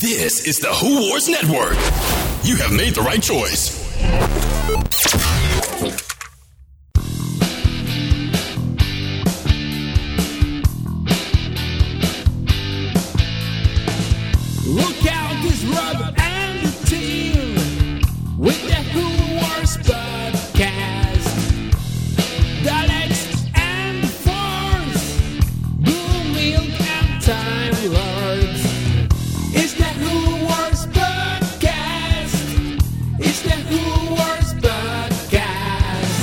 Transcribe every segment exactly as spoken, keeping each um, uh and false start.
This is the Who Wars Network. You have made the right choice. Look out, this Rob and the team with the Who Wars podcast. The Alex and the Force, Blue Milk and Time Lords. It's the Who Wars podcast. It's the Who Wars podcast.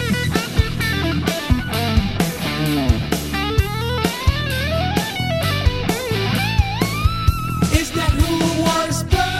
It's the Who Wars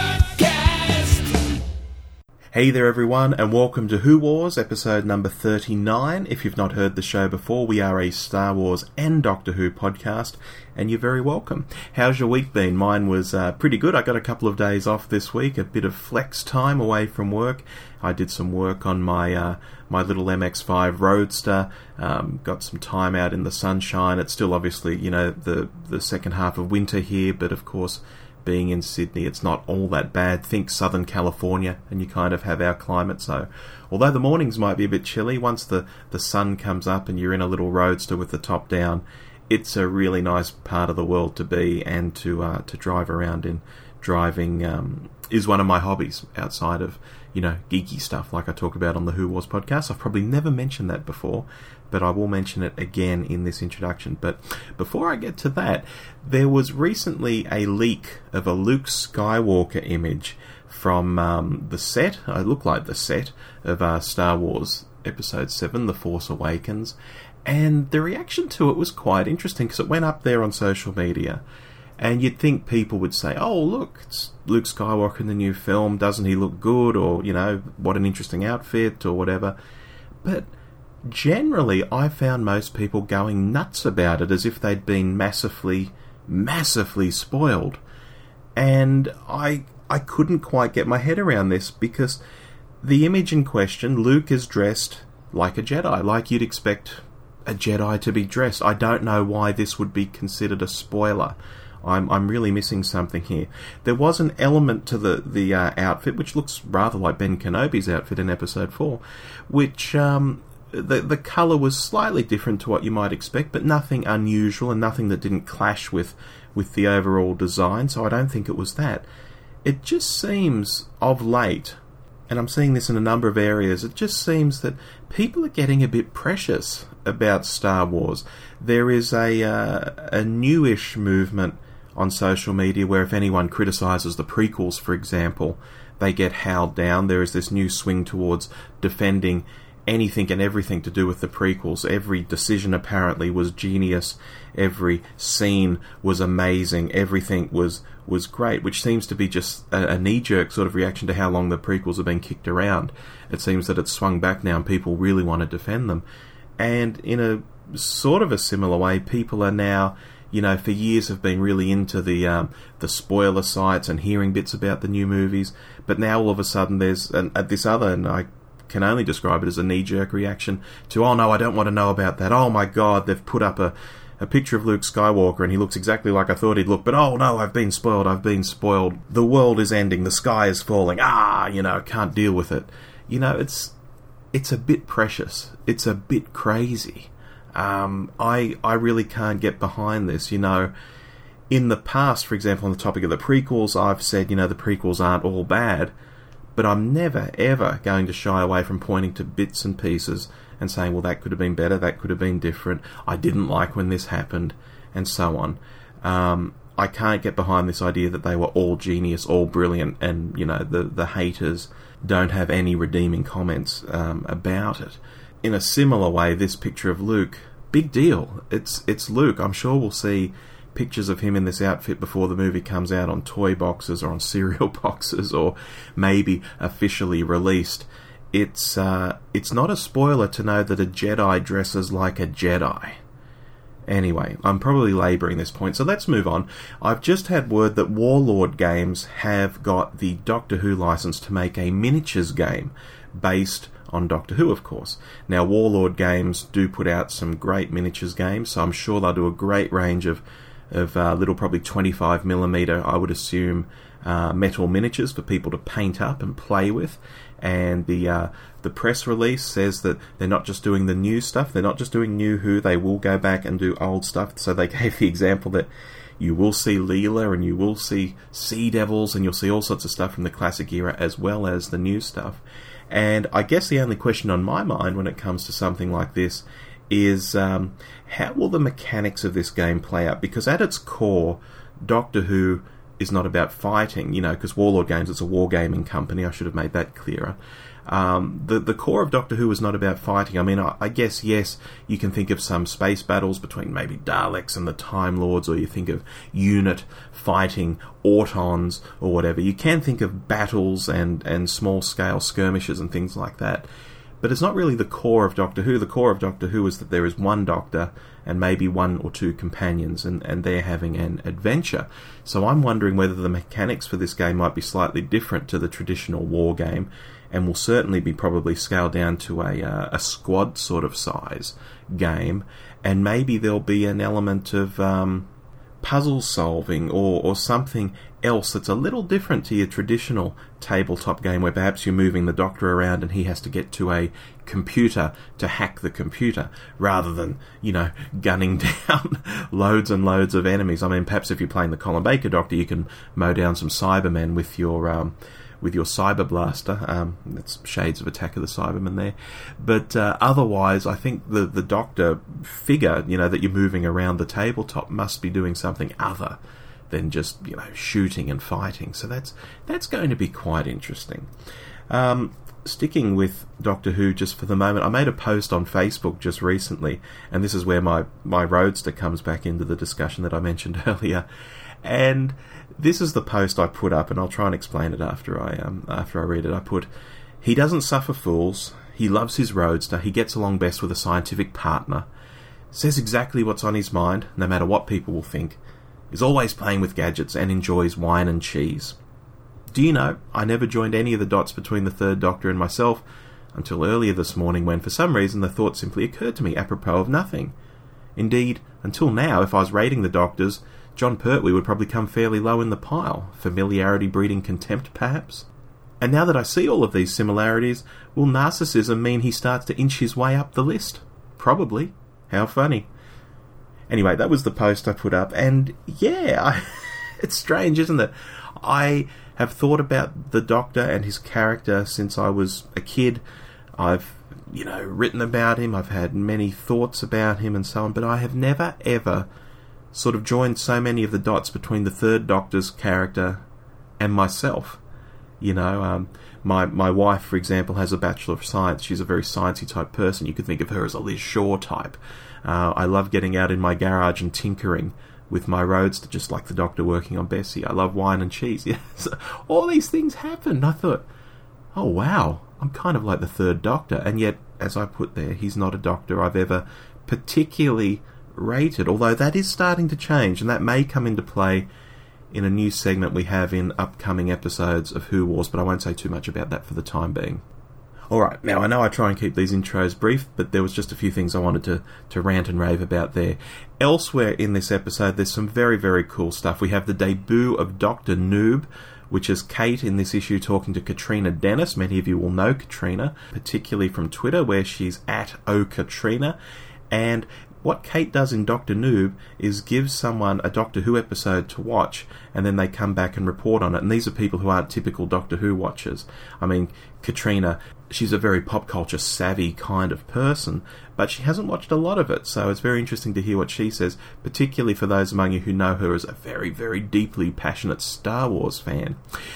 podcast. Hey there everyone, and welcome to Who Wars, episode number thirty-nine. If you've not heard the show before, we are a Star Wars and Doctor Who podcast, and you're very welcome. How's your week been? Mine was uh, pretty good. I got a couple of days off this week, a bit of flex time away from work. I did some work on my uh, my little M X five Roadster, um, got some time out in the sunshine. It's still obviously, you know, the, the second half of winter here, but of course, being in Sydney, it's not all that bad. Think Southern California, and you kind of have our climate. So, although the mornings might be a bit chilly, once the, the sun comes up and you're in a little roadster with the top down, it's a really nice part of the world to be and to uh, to drive around in. Driving um, is one of my hobbies outside of, you know, geeky stuff like I talk about on the Who Wars podcast. I've probably never mentioned that before, but I will mention it again in this introduction. But before I get to that, there was recently a leak of a Luke Skywalker image from um, the set, it looked like the set, of uh, Star Wars Episode seven, The Force Awakens, and the reaction to it was quite interesting because it went up there on social media, and you'd think people would say, oh, look, it's Luke Skywalker in the new film, doesn't he look good, or, you know, what an interesting outfit, or whatever. But generally, I found most people going nuts about it as if they'd been massively, massively spoiled. And I I couldn't quite get my head around this because the image in question, Luke is dressed like a Jedi, like you'd expect a Jedi to be dressed. I don't know why this would be considered a spoiler. I'm I'm really missing something here. There was an element to the the uh, outfit which looks rather like Ben Kenobi's outfit in Episode four, which um, the the colour was slightly different to what you might expect, but nothing unusual and nothing that didn't clash with with the overall design. So I don't think it was that. It just seems of late, and I'm seeing this in a number of areas, it just seems that people are getting a bit precious about Star Wars. There is a uh, a newish movement on social media where if anyone criticises the prequels, for example, they get howled down. There is this new swing towards defending anything and everything to do with the prequels. Every decision apparently was genius. Every scene was amazing. Everything was was great, which seems to be just a, a knee-jerk sort of reaction to how long the prequels have been kicked around. It seems that it's swung back now and people really want to defend them. And in a sort of a similar way, people are now, you know, for years have been really into the um, the spoiler sites and hearing bits about the new movies, but now all of a sudden there's an, uh, this other, and I can only describe it as a knee-jerk reaction to, oh no, I don't want to know about that. Oh my god, they've put up a, a picture of Luke Skywalker and he looks exactly like I thought he'd look, but oh no, I've been spoiled, I've been spoiled. The world is ending, the sky is falling, ah, you know, can't deal with it. You know, it's it's a bit precious. It's a bit crazy. Um, I I really can't get behind this, you know. In the past, for example, on the topic of the prequels, I've said, you know, the prequels aren't all bad, but I'm never, ever going to shy away from pointing to bits and pieces and saying, well, that could have been better, that could have been different, I didn't like when this happened, and so on. Um, I can't get behind this idea that they were all genius, all brilliant, and, you know, the, the haters don't have any redeeming comments um, about it. In a similar way, this picture of Luke, big deal. It's it's Luke. I'm sure we'll see pictures of him in this outfit before the movie comes out on toy boxes or on cereal boxes or maybe officially released. It's uh, it's not a spoiler to know that a Jedi dresses like a Jedi. Anyway, I'm probably labouring this point, so let's move on. I've just had word that Warlord Games have got the Doctor Who license to make a miniatures game based on Doctor Who, of course. Now, Warlord Games do put out some great miniatures games, so I'm sure they'll do a great range of of uh, little, probably twenty-five millimeter, I would assume, uh, metal miniatures for people to paint up and play with. And the uh, the press release says that they're not just doing the new stuff, they're not just doing New Who, they will go back and do old stuff. So they gave the example that you will see Leela and you will see Sea Devils and you'll see all sorts of stuff from the classic era as well as the new stuff. And I guess the only question on my mind when it comes to something like this is um, how will the mechanics of this game play out? Because at its core, Doctor Who is not about fighting, you know, because Warlord Games, it's a wargaming company, I should have made that clearer. Um, the the core of Doctor Who is not about fighting. I mean, I, I guess, yes, you can think of some space battles between maybe Daleks and the Time Lords, or you think of UNIT fighting Autons or whatever. You can think of battles and, and small-scale skirmishes and things like that. But it's not really the core of Doctor Who. The core of Doctor Who is that there is one Doctor and maybe one or two companions, and, and they're having an adventure. So I'm wondering whether the mechanics for this game might be slightly different to the traditional war game, and will certainly be probably scaled down to a, uh, a squad sort of size game, and maybe there'll be an element of um, puzzle solving or, or something else that's a little different to your traditional tabletop game where perhaps you're moving the Doctor around and he has to get to a computer to hack the computer rather than, you know, gunning down loads and loads of enemies. I mean, perhaps if you're playing the Colin Baker Doctor, you can mow down some Cybermen with your um, with your Cyber Blaster. Um, that's shades of Attack of the Cybermen there. But uh, otherwise, I think the, the Doctor figure, you know, that you're moving around the tabletop must be doing something other than just, you know, shooting and fighting. So that's that's going to be quite interesting. Um, sticking with Doctor Who just for the moment, I made a post on Facebook just recently, and this is where my, my Roadster comes back into the discussion that I mentioned earlier. And this is the post I put up, and I'll try and explain it after I um after I read it. I put, "He doesn't suffer fools. He loves his Roadster. He gets along best with a scientific partner. Says exactly what's on his mind, no matter what people will think. Is always playing with gadgets and enjoys wine and cheese. Do you know, I never joined any of the dots between the Third Doctor and myself until earlier this morning when, for some reason, the thought simply occurred to me apropos of nothing. Indeed, until now, if I was rating the Doctors, John Pertwee would probably come fairly low in the pile. Familiarity breeding contempt, perhaps? And now that I see all of these similarities, will narcissism mean he starts to inch his way up the list? Probably. How funny." Anyway, that was the post I put up, and yeah, I, it's strange, isn't it? I have thought about the Doctor and his character since I was a kid. I've, you know, written about him, I've had many thoughts about him and so on, but I have never, ever sort of joined so many of the dots between the Third Doctor's character and myself. You know, um, my my wife, for example, has a Bachelor of Science. She's a very sciencey type person. You could think of her as a Liz Shaw type. Uh, I love getting out in my garage and tinkering with my Roadster, just like the Doctor working on Bessie. I love wine and cheese. Yeah, so all these things happened. I thought, oh wow, I'm kind of like the Third Doctor. And yet, as I put there, he's not a Doctor I've ever particularly rated. Although that is starting to change, and that may come into play in a new segment we have in upcoming episodes of Who Wars, but I won't say too much about that for the time being. Alright, now I know I try and keep these intros brief, but there was just a few things I wanted to, to rant and rave about there. Elsewhere in this episode, there's some very, very cool stuff. We have the debut of Doctor Noob, which is Kate in this issue talking to Katrina Dennis. Many of you will know Katrina, particularly from Twitter, where she's at OKatrina. And what Kate does in Doctor Noob is give someone a Doctor Who episode to watch, and then they come back and report on it. And these are people who aren't typical Doctor Who watchers. I mean, Katrina, she's a very pop culture savvy kind of person, but she hasn't watched a lot of it, so it's very interesting to hear what she says, particularly for those among you who know her as a very, very deeply passionate Star Wars fan.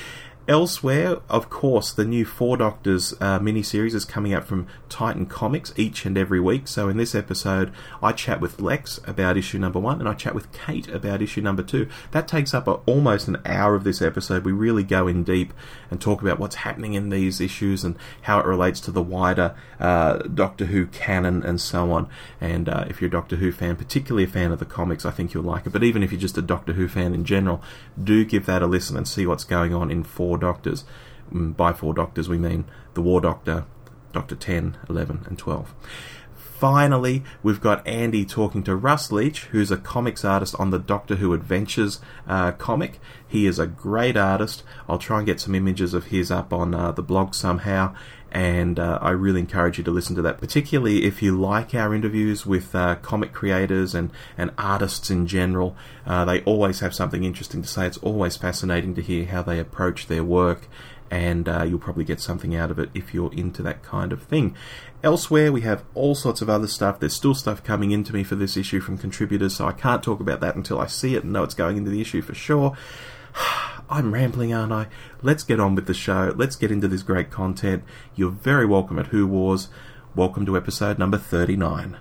Elsewhere, of course, the new Four Doctors uh, miniseries is coming out from Titan Comics each and every week. So in this episode, I chat with Lex about issue number one, and I chat with Kate about issue number two. That takes up a, almost an hour of this episode. We really go in deep and talk about what's happening in these issues and how it relates to the wider uh, Doctor Who canon and so on. And uh, if you're a Doctor Who fan, particularly a fan of the comics, I think you'll like it. But even if you're just a Doctor Who fan in general, do give that a listen and see what's going on in Four Doctors. By Four Doctors we mean the War Doctor, Doctor ten, eleven and twelve. Finally, we've got Andy talking to Russ Leach, who's a comics artist on the Doctor Who Adventures uh, comic. He is a great artist. I'll try and get some images of his up on uh, the blog somehow, and uh, I really encourage you to listen to that, particularly if you like our interviews with uh, comic creators and, and artists in general. Uh, they always have something interesting to say. It's always fascinating to hear how they approach their work, and uh, you'll probably get something out of it if you're into that kind of thing. Elsewhere, we have all sorts of other stuff. There's still stuff coming into me for this issue from contributors, so I can't talk about that until I see it and know it's going into the issue for sure. I'm rambling, aren't I? Let's get on with the show. Let's get into this great content. You're very welcome at Who Wars. Welcome to episode number thirty-nine.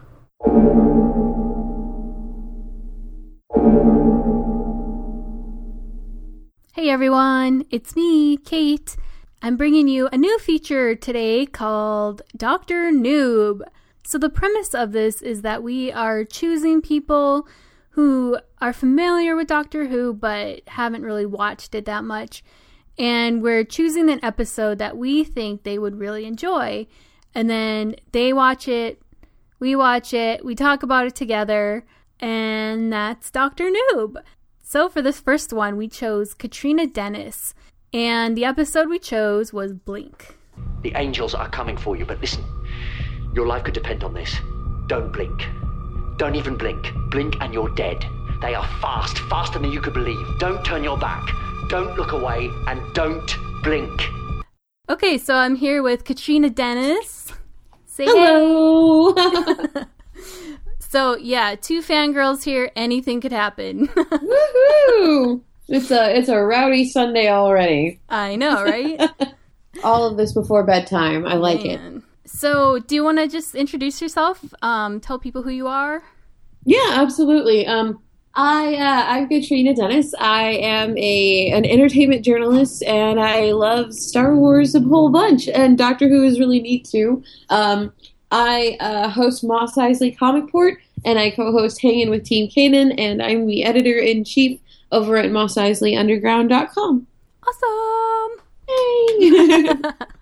Hey everyone, it's me, Kate. I'm bringing you a new feature today called Doctor Noob. So the premise of this is that we are choosing people who are familiar with Doctor Who but haven't really watched it that much. And we're choosing an episode that we think they would really enjoy. And then they watch it, we watch it, we talk about it together, and that's Doctor Noob. So for this first one, we chose Katrina Dennis. And the episode we chose was Blink. The angels are coming for you, but listen, your life could depend on this. Don't blink. Don't even blink. Blink and you're dead. They are fast, faster than you could believe. Don't turn your back. Don't look away, and don't blink. Okay, so I'm here with Katrina Dennis. Say hello. Hey. So yeah, two fangirls here. Anything could happen. Woohoo! It's a it's a rowdy Sunday already. I know, right? All of this before bedtime. I like Man. it. So, do you want to just introduce yourself? Um, tell people who you are. Yeah, absolutely. Um, I uh, I'm Katrina Dennis. I am a an entertainment journalist, and I love Star Wars a whole bunch. And Doctor Who is really neat too. Um, I uh, host Moss Eisley Comic Port, and I co-host Hanging with Team Kanan, and I'm the editor in chief over at moss eisley underground dot com. Awesome! Hey!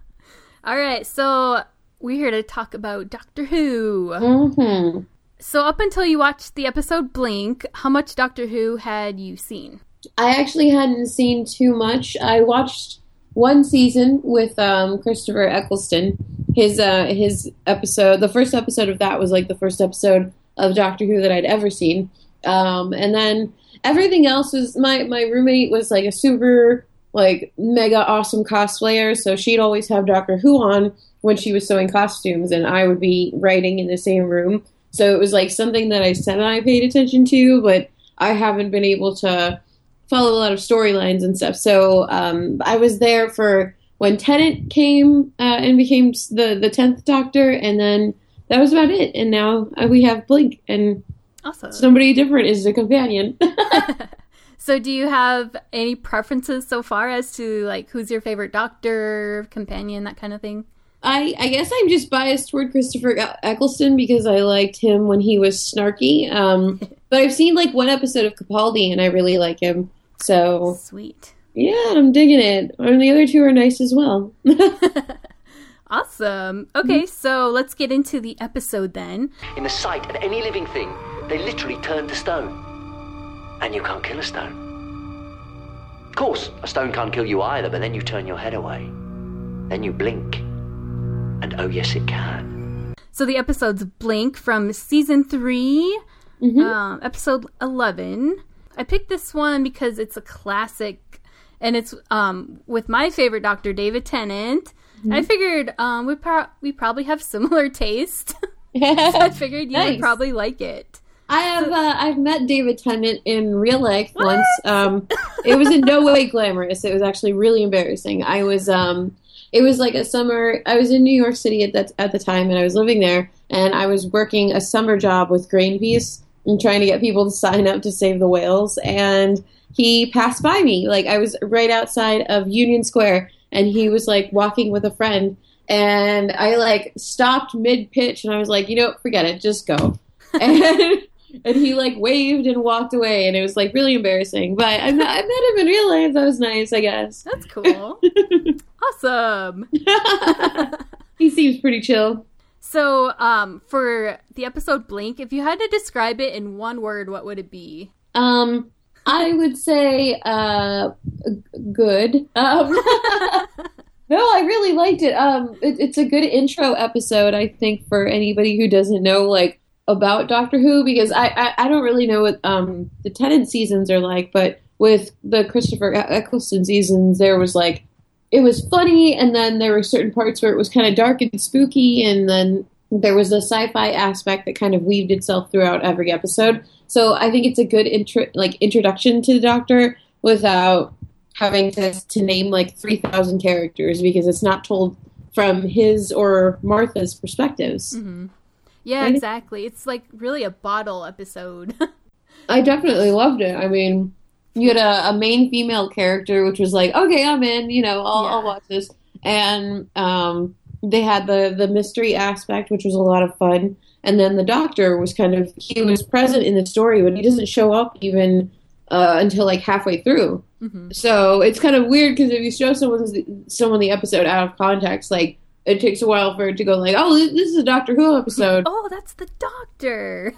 All right, so we're here to talk about Doctor Who. Mm-hmm. So up until you watched the episode Blink, how much Doctor Who had you seen? I actually hadn't seen too much. I watched one season with um, Christopher Eccleston. His uh, his episode, the first episode of that was like the first episode of Doctor Who that I'd ever seen. Um, and then everything else was, my, my roommate was like a super, like, mega awesome cosplayer, so she'd always have Doctor Who on when she was sewing costumes, and I would be writing in the same room. So it was like something that I semi paid attention to, but I haven't been able to follow a lot of storylines and stuff. So um, I was there for when Tennant came uh, and became the, the tenth Doctor, and then that was about it. And now uh, we have Blink, and awesome. Somebody different is the companion. So do you have any preferences so far as to, like, who's your favorite Doctor, companion, that kind of thing? I, I guess I'm just biased toward Christopher Eccleston because I liked him when he was snarky. Um, but I've seen, like, one episode of Capaldi, and I really like him. So, sweet. Yeah, I'm digging it. And the other two are nice as well. Awesome. Okay, so let's get into the episode then. In the sight of any living thing, they literally turn to stone. And you can't kill a stone. Of course, a stone can't kill you either, but then you turn your head away. Then you blink. And oh yes, it can. So the episode's Blink from season three, Mm-hmm. um, episode eleven. I picked this one because it's a classic, and it's um, with my favorite Doctor, David Tennant. Mm-hmm. I figured um, we, pro- we probably have similar taste. So I figured you Nice. would probably like it. I have uh, I've met David Tennant in real life once. Um, it was in no way glamorous. It was actually really embarrassing. I was um, it was like a summer. I was in New York City at that at the time, and I was living there, and I was working a summer job with Greenpeace and trying to get people to sign up to save the whales. And he passed by me, like I was right outside of Union Square, and he was like walking with a friend, and I like stopped mid pitch, and I was like, you know, forget it, just go. And and he like waved and walked away, and it was like really embarrassing. But I met, I met him in real life. That was nice, I guess. That's cool. Awesome. He seems pretty chill. So, um, for the episode Blink, if you had to describe it in one word, what would it be? Um, I would say uh, g- good. Um, no, I really liked it. Um, it. It's a good intro episode, I think, for anybody who doesn't know like about Doctor Who, because I, I, I don't really know what um, the Tennant seasons are like, but with the Christopher Eccleston seasons, there was like, it was funny, and then there were certain parts where it was kind of dark and spooky, and then there was the sci-fi aspect that kind of weaved itself throughout every episode. So I think it's a good intro, like introduction to the Doctor without having to, to name like three thousand characters, because it's not told from his or Martha's perspectives. Mm-hmm. Yeah, Right? exactly. It's like really a bottle episode. I definitely loved it. I mean, you had a, a main female character, which was like, okay, I'm in, you know, I'll, Yeah. I'll watch this. And um, they had the, the mystery aspect, which was a lot of fun. And then the Doctor was kind of, he was present in the story, but he doesn't show up even uh, until like halfway through. Mm-hmm. So it's kind of weird, because if you show someone's, someone the episode out of context, like, it takes a while for it to go like, oh, this is a Doctor Who episode. Oh, that's the Doctor.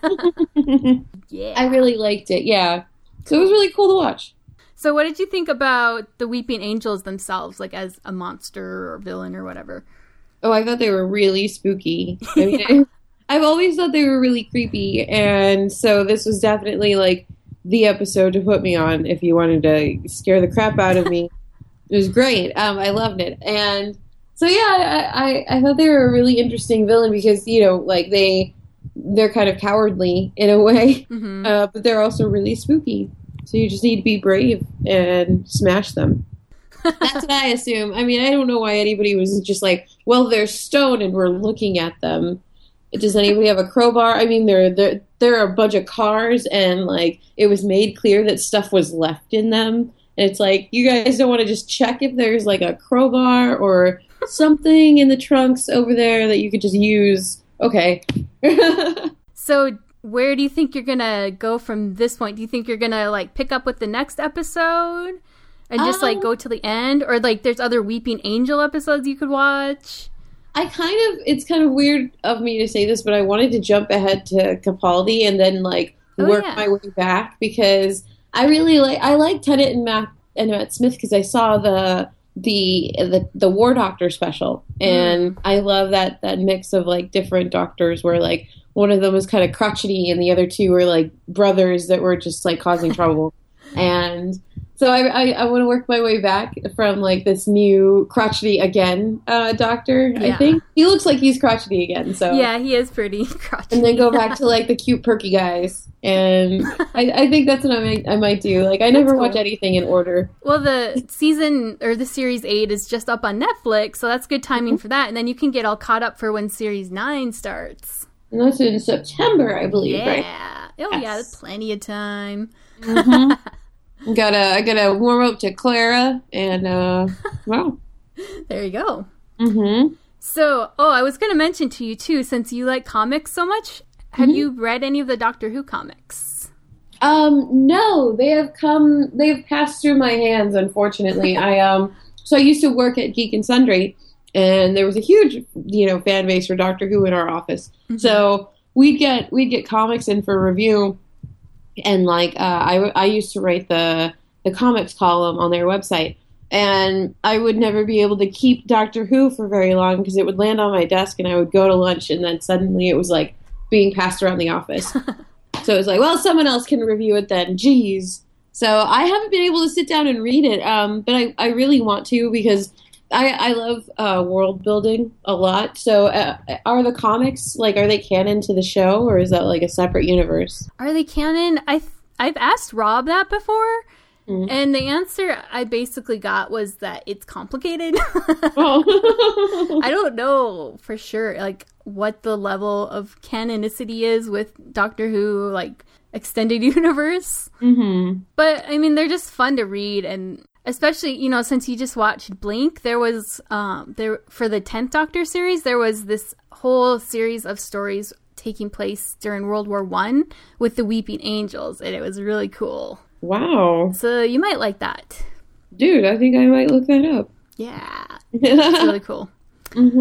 Yeah. I really liked it, yeah. So it was really cool to watch. So what did you think about the Weeping Angels themselves, like as a monster or villain or whatever? Oh, I thought they were really spooky. I mean, I, I've always thought they were really creepy, and so this was definitely like the episode to put me on if you wanted to scare the crap out of me. It was great. Um, I loved it, and so yeah, I, I I thought they were a really interesting villain, because you know, like they they're kind of cowardly in a way, Mm-hmm. uh, but they're also really spooky. So you just need to be brave and smash them. That's what I assume. I mean, I don't know why anybody was just like, well, they're stone and we're looking at them. Does anybody have a crowbar? I mean, there there there are a bunch of cars, and like it was made clear that stuff was left in them. And it's like, you guys don't want to just check if there's like a crowbar or something in the trunks over there that you could just use. Okay. So where do you think you're gonna go from this point? Do you think you're gonna like pick up with the next episode and just like Um, go to the end, or like there's other Weeping Angel episodes you could watch? I kind of, it's kind of weird of me to say this, but I wanted to jump ahead to Capaldi and then like Oh, work yeah. my way back, because I really like, I like Tennant and Matt and Matt Smith, because I saw the, the, the, the War Doctor special, and Mm. I love that, that mix of like different doctors where like one of them was kind of crotchety and the other two were like brothers that were just like causing trouble. And so I, I, I want to work my way back from like this new crotchety again uh, doctor. I Yeah. think he looks like he's crotchety again. So Yeah, he is pretty crotchety. and then go back to like the cute perky guys. And I, I think that's what I might I might do. Like I never That's watch cool. anything in order. Well, the season or the series eight is just up on Netflix, so that's good timing Mm-hmm. for that. And then you can get all caught up for when series nine starts. And that's in September, I believe, Yeah. right? Oh yeah, Yes. that's plenty of time. Gotta I gotta warm up to Clara, and uh, wow. There you go. Mm-hmm. So, oh, I was going to mention to you too, since you like comics so much, have Mm-hmm. you read any of the Doctor Who comics? Um, no, they have come, they have passed through my hands, unfortunately. I, um, so I used to work at Geek and Sundry, and there was a huge, you know, fan base for Doctor Who in our office. So we'd get, we'd get comics in for review, and like, uh, I, I used to write the, the comics column on their website, and I would never be able to keep Doctor Who for very long, because it would land on my desk and I would go to lunch, and then suddenly it was like being passed around the office. So it was like, well, someone else can review it then. Jeez. So I haven't been able to sit down and read it, um, but I, I really want to, because I, I love uh, world building a lot. So uh, are the comics, like, are they canon to the show, or is that like a separate universe? Are they canon? I th- I've asked Rob that before, Mm. and the answer I basically got was that it's complicated. Oh. I don't know for sure, like, what the level of canonicity is with Doctor Who, like, extended universe. Mm-hmm. But, I mean, they're just fun to read, and especially, you know, since you just watched Blink, there was, um, there for the tenth Doctor series, there was this whole series of stories taking place during World War One with the Weeping Angels, and it was really cool. Wow. So you might like that. Dude, I think I might look that up. Yeah, it's really cool. Mm-hmm.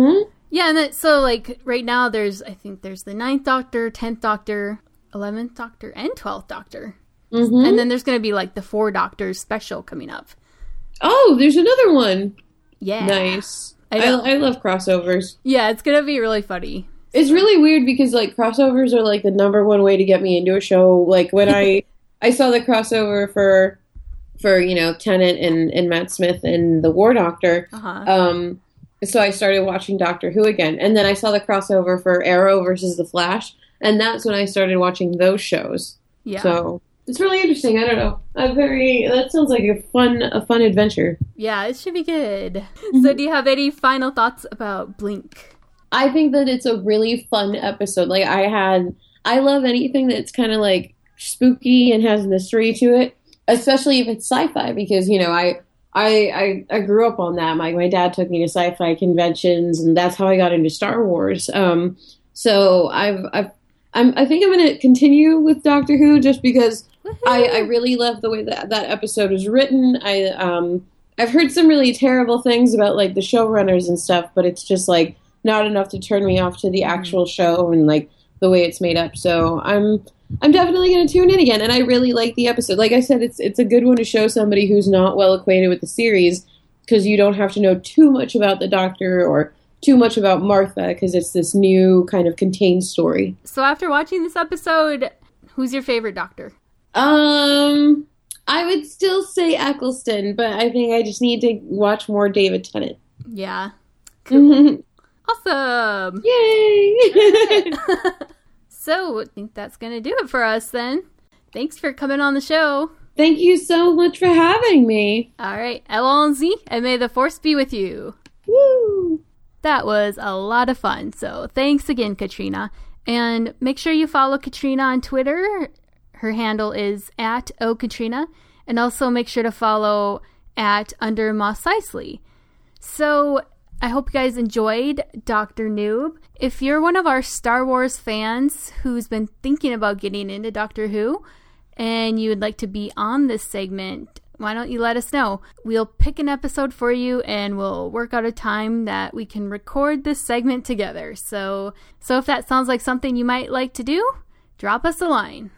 Yeah, and that, so, like, right now there's, I think there's the ninth Doctor, tenth Doctor, eleventh Doctor, and twelfth Doctor. Mm-hmm. And then there's going to be, like, the four Doctors special coming up. Oh, there's another one. Yeah. Nice. I I, know. I love crossovers. Yeah, it's going to be really funny. It's really weird because, like, crossovers are, like, the number one way to get me into a show. Like, when I I saw the crossover for, for you know, Tennant and, and Matt Smith and the War Doctor, Uh-huh. um, so I started watching Doctor Who again. And then I saw the crossover for Arrow versus The Flash, and that's when I started watching those shows. Yeah. So it's really interesting. I don't know. I'm very. That sounds like a fun, a fun adventure. Yeah, it should be good. So do you have any final thoughts about Blink? I think that it's a really fun episode. Like, I had, I love anything that's kind of like spooky and has mystery to it, especially if it's sci-fi, because, you know, I, I, I, I grew up on that. My, my dad took me to sci-fi conventions, and that's how I got into Star Wars. Um, so I've, I've, I'm, I think I'm going to continue with Doctor Who just because I, I really love the way that that episode is written. I, um, I've heard some really terrible things about, like, the showrunners and stuff, but it's just, like, not enough to turn me off to the actual show and, like, the way it's made up. So I'm I'm definitely going to tune in again, and I really like the episode. Like I said, it's it's a good one to show somebody who's not well acquainted with the series, because you don't have to know too much about the Doctor or too much about Martha, because it's this new kind of contained story. So after watching this episode, who's your favorite Doctor? Um, I would still say Eccleston, but I think I just need to watch more David Tennant. Yeah. Cool. Awesome. Yay! So I think that's going to do it for us then. Thanks for coming on the show. Thank you so much for having me. All right. Allons-y, and may the force be with you. Woo! That was a lot of fun. So thanks again, Katrina. And make sure you follow Katrina on Twitter. Her handle is at OKatrina. And also make sure to follow at Under Mos Eisley. So I hope you guys enjoyed Doctor Noob. If you're one of our Star Wars fans who's been thinking about getting into Doctor Who and you would like to be on this segment, why don't you let us know? We'll pick an episode for you and we'll work out a time that we can record this segment together. So, so if that sounds like something you might like to do, drop us a line.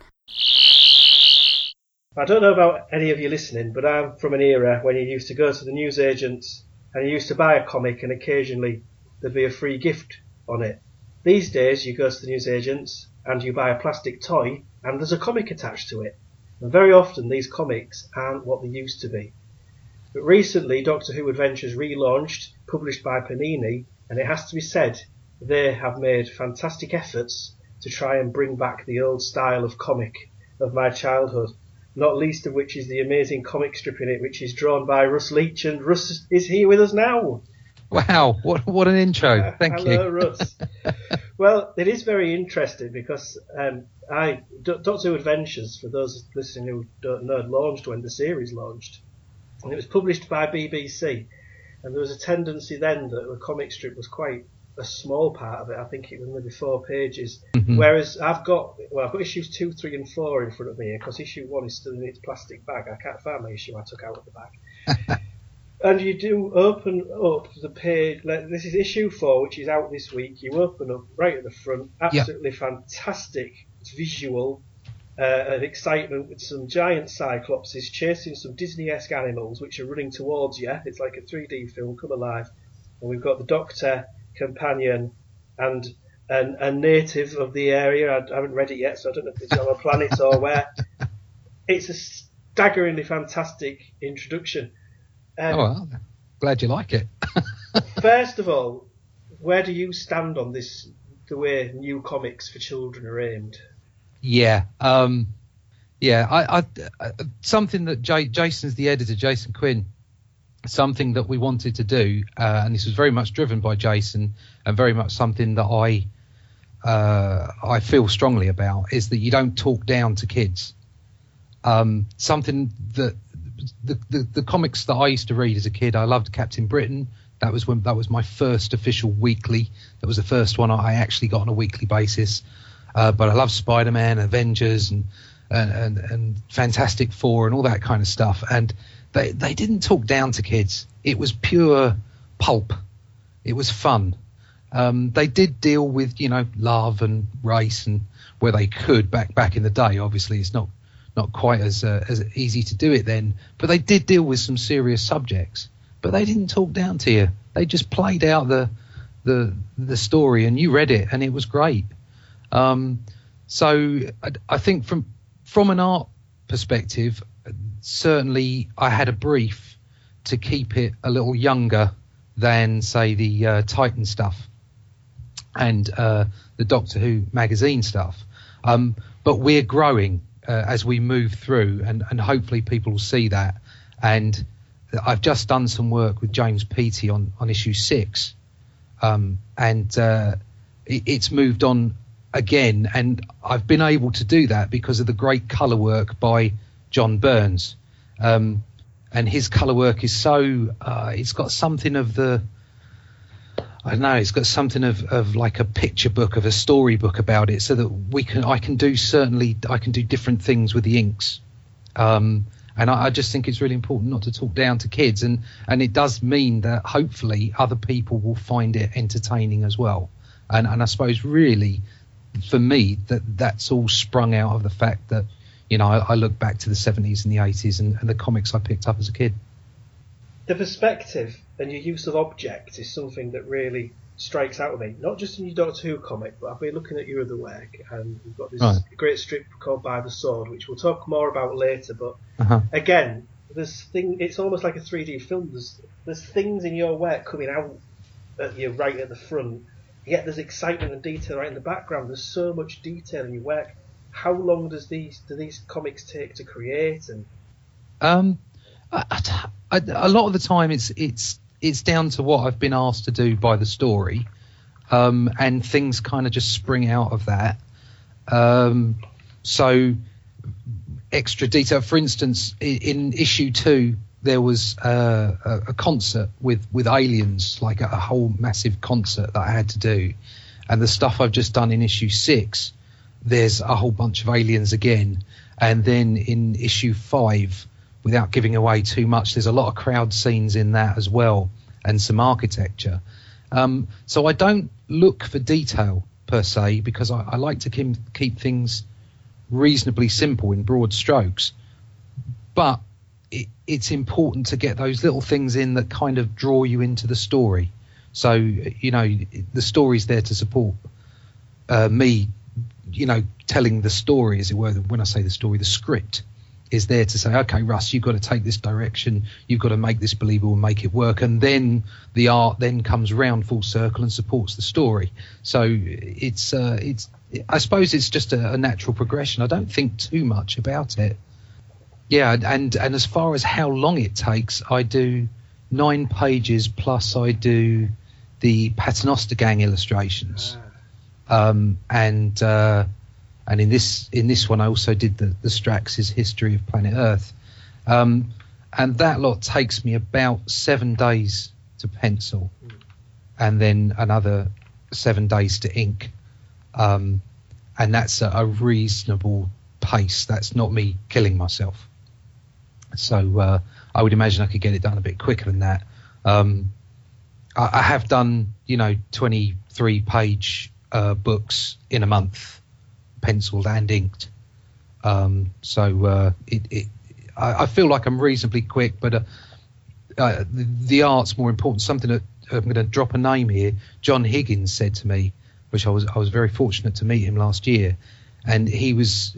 I don't know about any of you listening, but I'm from an era when you used to go to the newsagents and you used to buy a comic, and occasionally there'd be a free gift on it. These days, you go to the newsagents and you buy a plastic toy, and there's a comic attached to it. And very often, these comics aren't what they used to be. But recently, Doctor Who Adventures relaunched, published by Panini, and it has to be said, they have made fantastic efforts to try and bring back the old style of comic of my childhood. Not least of which is the amazing comic strip in it, which is drawn by Russ Leach, and Russ is here with us now. Wow, what what an intro. Uh, Thank hello, you. Russ. Well, it is very interesting because um, I, D- Doctor Who Adventures, for those listening who don't know, launched when the series launched. And it was published by B B C. And there was a tendency then that the comic strip was quite a small part of it. I think it was maybe four pages. Mm-hmm. Whereas I've got, well, I've got issues two, three, and four in front of me, because issue one is still in its plastic bag. I can't find my issue I took out of the bag. And you do open up the page. Like, this is issue four, which is out this week. You open up right at the front. Absolutely yep. fantastic visual uh, and excitement with some giant cyclopses chasing some Disney-esque animals, which are running towards you. It's like a three D film come alive. And we've got the Doctor, companion, and an, a native of the area. I, I haven't read it yet, so I don't know if it's on a planet or where. It's a staggeringly fantastic introduction. Um, oh, well, glad you like it. First of all, where do you stand on this, the way new comics for children are aimed? Yeah, um, yeah. I, I, I something that J, Jason's the editor, Jason Quinn. Something that we wanted to do, uh, and this was very much driven by Jason, and very much something that I uh, I feel strongly about, is that you don't talk down to kids. Um, something that the, the the comics that I used to read as a kid, I loved Captain Britain. That was when that was my first official weekly. That was the first one I actually got on a weekly basis. Uh, but I love Spider-Man, Avengers, and and, and and Fantastic Four, and all that kind of stuff. And They they didn't talk down to kids. It was pure pulp. It was fun. Um, they did deal with, you know, love and race and where they could back back in the day. Obviously, it's not not quite as uh, as easy to do it then, but they did deal with some serious subjects. But they didn't talk down to you. They just played out the the the story, and you read it, and it was great. Um, so I, I think from from an art perspective, certainly I had a brief to keep it a little younger than, say, the uh, Titan stuff and uh, the Doctor Who magazine stuff. Um, but we're growing uh, as we move through, and, and hopefully people will see that. And I've just done some work with James Peaty on, on issue six, um, and uh, it, it's moved on again. And I've been able to do that because of the great colour work by John Burns. Um, and his colour work is so, uh, it's got something of the, I don't know, it's got something of, of like a picture book, of a storybook about it, so that we can, I can do certainly, I can do different things with the inks. Um, and I, I just think it's really important not to talk down to kids. And, and it does mean that hopefully other people will find it entertaining as well. And, and I suppose really, for me, that that's all sprung out of the fact that, you know, I, I look back to the seventies and the eighties and, and the comics I picked up as a kid. The perspective and your use of objects is something that really strikes out with me. Not just in your Doctor Who comic, but I've been looking at your other work, and you've got this right. great strip called By the Sword, which we'll talk more about later. But uh-huh. again, there's thing. It's almost like a three D film. There's there's things in your work coming out at you right at the front, yet there's excitement and detail right in the background. There's so much detail in your work. How long does these do these comics take to create? And um, I, I, a lot of the time it's it's it's down to what I've been asked to do by the story, um, and things kind of just spring out of that. Um, so extra detail, for instance, in, in issue two there was uh, a, a concert with with aliens, like a, a whole massive concert that I had to do, and the stuff I've just done in issue six. There's a whole bunch of aliens again. And then in issue five, without giving away too much, there's a lot of crowd scenes in that as well, and some architecture. Um, so I don't look for detail per se, because I, I like to keep, keep things reasonably simple in broad strokes. But it, it's important to get those little things in that kind of draw you into the story. So, you know, the story's there to support uh, me, you know, telling the story, as it were. When I say the story, the script is there to say, okay, Russ, you've got to take this direction, you've got to make this believable and make it work, and then the art then comes round full circle and supports the story. So it's uh, it's I suppose it's just a, a natural progression. I don't think too much about it. Yeah, and and as far as how long it takes, I do nine pages plus I do the Paternoster Gang illustrations. Um, and uh, and in this in this one I also did the, the Strax's History of Planet Earth, um, and that lot takes me about seven days to pencil, and then another seven days to ink, um, and that's a, a reasonable pace. That's not me killing myself. So uh, I would imagine I could get it done a bit quicker than that. Um, I, I have done, you know, twenty-three page. Uh, books in a month, penciled and inked. Um, so uh, it, it, I, I feel like I'm reasonably quick, but uh, uh, the, the art's more important. Something that I'm going to drop a name here. John Higgins said to me, which I was I was very fortunate to meet him last year, and he was.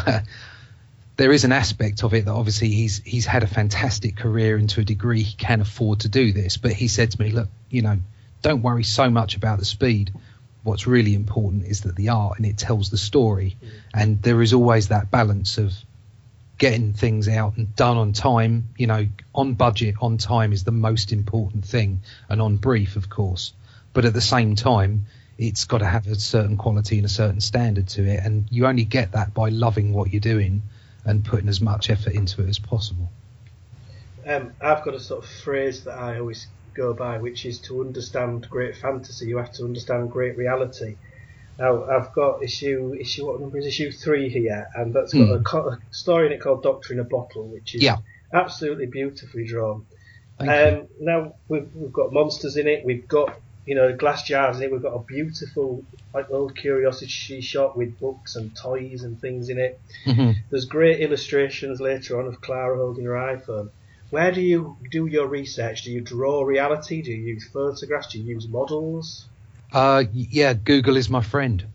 There is an aspect of it that obviously he's he's had a fantastic career, and to a degree he can afford to do this. But he said to me, look, you know, don't worry so much about the speed. What's really important is that the art and it tells the story. Mm. And there is always that balance of getting things out and done on time, you know, on budget, on time is the most important thing, and on brief, of course. But at the same time, it's got to have a certain quality and a certain standard to it. And you only get that by loving what you're doing and putting as much effort into it as possible. Um, I've got a sort of phrase that I always go by, which is to understand great fantasy, you have to understand great reality. Now, I've got issue, issue what number is issue three here, and that's got mm. a, co- a story in it called Doctor in a Bottle, which is yeah. absolutely beautifully drawn. Um, now, we've, we've got monsters in it, we've got you know, glass jars in it. We've got a beautiful, like, old curiosity shop with books and toys and things in it. Mm-hmm. There's great illustrations later on of Clara holding her iPhone. Where do you do your research? Do you draw reality? Do you use photographs? Do you use models? Uh, yeah, Google is my friend.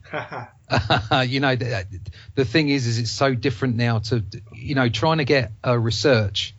Haha. You know, the, the thing is, is it's so different now to, you know, trying to get a research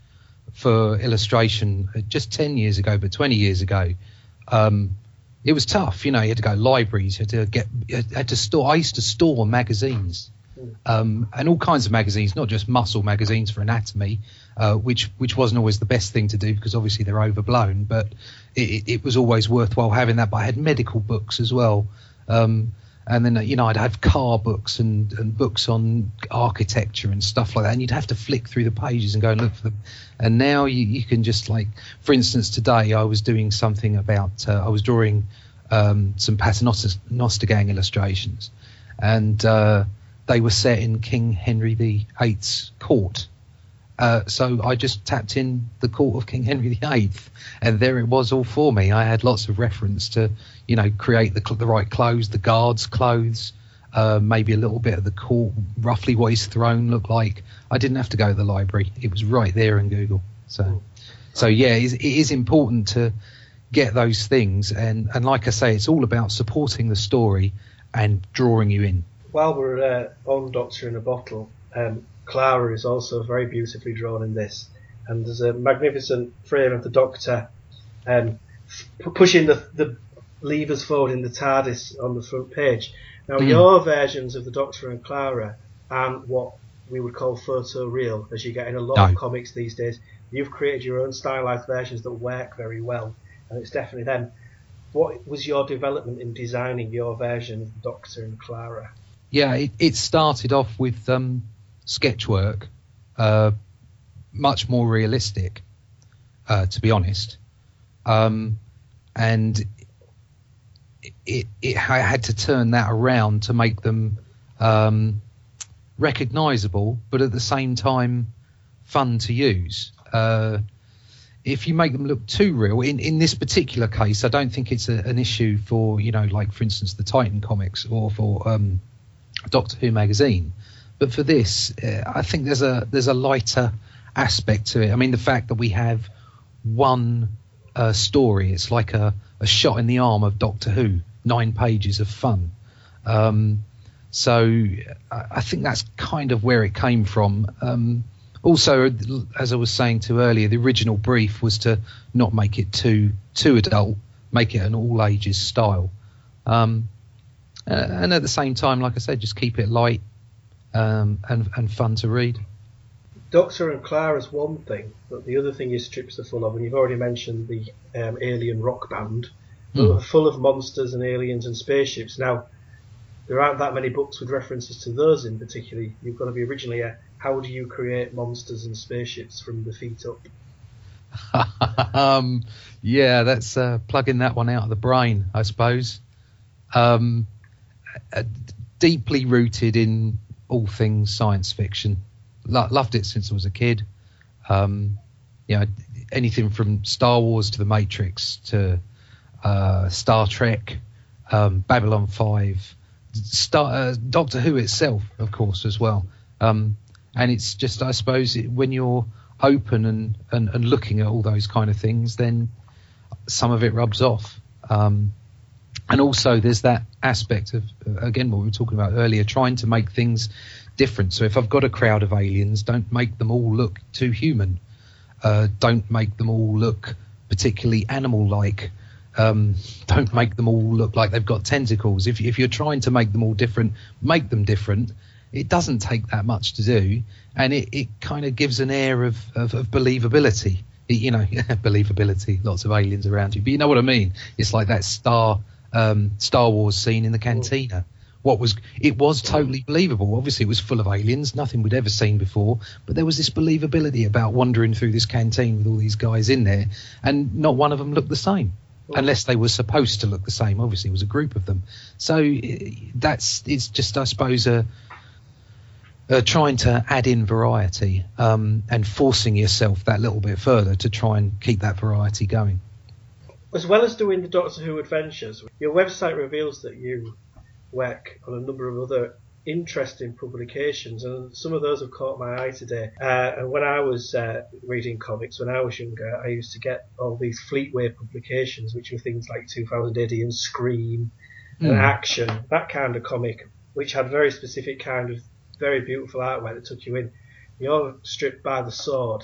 for illustration just ten years ago, but twenty years ago, um, it was tough. You know, you had to go to libraries, you had to get, you had to store. I used to store magazines, um, and all kinds of magazines, not just muscle magazines for anatomy, uh, which which wasn't always the best thing to do because obviously they're overblown. But it, it was always worthwhile having that. But I had medical books as well. Um, And then, you know, I'd have car books and, and books on architecture and stuff like that. And you'd have to flick through the pages and go and look for them. And now you, you can just, like, for instance, today I was doing something about, uh, I was drawing um, some Paternoster Gang illustrations. And uh, they were set in King Henry the Eighth's court. Uh, so I just tapped in the court of King Henry the Eighth, and there it was all for me. I had lots of reference to, you know, create the, the right clothes, the guards' clothes, uh, maybe a little bit of the court, roughly what his throne looked like. I didn't have to go to the library; it was right there in Google. So, so yeah, it is, it is important to get those things, and and like I say, it's all about supporting the story and drawing you in. While we're uh, on Doctor in a Bottle, um, Clara is also very beautifully drawn in this, and there's a magnificent frame of the Doctor um, f- pushing the, the levers forward in the TARDIS on the front page. Now, Mm. your versions of the Doctor and Clara aren't what we would call photoreal, as you get in a lot No. of comics these days. You've created your own stylized versions that work very well, and it's definitely them. What was your development in designing your version of the Doctor and Clara? Yeah, it, it started off with um, sketch work, uh, much more realistic, uh, to be honest. Um, and it, it, it I had to turn that around to make them um, recognisable, but at the same time fun to use. Uh, if you make them look too real, in, in this particular case, I don't think it's a, an issue for, you know, like, for instance, the Titan comics or for um, Doctor Who magazine. But for this, uh, I think there's a there's a lighter aspect to it. I mean, the fact that we have one uh, story, it's like a, a shot in the arm of Doctor Who, nine pages of fun. Um, so I, I think that's kind of where it came from. Um, also, as I was saying to earlier, the original brief was to not make it too too adult, make it an all ages style. Um, uh, and at the same time, like I said, just keep it light. Um, and, and fun to read. Doctor and Clara's one thing, but the other thing is strips are full of, and you've already mentioned the um, alien rock band, Mm. full of monsters and aliens and spaceships. Now, there aren't that many books with references to those in particular. You've got to be originally a, how do you create monsters and spaceships from the feet up? um, yeah, that's uh, plugging that one out of the brain, I suppose. Um, uh, deeply rooted in all things science fiction. Lo- loved it since I was a kid. Um, you know, anything from Star Wars to The Matrix to uh, Star Trek, um, Babylon five, Star, uh, Doctor Who itself, of course, as well. Um, and it's just, I suppose, it, when you're open and, and, and looking at all those kind of things, then some of it rubs off. Um, and also there's that aspect of, again, what we were talking about earlier, trying to make things different. So if I've got a crowd of aliens, don't make them all look too human. Uh, don't make them all look particularly animal-like. Um, don't make them all look like they've got tentacles. If, if you're trying to make them all different, make them different. It doesn't take that much to do, and it, it kind of gives an air of, of, of believability. It, you know, believability, lots of aliens around you. But you know what I mean? It's like that Star um, Star Wars scene in the cantina. What was it was totally believable. Obviously, it was full of aliens, nothing we'd ever seen before. But there was this believability about wandering through this canteen with all these guys in there, and not one of them looked the same. Unless they were supposed to look the same. Obviously, it was a group of them. So that's it's just, I suppose, a, a trying to add in variety um, and forcing yourself that little bit further to try and keep that variety going. as well as doing the Doctor Who adventures, your website reveals that you work on a number of other interesting publications, and some of those have caught my eye today. Uh, and when I was uh, reading comics, when I was younger, I used to get all these Fleetway publications, which were things like two thousand A D and Scream and Mm. Action, that kind of comic, which had very specific kind of very beautiful artwork that took you in. Your strip By the Sword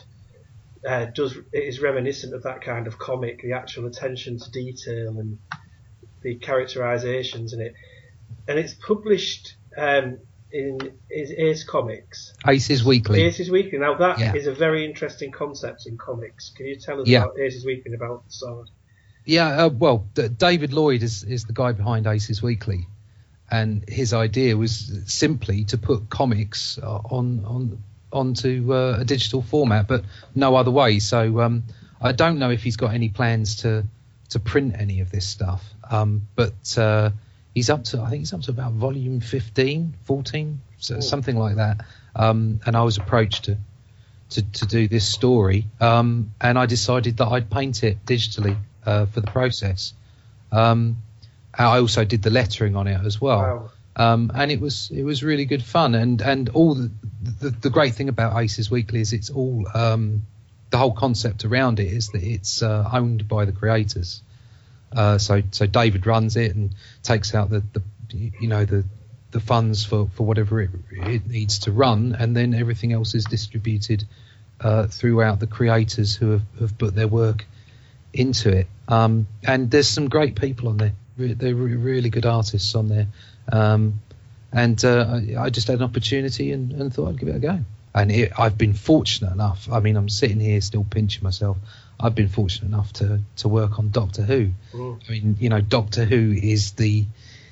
uh, does it is reminiscent of that kind of comic, the actual attention to detail and the characterizations in it. And it's published um, in is Ace Comics. Aces Weekly. Aces Weekly. Now that Yeah. is a very interesting concept in comics. Can you tell us Yeah. about Aces Weekly and about the sword? Yeah, uh, well, D- David Lloyd is, is the guy behind Aces Weekly, and his idea was simply to put comics uh, on on onto uh, a digital format, but no other way. So um, I don't know if he's got any plans to to print any of this stuff, um, but uh, he's up to I think he's up to about volume fifteen, fourteen, so something like that. Um, and I was approached to to, to do this story, um, and I decided that I'd paint it digitally. Uh, for the process. Um, I also did the lettering on it as well. Wow. Um, and it was it was really good fun. And, and all the, the, the great thing about Aces Weekly is it's all um, the whole concept around it is that it's uh, owned by the creators. Uh, so so David runs it and takes out the, the you know the the funds for, for whatever it, it needs to run, and then everything else is distributed uh, throughout the creators who have, have put their work into it. Um, and there's some great people on there. Re- they're re- really good artists on there. Um, and uh, I, I just had an opportunity and, and thought I'd give it a go. And it, I've been fortunate enough. I mean, I'm sitting here still pinching myself. I've been fortunate enough to, to work on Doctor Who. Mm. I mean, you know, Doctor Who is the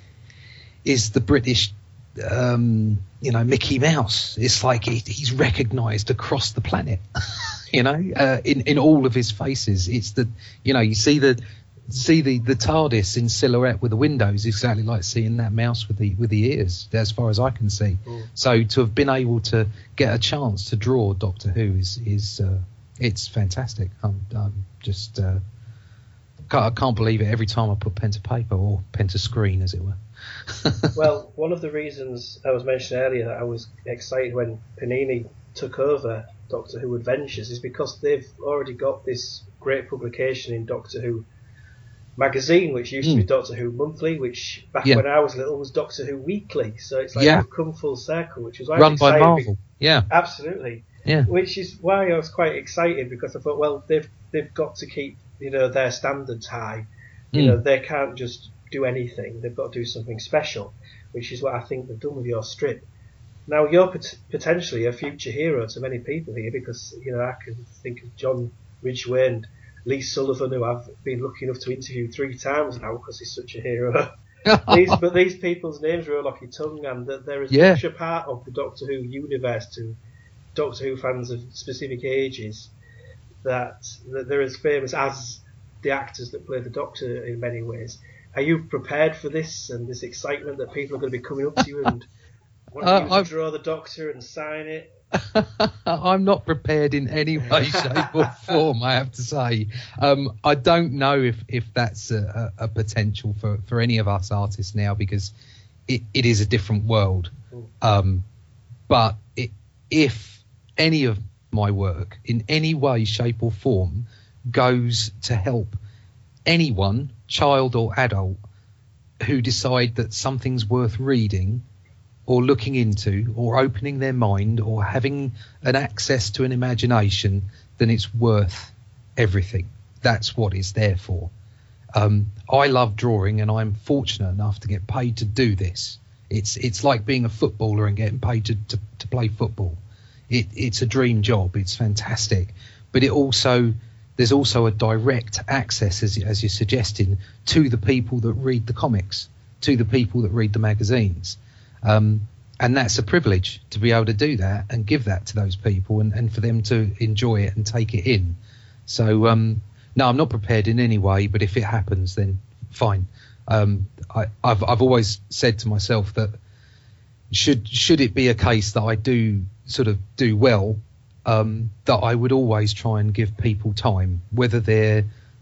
is the British, um, you know, Mickey Mouse. It's like he, he's recognised across the planet. You know, uh, in in all of his faces, it's the you know you see the see the, the TARDIS in silhouette with the windows, exactly like seeing that mouse with the with the ears, as far as I can see. Mm. So to have been able to get a chance to draw Doctor Who is is uh, it's fantastic. I'm, I'm just uh, can't, I can't believe it every time I put pen to paper or pen to screen, as it were. Well, one of the reasons I was mentioning earlier that I was excited when Panini took over Doctor Who Adventures is because they've already got this great publication in Doctor Who magazine, which used to be Mm. Doctor Who Monthly, which back Yeah. when I was little was Doctor Who Weekly. So it's like Yeah. we've come full circle, which is why I Run was by excited. Marvel. Yeah, Absolutely. yeah. Which is why I was quite excited, because I thought, well, they've they've got to keep you know their standards high. You Mm. know, they can't just do anything. They've got to do something special, which is what I think they've done with your strip. Now, you're pot- potentially a future hero to many people here, because you know I can think of John Ridgway and Lee Sullivan, who I've been lucky enough to interview three times now because he's such a hero. these, but these people's names roll off your tongue, and that there is Yeah. such a part of the Doctor Who universe to Doctor Who fans of specific ages that, that they're as famous as the actors that play the Doctor in many ways. Are you prepared for this and this excitement that people are going to be coming up to you and wanting Uh, you to I've- draw the Doctor and sign it? I'm not prepared in any way, shape, or form. I have to say, um, I don't know if, if that's a, a, a potential for, for any of us artists now, because it, it is a different world. Um, but it, if any of my work in any way, shape, or form goes to help anyone, child or adult, who decide that something's worth reading, or looking into, or opening their mind, or having an access to an imagination, then it's worth everything. That's what it's there for. Um, I love drawing, and I'm fortunate enough to get paid to do this. It's it's like being a footballer and getting paid to, to, to play football. It, it's a dream job. It's fantastic. But it also there's also a direct access, as, as you're suggesting, to the people that read the comics, to the people that read the magazines. Um, and that's a privilege to be able to do that and give that to those people, and, and for them to enjoy it and take it in. So, um, no, I'm not prepared in any way, but if it happens, then fine. Um, I, I've, I've always said to myself that should, should it be a case that I do sort of do well, um, that I would always try and give people time, whether they're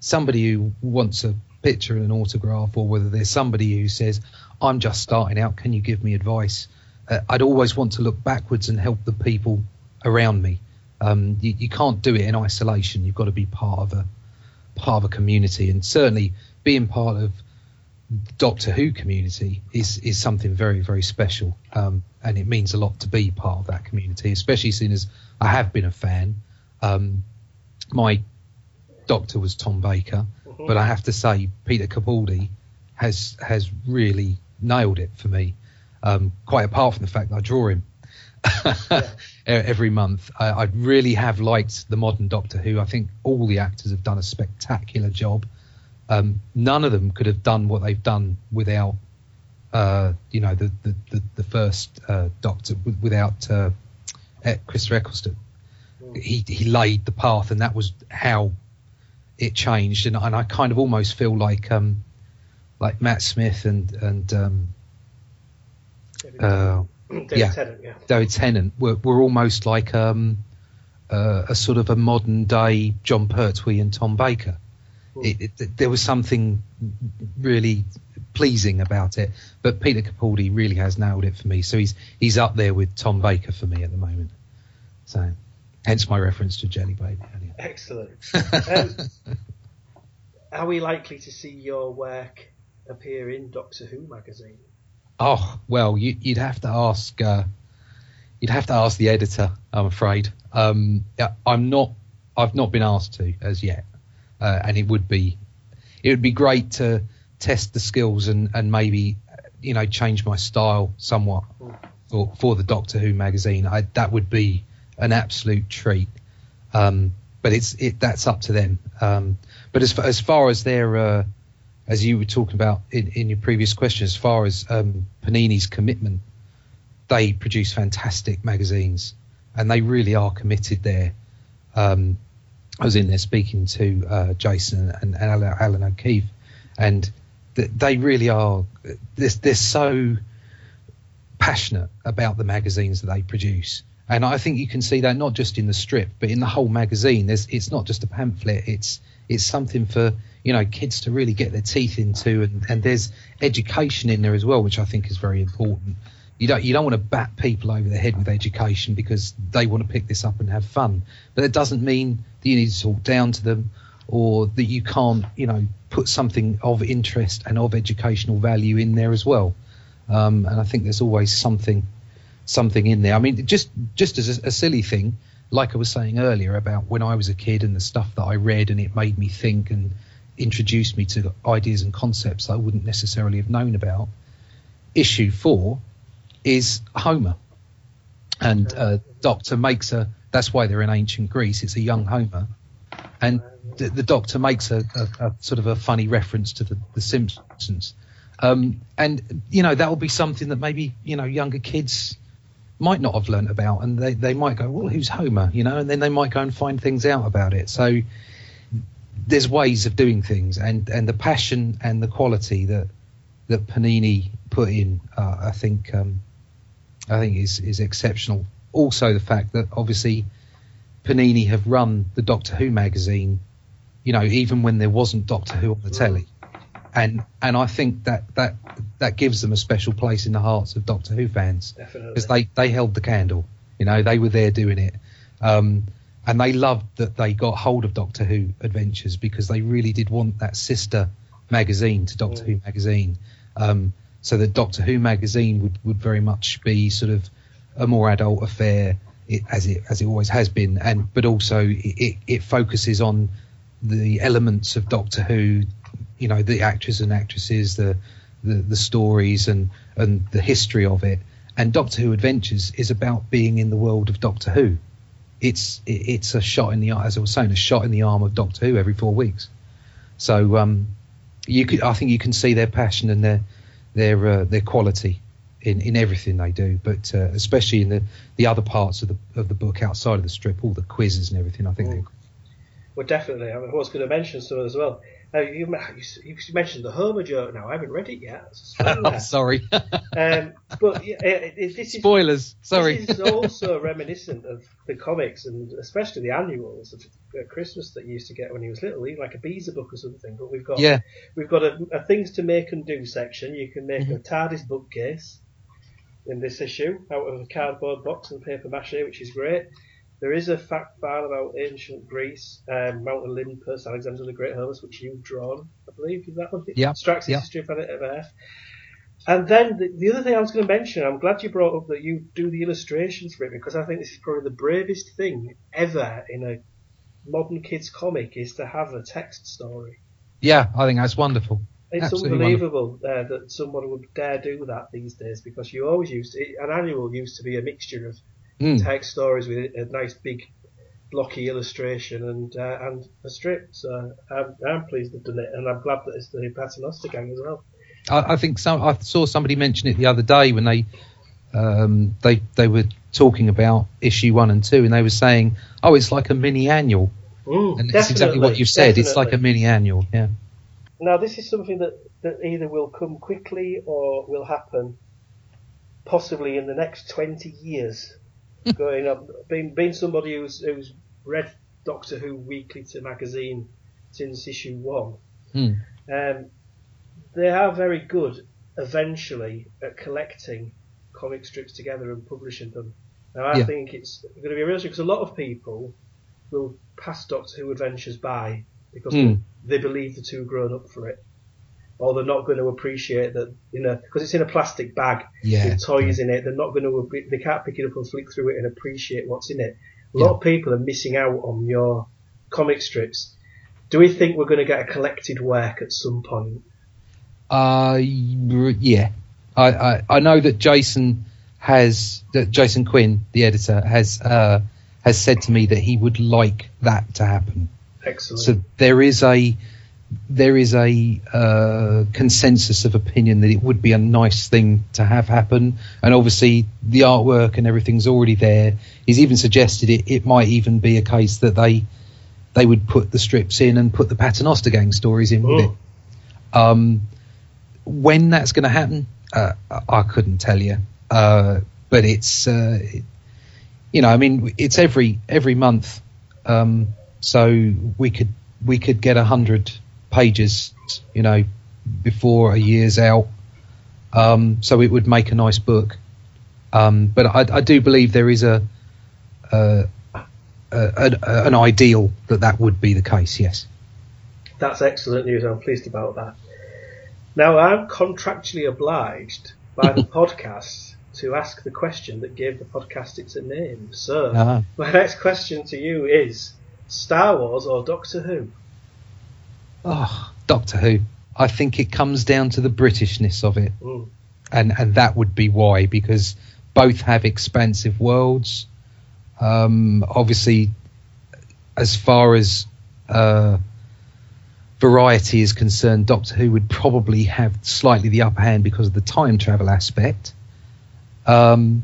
somebody who wants a picture and an autograph, or whether there's somebody who says, I'm just starting out, can you give me advice? Uh, I'd always want to look backwards and help the people around me. Um, you, you can't do it in isolation. You've got to be part of a part of a community, and certainly being part of the Doctor Who community is is something very, very special. Um, and it means a lot to be part of that community, especially seeing as I have been a fan. Um, my Doctor was Tom Baker, mm-hmm. but I have to say Peter Capaldi has has really nailed it for me. Um, quite apart from the fact that I draw him yeah. every month, I, I really have liked the modern Doctor Who. I think all the actors have done a spectacular job. Um, none of them could have done what they've done without, uh, you know, the the, the, the first uh, Doctor, without uh, Christopher Eccleston. Mm. He he laid the path, and that was how it changed. And, and I kind of almost feel like um, like Matt Smith and and um, uh, David yeah, Tennant, yeah. David Tennant were, were almost like um, uh, a sort of a modern day John Pertwee and Tom Baker. It, it, there was something really pleasing about it, but Peter Capaldi really has nailed it for me. So he's he's up there with Tom Baker for me at the moment. So, hence my reference to Jelly Baby earlier. Excellent. Um, are we likely to see your work appear in Doctor Who magazine? Oh well, you, you'd have to ask. Uh, you'd have to ask the editor. I'm afraid. Um, I'm not. I've not been asked to as yet. Uh, and it would be, it would be great to test the skills and, and maybe, you know, change my style somewhat for, for the Doctor Who magazine. I, that would be an absolute treat. Um, but it's it that's up to them. Um, but as far, as far as their, uh, as you were talking about in, in your previous question, as far as um, Panini's commitment, they produce fantastic magazines, and they really are committed there. Um, I was in there speaking to uh, Jason and, and Alan O'Keefe, and th- they really are. They're, they're so passionate about the magazines that they produce, and I think you can see that not just in the strip, but in the whole magazine. There's, it's not just a pamphlet; it's it's something for you know kids to really get their teeth into, and, and there's education in there as well, which I think is very important. You don't you don't want to bat people over the head with education because they want to pick this up and have fun, but it doesn't mean that you need to talk down to them, or that you can't, you know, put something of interest and of educational value in there as well. Um, and I think there's always something, something in there. I mean, just just as a, a silly thing, like I was saying earlier about when I was a kid and the stuff that I read, and it made me think and introduced me to ideas and concepts I wouldn't necessarily have known about. Issue four is Homer, and uh, Doctor makes a. That's why they're in ancient Greece. It's a young Homer, and the, the Doctor makes a, a, a sort of a funny reference to the, the Simpsons, um, and you know that will be something that maybe you know younger kids might not have learnt about, and they, they might go, well, who's Homer, you know, and then they might go and find things out about it. So there's ways of doing things, and, and the passion and the quality that that Panini put in, uh, I think, um, I think is is exceptional. Also, the fact that obviously Panini have run the Doctor Who magazine, you know, even when there wasn't Doctor Who on the telly, and and I think that that that gives them a special place in the hearts of Doctor Who fans, because they they held the candle, you know, they were there doing it, um, and they loved that they got hold of Doctor Who Adventures because they really did want that sister magazine to Doctor mm. Who magazine, um, so that Doctor Who magazine would would very much be sort of a more adult affair, it, as it as it always has been, and but also it, it focuses on the elements of Doctor Who, you know, the actors and actresses, the the, the stories and and the history of it. And Doctor Who Adventures is about being in the world of Doctor Who. It's it, it's a shot in the as I was saying, a shot in the arm of Doctor Who every four weeks. So um, you could I think you can see their passion and their their uh, their quality in, in everything they do, but uh, especially in the, the other parts of the of the book outside of the strip, all the quizzes and everything. I think mm. they're well, definitely. I was going to mention some as well. Uh, you, you mentioned the Homer joke. Now I haven't read it yet. Oh, sorry. um, but yeah, it, it, this is, spoilers. Sorry. This is also reminiscent of the comics and especially the annuals of at Christmas that he used to get when he was little, like a Beezer book or something. But we've got Yeah. we've got a, a things to make and do section. You can make Mhm. a TARDIS bookcase in this issue out of a cardboard box and paper mache, which is great. There is a fact file about ancient Greece, um, Mount Olympus, Alexander the Great Hermes, which you've drawn, I believe. Is that one? Yeah, Strax's yeah. History of Planet Earth. And then the, the other thing I was going to mention, I'm glad you brought up that you do the illustrations for it, because I think this is probably the bravest thing ever in a modern kids comic, is to have a text story. Yeah, I think that's wonderful. It's Absolutely unbelievable uh, that someone would dare do that these days, because you always used to, an annual used to be a mixture of Mm. text stories with a nice big blocky illustration and uh, and a strip. So I'm, I'm pleased they've done it, and I'm glad that it's the Paternoster gang as well. I, I think some. I saw somebody mention it the other day when they um, they they were talking about issue one and two, and they were saying, "Oh, it's like a mini annual," Mm, and that's exactly what you said. It's like a mini annual. Yeah. Now this is something that, that either will come quickly or will happen possibly in the next twenty years. Going up, being being somebody who's who's read Doctor Who weekly to magazine since issue one, Mm. um, they are very good eventually at collecting comic strips together and publishing them. Now I Yeah. think it's going to be a real issue, because a lot of people will pass Doctor Who adventures by because Mm. they believe they're too grown up for it, or they're not going to appreciate that, you know, because it's in a plastic bag Yeah. with toys in it. They're not going to, they can't pick it up and flick through it and appreciate what's in it. A lot Yeah. of people are missing out on your comic strips. Do we think we're going to get a collected work at some point? Uh, yeah. I, I I know that Jason has that Jason Quinn, the editor, has uh has said to me that he would like that to happen. Excellent. So there is a there is a uh, consensus of opinion that it would be a nice thing to have happen, and obviously the artwork and everything's already there. He's even suggested it, it might even be a case that they they would put the strips in and put the Paternoster Gang stories in with Oh. it. Um, when that's going to happen, uh, I couldn't tell you, uh, but it's uh, it, you know, I mean, it's every every month, um, so we could we could get a hundred pages, you know, before a year's out. Um, so it would make a nice book. Um, but I, I do believe there is a, a, a, a an ideal that that would be the case. Yes. That's excellent news. I'm pleased about that. Now, I'm contractually obliged by the podcast to ask the question that gave the podcast its a name. So, Ah. my next question to you is Star Wars or Doctor Who? Oh, Doctor Who. I think it comes down to the Britishness of it. Mm. And and that would be why, because both have expansive worlds. Um, obviously, as far as uh, variety is concerned, Doctor Who would probably have slightly the upper hand because of the time travel aspect. Um,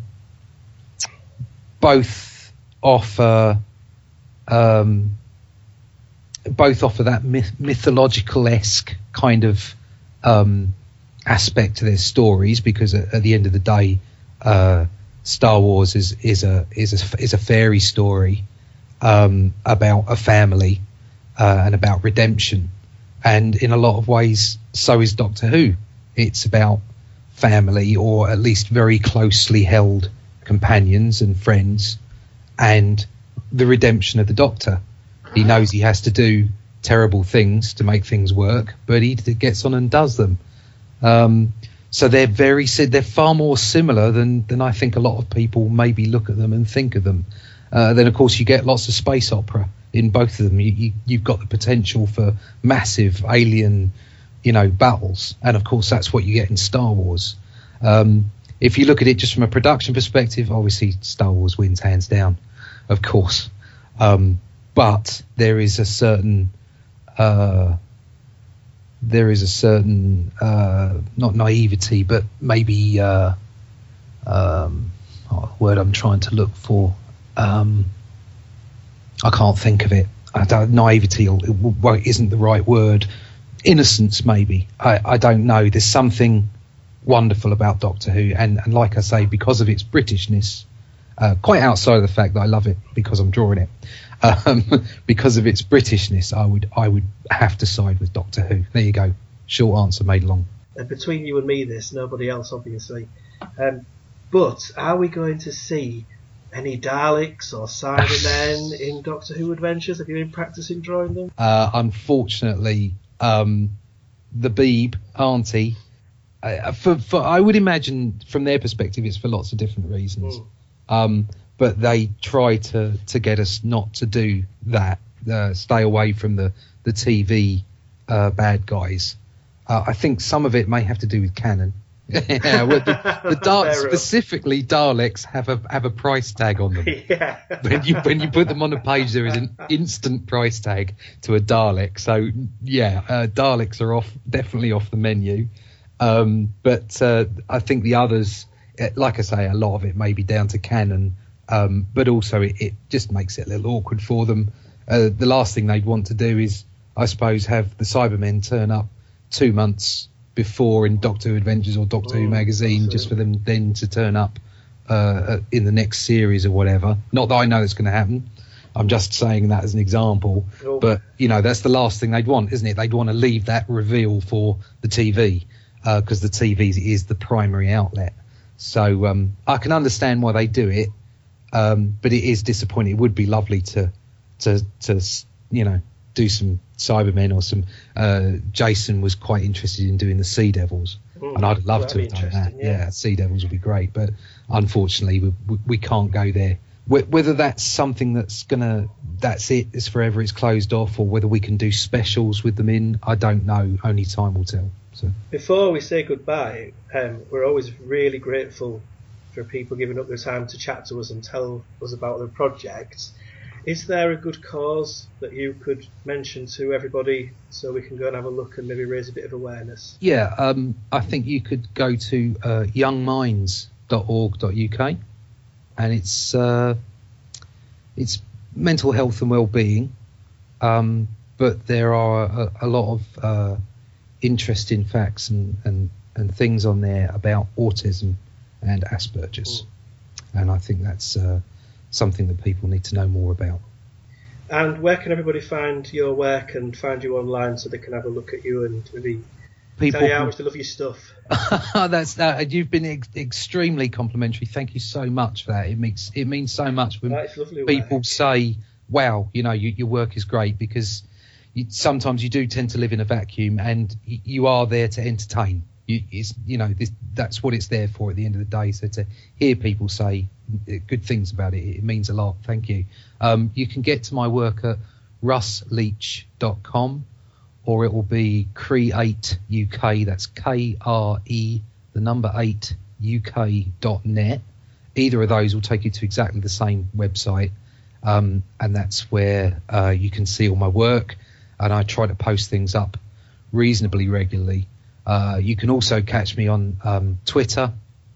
both offer um, both offer that myth- mythological-esque kind of um, aspect to their stories, because at, at the end of the day, uh, Star Wars is is a is a is a fairy story um, about a family uh, and about redemption, and in a lot of ways, so is Doctor Who. It's about family, or at least very closely held companions and friends, and the redemption of the Doctor. He knows he has to do terrible things to make things work, but he gets on and does them. Um, so they're very, they're far more similar than, than I think a lot of people maybe look at them and think of them. Uh, then, of course, you get lots of space opera in both of them. You, you, you've got the potential for massive alien, you know, battles. And, of course, that's what you get in Star Wars. Um, if you look at it just from a production perspective, obviously Star Wars wins hands down, of course. Um, but there is a certain... Uh, there is a certain uh, not naivety, but maybe uh, um, oh, word I'm trying to look for. Um, I can't think of it. I don't, naivety isn't the right word. Innocence, maybe. I, I don't know. There's something wonderful about Doctor Who, and, and like I say, because of its Britishness uh, quite outside of the fact that I love it because I'm drawing it. Um, because of its Britishness, I would I would have to side with Doctor Who. There you go. Short answer made long. And between you and me, this, nobody else, obviously. Um, but are we going to see any Daleks or Cybermen in Doctor Who Adventures? Have you been practicing drawing them? Uh, unfortunately, um, the Beeb, Auntie, uh, for, for I would imagine from their perspective it's for lots of different reasons. Mm. Um, but they try to, to get us not to do that, uh, stay away from the, the T V uh, bad guys. Uh, I think some of it may have to do with canon. Yeah, well, the, the dark, specifically Daleks have a have a price tag on them. Yeah. When you when you put them on a page, there is an instant price tag to a Dalek. So yeah, uh, Daleks are off, definitely off the menu. Um, but uh, I think the others, like I say, a lot of it may be down to canon, um, but also it, it just makes it a little awkward for them. Uh, the last thing they'd want to do is, I suppose, have the Cybermen turn up two months before in Doctor Who Adventures or Doctor oh, Who magazine, absolutely. Just for them then to turn up uh, in the next series or whatever. Not that I know it's going to happen. I'm just saying that as an example. Oh. But, you know, that's the last thing they'd want, isn't it? They'd want to leave that reveal for the T V because uh, the T V is the primary outlet. So um, I can understand why they do it, um, but it is disappointing. It would be lovely to, to, to you know, do some Cybermen or some uh, Jason was quite interested in doing the Sea Devils, mm, and I'd love to have done that. Yeah. yeah, Sea Devils would be great, but unfortunately we, we, we can't go there. Wh- whether that's something that's gonna that's it, it's forever, it's closed off, or whether we can do specials with them in, I don't know. Only time will tell. So before we say goodbye, um, we're always really grateful for people giving up their time to chat to us and tell us about their projects. Is there a good cause that you could mention to everybody so we can go and have a look and maybe raise a bit of awareness? Yeah, um, I think you could go to uh, young minds dot org dot U K, and it's uh, it's mental health and well-being, um, but there are a, a lot of uh, interesting facts and, and, and things on there about autism and Asperger's, mm. and I think that's Uh, something that people need to know more about. And where can everybody find your work and find you online so they can have a look at you and maybe people tell you how much they love your stuff? That's that. Uh, you've been ex- extremely complimentary. Thank you so much for that. It makes it means so much when people work. say, "Wow, you know, you, your work is great," because you, sometimes you do tend to live in a vacuum, and y- you are there to entertain. You, it's, you know, this, that's what it's there for at the end of the day. So to hear people say good things about it, it means a lot. Thank you. Um, you can get to my work at russ leach dot com, or it will be Create U K. That's K R E, the number eight, U K dot net. Either of those will take you to exactly the same website, um, and that's where uh, you can see all my work. And I try to post things up reasonably regularly. Uh, you can also catch me on um, Twitter,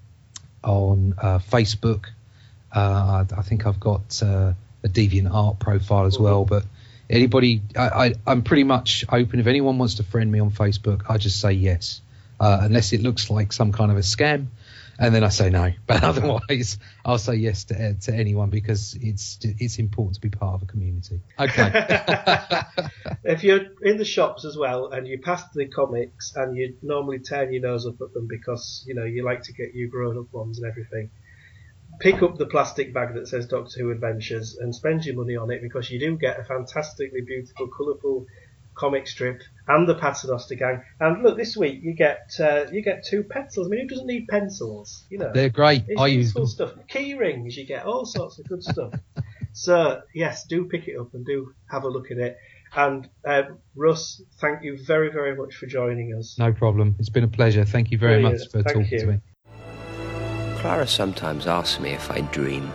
on uh, Facebook. Uh, I think I've got uh, a DeviantArt profile as well. But anybody, I, I, I'm pretty much open. If anyone wants to friend me on Facebook, I just say yes, uh, unless it looks like some kind of a scam, and then I say no. But otherwise, I'll say yes to to anyone because it's it's important to be part of a community. Okay. If you're in the shops as well and you pass the comics and you normally turn your nose up at them because, you know, you like to get you grown-up ones and everything, pick up the plastic bag that says Doctor Who Adventures and spend your money on it, because you do get a fantastically beautiful, colourful comic strip and the Paternoster Gang. And look, this week you get uh, you get two pencils. I mean, who doesn't need pencils? You know, they're great. It's I use them. Stuff. Key rings, you get all sorts of good stuff. So yes, do pick it up and do have a look at it. And uh, Russ, thank you very, very much for joining us. No problem. It's been a pleasure. Thank you very Brilliant. much for thank talking you. to me. Clara sometimes asks me if I dream.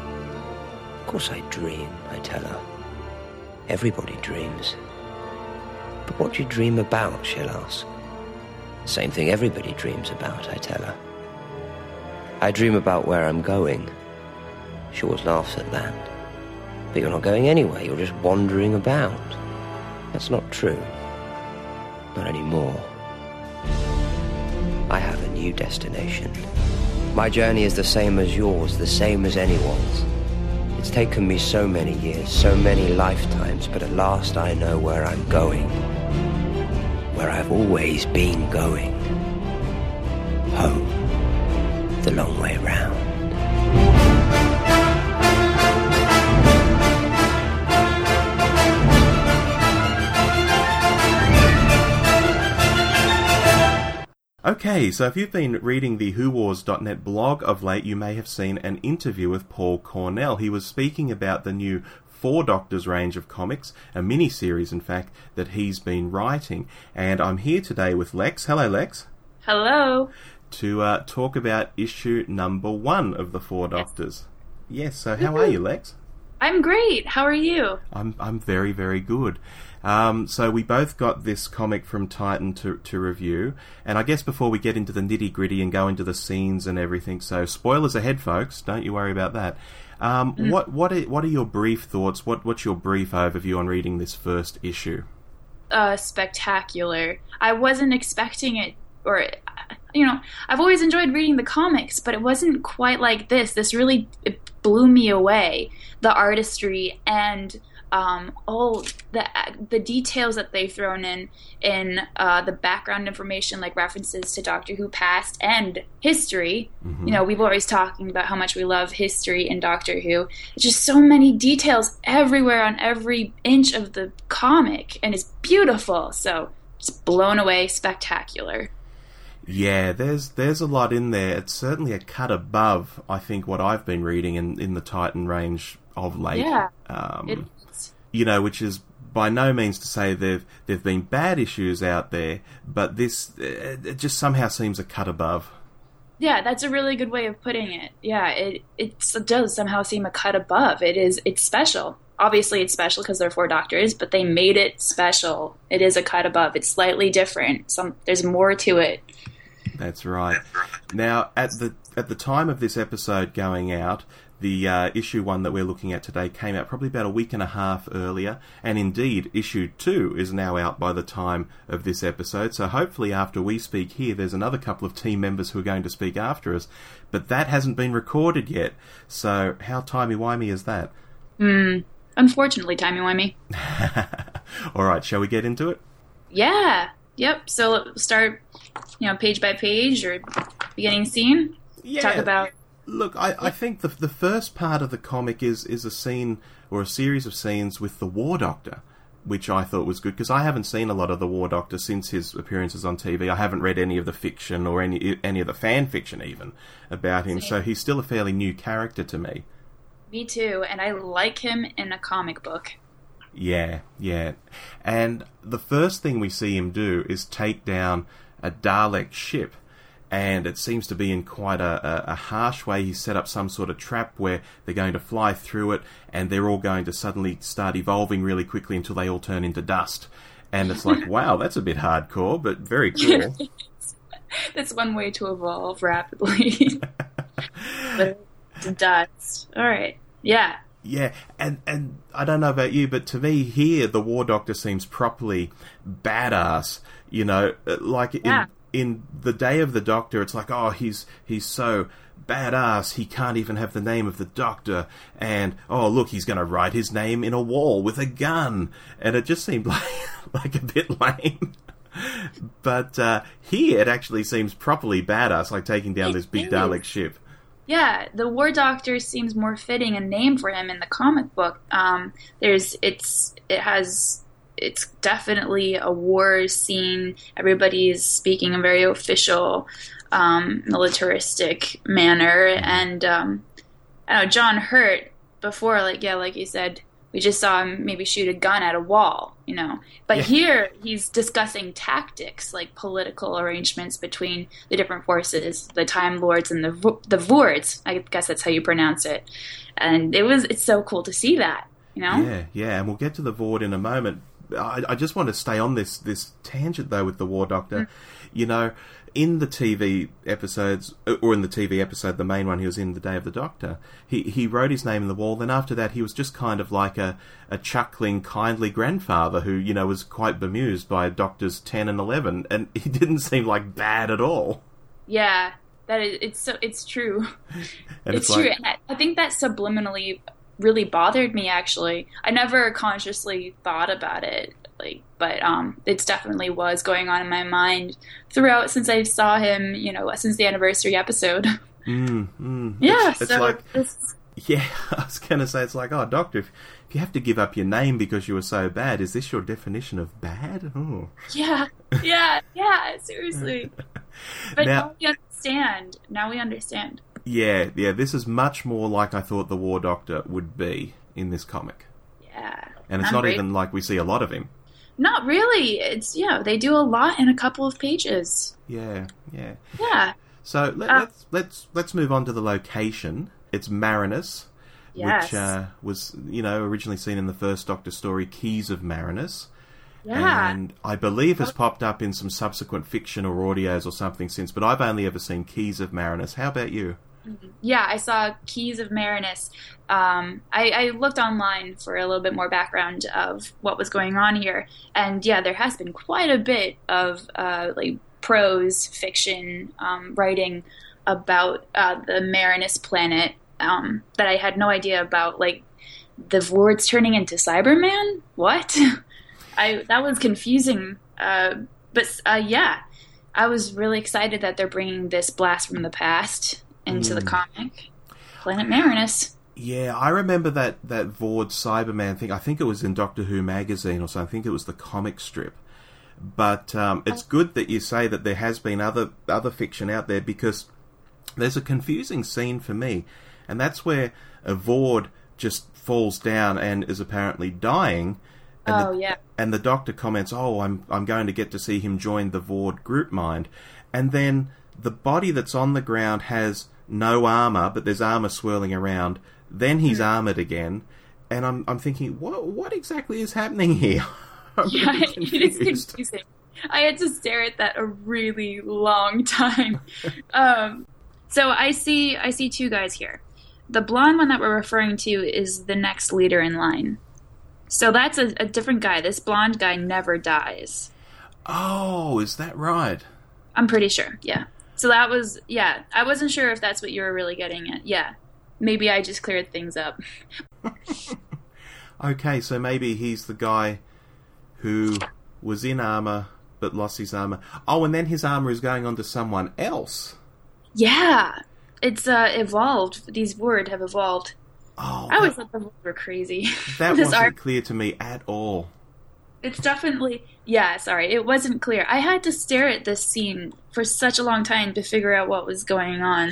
Of course I dream, I tell her. Everybody dreams. But what do you dream about, she'll ask. The same thing everybody dreams about, I tell her. I dream about where I'm going. She always laughs at that. But you're not going anywhere, you're just wandering about. That's not true. Not anymore. I have a new destination. My journey is the same as yours, the same as anyone's. It's taken me so many years, so many lifetimes, but at last I know where I'm going. Where I've always been going. Home. The long way round. Okay, so if you've been reading the who wars dot net blog of late, you may have seen an interview with Paul Cornell. He was speaking about the new Four Doctors range of comics, a mini-series, in fact, that he's been writing. And I'm here today with Lex. Hello, Lex. Hello. To uh, talk about issue number one of the Four Doctors. Yes, so how are you, Lex? I'm great. How are you? I'm I'm very, very good. Um, so we both got this comic from Titan to, to review, and I guess before we get into the nitty-gritty and go into the scenes and everything, so spoilers ahead, folks, don't you worry about that. Um, mm. What what are, what are your brief thoughts, what what's your brief overview on reading this first issue? Uh, spectacular. I wasn't expecting it, or, you know, I've always enjoyed reading the comics, but it wasn't quite like this. This really it blew me away. The artistry and um, all the the details that they've thrown in in uh, the background information, like references to Doctor Who past and history. Mm-hmm. You know, we've always talking about how much we love history in Doctor Who. It's just so many details everywhere on every inch of the comic, and it's beautiful. So, just blown away, spectacular. Yeah, there's there's a lot in there. It's certainly a cut above, I think, what I've been reading in, in the Titan range of late. Yeah, um, it is. You know, which is by no means to say there've there've been bad issues out there, but this it just somehow seems a cut above. Yeah, that's a really good way of putting it. Yeah, it it's, it does somehow seem a cut above. It is it's special. Obviously, it's special because they're four doctors, but they made it special. It is a cut above. It's slightly different. Some there's more to it. That's right. Now, at the at the time of this episode going out, the uh, issue one that we're looking at today came out probably about a week and a half earlier, and indeed, issue two is now out by the time of this episode, so hopefully after we speak here, there's another couple of team members who are going to speak after us, but that hasn't been recorded yet, so how timey-wimey is that? Hmm, unfortunately timey-wimey. Alright, shall we get into it? Yeah, yep, so let's start, you know, page by page, or beginning scene. Yeah. Talk about... Look, I, I think the the first part of the comic is, is a scene, or a series of scenes with the War Doctor, which I thought was good, because I haven't seen a lot of the War Doctor since his appearances on T V. I haven't read any of the fiction, or any any of the fan fiction even, about him, so he's still a fairly new character to me. Me too, and I like him in a comic book. Yeah, yeah. And the first thing we see him do is take down a Dalek ship. And it seems to be in quite a, a, a harsh way. He's set up some sort of trap where they're going to fly through it, and they're all going to suddenly start evolving really quickly until they all turn into dust. And it's like, wow, that's a bit hardcore, but very cool. That's one way to evolve rapidly. But dust. All right. Yeah. Yeah, and, and I don't know about you, but to me here, the War Doctor seems properly badass. You know, like yeah. in... In the Day of the Doctor, it's like, oh, he's he's so badass, he can't even have the name of the Doctor, and, oh, look, he's going to write his name in a wall with a gun, and it just seemed like, like a bit lame. But uh, here, it actually seems properly badass, like taking down this big Dalek ship. Yeah, the War Doctor seems more fitting a name for him in the comic book. Um, there's, it's, it has... It's definitely a war scene. Everybody's speaking in a very official, um, militaristic manner. And, um, I don't know, John Hurt, before, like, yeah, like you said, we just saw him maybe shoot a gun at a wall, you know. But yeah. Here, he's discussing tactics, like political arrangements between the different forces, the Time Lords and the the Vords. I guess that's how you pronounce it. And it was it's so cool to see that, you know? Yeah, yeah, and we'll get to the Vord in a moment. I, I just want to stay on this, this tangent, though, with the War Doctor. Mm. You know, in the T V episodes, or in the T V episode, the main one he was in, The Day of the Doctor, he, he wrote his name in the wall, then after that he was just kind of like a, a chuckling, kindly grandfather who, you know, was quite bemused by Doctors ten and eleven, and he didn't seem like bad at all. Yeah, that is, it's so it's true. And it's it's true. like- And I, I think that subliminally really bothered me. Actually, I never consciously thought about it, like, but um, it definitely was going on in my mind throughout since I saw him. You know, since the anniversary episode. Mm, mm. Yeah, It's, it's so like, it's, yeah, I was going to say, it's like, oh, doctor, if, if you have to give up your name because you were so bad, is this your definition of bad? Oh. yeah, yeah, yeah, seriously. But Now- now we understand. Now we understand. Yeah, yeah, this is much more like I thought the War Doctor would be in this comic. Yeah. And it's I'm not great. even like we see a lot of him. Not really. It's, yeah, they do a lot in a couple of pages. Yeah, yeah. Yeah. So let, Uh, let's let's let's move on to the location. It's Marinus, Yes. which uh, was you know originally seen in the first Doctor story, Keys of Marinus, Yeah. and I believe has popped up in some subsequent fiction or audios or something since. But I've only ever seen Keys of Marinus. How about you? Yeah, I saw Keys of Marinus. Um, I, I looked online for a little bit more background of what was going on here, and yeah, there has been quite a bit of uh, like prose fiction um, writing about uh, the Marinus planet um, that I had no idea about. Like the Vords turning into Cyberman. What? I that was confusing. Uh, but uh, yeah, I was really excited that they're bringing this blast from the past into the comic. Planet Marinus. Yeah, I remember that that Vord Cyberman thing. I think it was in Doctor Who magazine or something. I think it was the comic strip. But um, it's good that you say that there has been other other fiction out there, because there's a confusing scene for me, and that's where a Vord just falls down and is apparently dying. And Oh, the, yeah. And the Doctor comments, "Oh, I'm I'm going to get to see him join the Vord group mind," and then the body that's on the ground has no armor, but there's armor swirling around. Then he's armored again, and I'm I'm thinking, what what exactly is happening here? I'm Yeah, really it is confused. confusing. I had to stare at that a really long time. um, so I see, I see two guys here. The blonde one that we're referring to is the next leader in line. So that's a, a different guy. This blonde guy never dies. Oh, is that right? I'm pretty sure. Yeah. So that was, yeah. I wasn't sure if that's what you were really getting at. Yeah. Maybe I just cleared things up. Okay, so maybe he's the guy who was in armor but lost his armor. Oh, and then his armor is going on to someone else. Yeah. It's uh, evolved. These words have evolved. Oh, I always that, thought the words were crazy. that This wasn't art- clear to me at all. It's definitely, yeah, sorry, it wasn't clear. I had to stare at this scene for such a long time to figure out what was going on.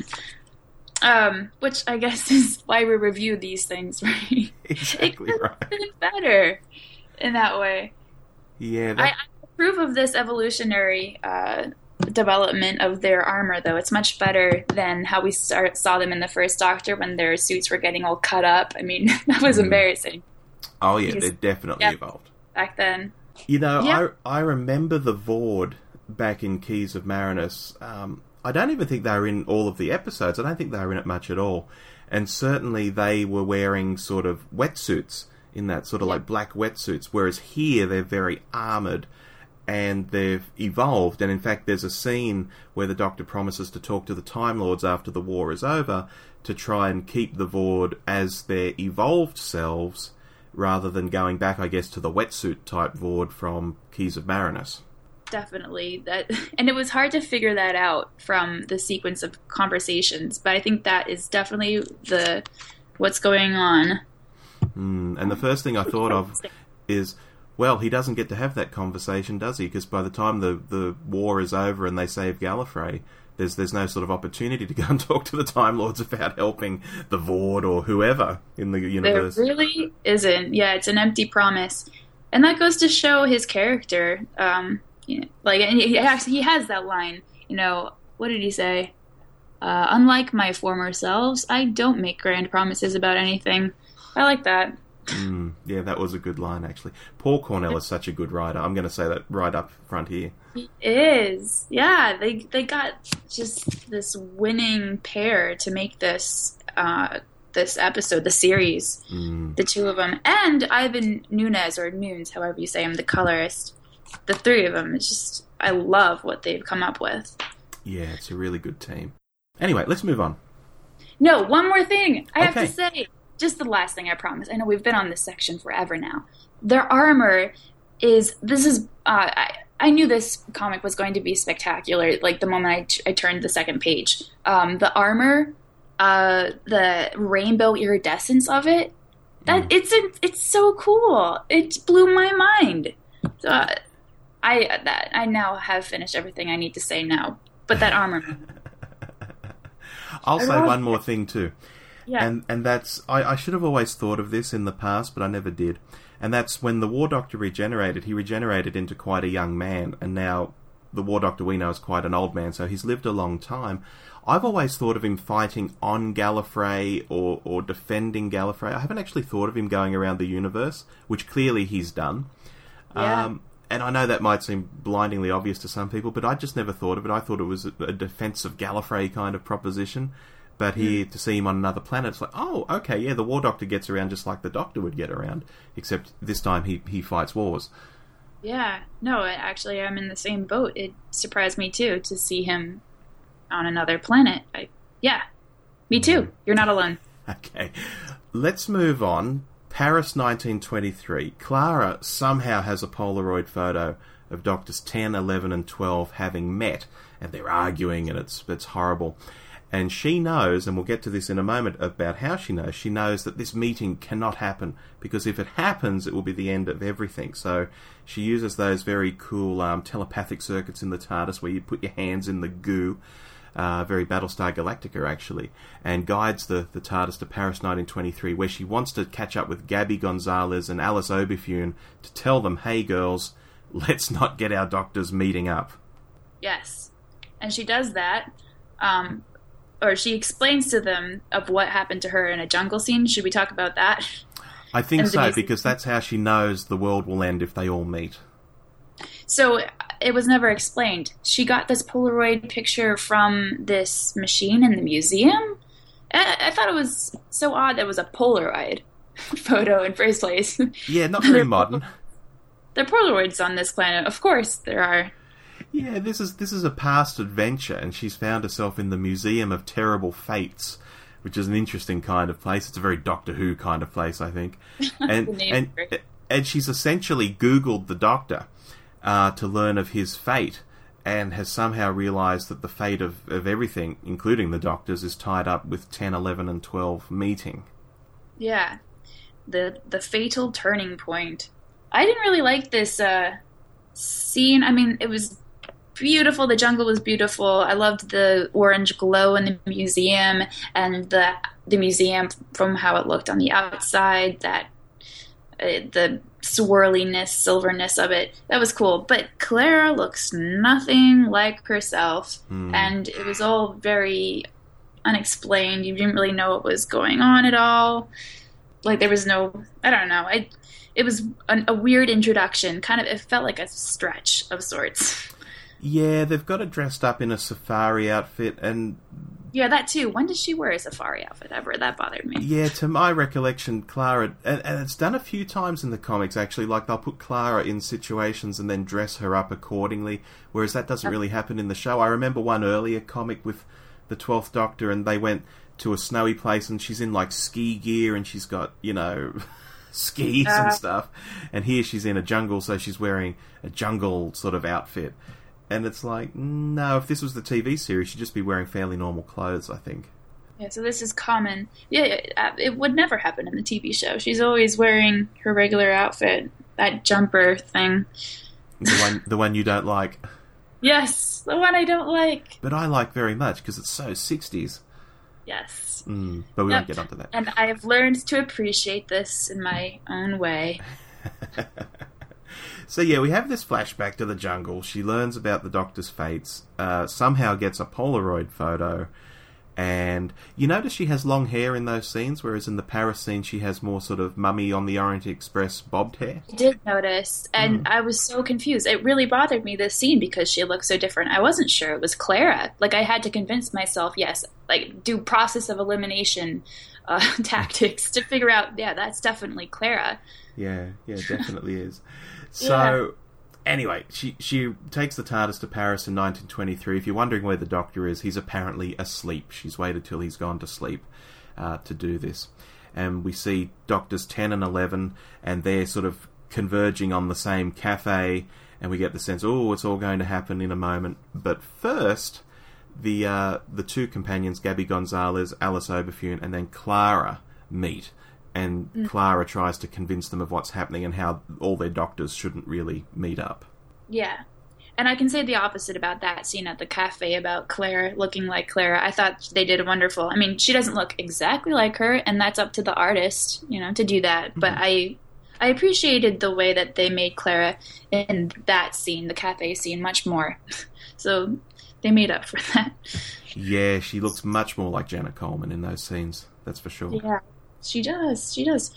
Um, which I guess is why we review these things, right? Exactly it right. could have been better in that way. Yeah, I, that, I approve of this evolutionary uh, development of their armor, though. It's much better than how we start, saw them in the first Doctor when their suits were getting all cut up. I mean, that was Mm. embarrassing oh yeah, because- they're definitely yeah. evolved. back then. You know, Yeah. I I remember the Vord back in Keys of Marinus. Um, I don't even think they were in all of the episodes. I don't think they were in it much at all. And certainly they were wearing sort of wetsuits, in that sort of like black wetsuits, whereas here they're very armoured and they've evolved. And in fact, there's a scene where the Doctor promises to talk to the Time Lords after the war is over to try and keep the Vord as their evolved selves, rather than going back, I guess, to the wetsuit type Vord from Keys of Marinus. Definitely that, and it was hard to figure that out from the sequence of conversations, but I think that is definitely the what's going on. Mm, and the first thing I thought of is, well, he doesn't get to have that conversation, does he? Because by the time the, the war is over and they save Gallifrey, there's there's no sort of opportunity to go and talk to the Time Lords about helping the Vord or whoever in the universe. There really isn't. Yeah, it's an empty promise, and that goes to show his character. Um, you know, like, and he actually he has that line. You know, what did he say? Uh, Unlike my former selves, I don't make grand promises about anything. I like that. Mm, yeah, that was a good line, actually. Paul Cornell is such a good writer. I'm going to say that right up front here. He is. Yeah, they they got just this winning pair to make this uh, this episode, the series, Mm. the two of them, and Ivan Nunes or Nunes, however you say him, the colorist. The three of them. It's just, I love what they've come up with. Yeah, it's a really good team. Anyway, let's move on. No, one more thing I have Okay. to say. Just the last thing, I promise. I know we've been on this section forever now. Their armor is, this is, uh, I, I knew this comic was going to be spectacular, like the moment I, t- I turned the second page. Um, the armor, uh, the rainbow iridescence of it, that it's it's so cool. It blew my mind. So uh, I that I now have finished everything I need to say now. But that armor, I'll I say love one more thing too. yeah, And and that's I, I should have always thought of this in the past, but I never did. And that's when the War Doctor regenerated. He regenerated into quite a young man, and now the War Doctor we know is quite an old man. So he's lived a long time. I've always thought of him fighting on Gallifrey or or defending Gallifrey. I haven't actually thought of him going around the universe, which clearly he's done. Yeah. Um, and I know that might seem blindingly obvious to some people, but I just never thought of it. I thought it was a, a defense of Gallifrey kind of proposition. But here, to see him on another planet, it's like, oh, okay, yeah, the War Doctor gets around just like the Doctor would get around, except this time he, he fights wars. yeah. No, I- actually, I'm in the same boat. It surprised me too to see him on another planet. I, yeah, me too. You're not alone. Okay, let's move on. Paris nineteen twenty-three. Clara somehow has a Polaroid photo of Doctors ten, eleven and twelve having met, and they're arguing, and it's it's horrible. And she knows, and we'll get to this in a moment about how she knows, she knows that this meeting cannot happen, because if it happens, it will be the end of everything. So she uses those very cool um, telepathic circuits in the TARDIS where you put your hands in the goo, uh, very Battlestar Galactica actually, and guides the, the TARDIS to Paris nineteen twenty-three, where she wants to catch up with Gabby Gonzalez and Alice Oberfune to tell them, hey girls, let's not get our doctors meeting up. Yes, and she does that. Um, or she explains to them of what happened to her in a jungle scene. Should we talk about that? I think And so, Denise- because that's how she knows the world will end if they all meet. So it was never explained. She got this Polaroid picture from this machine in the museum. I, I thought it was so odd that it was a Polaroid photo in first place. Yeah, not very modern. There are Polaroids on this planet. Of course there are. Yeah, this is this is a past adventure, and she's found herself in the Museum of Terrible Fates, which is an interesting kind of place. It's a very Doctor Who kind of place, I think. And The name and, is great. and she's essentially Googled the Doctor uh, to learn of his fate, and has somehow realised that the fate of, of everything, including the Doctors, is tied up with ten, eleven and twelve meeting. Yeah. The the fatal turning point. I didn't really like this uh, scene. I mean, it was beautiful. The jungle was beautiful. I loved the orange glow in the museum, and the the museum from how it looked on the outside. That uh, the swirliness, silverness of it. That was cool. But Clara looks nothing like herself, Hmm. and it was all very unexplained. You didn't really know what was going on at all. Like there was no, I don't know. I, it was an, a weird introduction. Kind of, it felt like a stretch of sorts. Yeah, they've got her dressed up in a safari outfit, and Yeah, that too. When did she wear a safari outfit ever? That bothered me. yeah, to my recollection, Clara, and, and it's done a few times in the comics actually, like they'll put Clara in situations and then dress her up accordingly, whereas that doesn't really happen in the show. I remember one earlier comic with the twelfth Doctor, and they went to a snowy place and she's in like ski gear and she's got, you know, skis and Uh. stuff, and here she's in a jungle, so she's wearing a jungle sort of outfit. And it's like, no, if this was the T V series, she'd just be wearing fairly normal clothes, I think. Yeah, so this is common. Yeah, it, it would never happen in the T V show. She's always wearing her regular outfit, that jumper thing. The one, the one you don't like. Yes, the one I don't like. But I like very much, because it's so sixties. Yes. Mm, but we Yep. won't get onto that. And I have learned to appreciate this in my own way. So yeah, we have this flashback to the jungle. She learns about the Doctor's fates, uh, somehow gets a Polaroid photo, and you notice she has long hair in those scenes, whereas in the Paris scene she has more sort of Mummy on the Orient Express bobbed hair. I did notice, and I was so confused. It really bothered me, this scene, because she looked so different. I wasn't sure it was Clara. Like, I had to convince myself, yes, like, do process of elimination uh, tactics to figure out, yeah, that's definitely Clara. Yeah, yeah, it definitely is. So, Anyway, she she takes the TARDIS to Paris in nineteen twenty-three. If you're wondering where the Doctor is, he's apparently asleep. She's waited till he's gone to sleep uh, to do this. And we see Doctors ten and eleven, and they're sort of converging on the same cafe, and we get the sense, oh, it's all going to happen in a moment. But first, the uh, the two companions, Gabby Gonzalez, Alice Oberfune, and then Clara meet. And mm. Clara tries to convince them of what's happening and how all their doctors shouldn't really meet up. Yeah. And I can say the opposite about that scene at the cafe about Claire looking like Clara. I thought they did wonderful. I mean, she doesn't look exactly like her, and that's up to the artist, you know, to do that. Mm-hmm. But I I appreciated the way that they made Clara in that scene, the cafe scene, much more. So they made up for that. Yeah, she looks much more like Janet Coleman in those scenes, that's for sure. Yeah. She does. She does.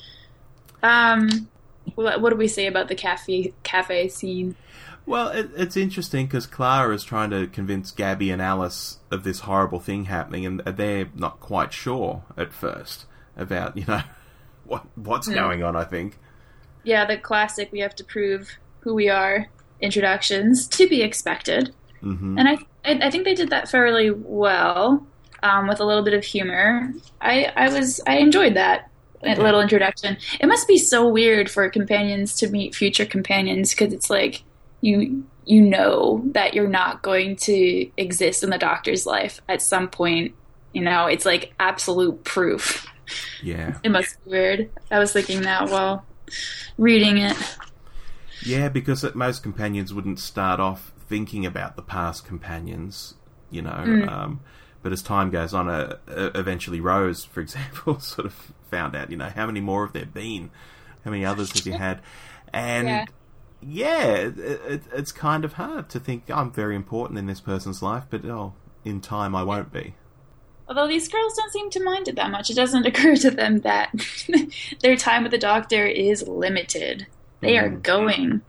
Um, what, what do we say about the cafe cafe scene? Well, it, it's interesting because Clara is trying to convince Gabby and Alice of this horrible thing happening, and they're not quite sure at first about, you know, what what's mm. going on, I think. Yeah, the classic, we have to prove who we are, introductions, to be expected. Mm-hmm. And I, I I think they did that fairly well. Um, with a little bit of humor. I, I was I enjoyed that yeah. little introduction. It must be so weird for companions to meet future companions, because it's like you you know that you're not going to exist in the Doctor's life at some point. You know, it's like absolute proof. Yeah. It must be weird. I was thinking that while reading it. Yeah, because most companions wouldn't start off thinking about the past companions, you know. Mm. Um, But as time goes on, uh, eventually Rose, for example, sort of found out, you know, how many more have there been? How many others have you had? And, yeah, yeah it, it, it's kind of hard to think, I'm very important in this person's life, but, oh, in time I won't be. Although these girls don't seem to mind it that much. It doesn't occur to them that their time with the Doctor is limited. They mm. are going.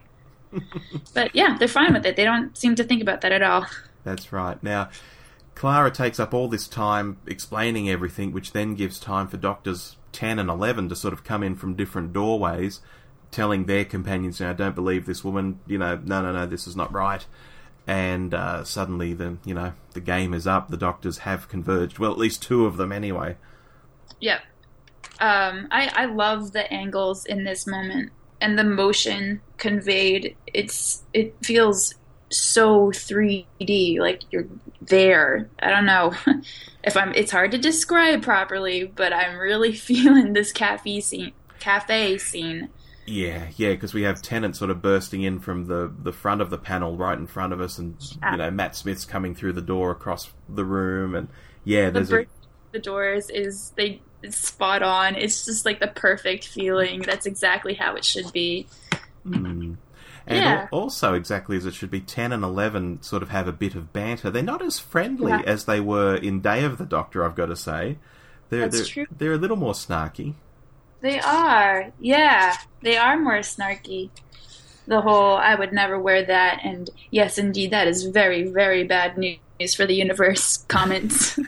But, yeah, they're fine with it. They don't seem to think about that at all. That's right. Now, Clara takes up all this time explaining everything, which then gives time for Doctors ten and eleven to sort of come in from different doorways, telling their companions, you know, don't believe this woman, you know, no, no, no, this is not right. And uh, suddenly, the you know, the game is up. The Doctors have converged. Well, at least two of them anyway. Yep. Um, I, I love the angles in this moment and the motion conveyed. It's It feels so three D, like you're there. I don't know if I'm it's hard to describe properly, but I'm really feeling this cafe scene cafe scene. Yeah, yeah, because we have Tennant sort of bursting in from the, the front of the panel right in front of us, and you know, Matt Smith's coming through the door across the room, and yeah, there's the, a... the doors is they it's spot on. It's just like the perfect feeling. That's exactly how it should be. Mm. And yeah. al- also, exactly as it should be, ten and eleven sort of have a bit of banter. They're not as friendly yeah. as they were in Day of the Doctor, I've got to say. They're, That's they're, true. They're a little more snarky. They are. Yeah, they are more snarky. The whole, I would never wear that, and yes, indeed, that is very, very bad news for the universe comments.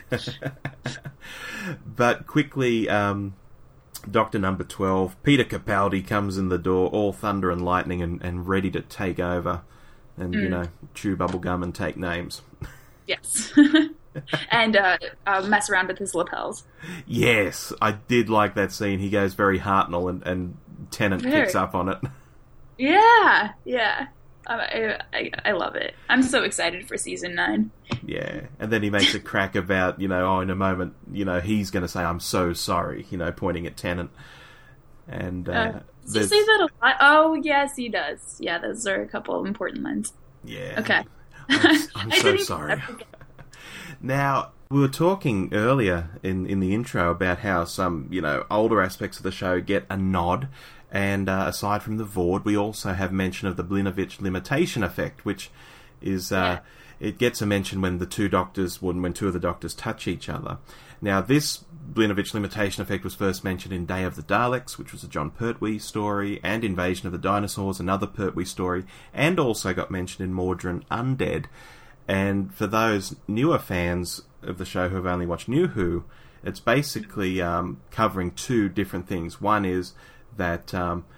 But quickly... Um, Doctor number twelve, Peter Capaldi, comes in the door, all thunder and lightning, and, and ready to take over and, mm. you know, chew bubblegum and take names. Yes. and uh, uh, mess around with his lapels. Yes, I did like that scene. He goes very Hartnell, and, and Tennant very. picks up on it. Yeah, yeah. I, I, I love it. I'm so excited for season nine. Yeah, and then he makes a crack about, you know, oh, in a moment, you know, he's going to say, I'm so sorry, you know, pointing at Tennant. And uh, uh, does he say that a lot? Oh, yes, he does. Yeah, those are a couple of important lines. Yeah. Okay. I'm, I'm so sorry. Now, we were talking earlier in, in the intro about how some, you know, older aspects of the show get a nod. And uh, aside from the Vord, we also have mention of the Blinovitch limitation effect, which is uh, yeah. it gets a mention when the two doctors, when, when two of the doctors touch each other. Now, this Blinovitch limitation effect was first mentioned in Day of the Daleks, which was a John Pertwee story, and Invasion of the Dinosaurs, another Pertwee story, and also got mentioned in Mordrin Undead. And for those newer fans of the show who have only watched New Who, it's basically um, covering two different things. One is that um,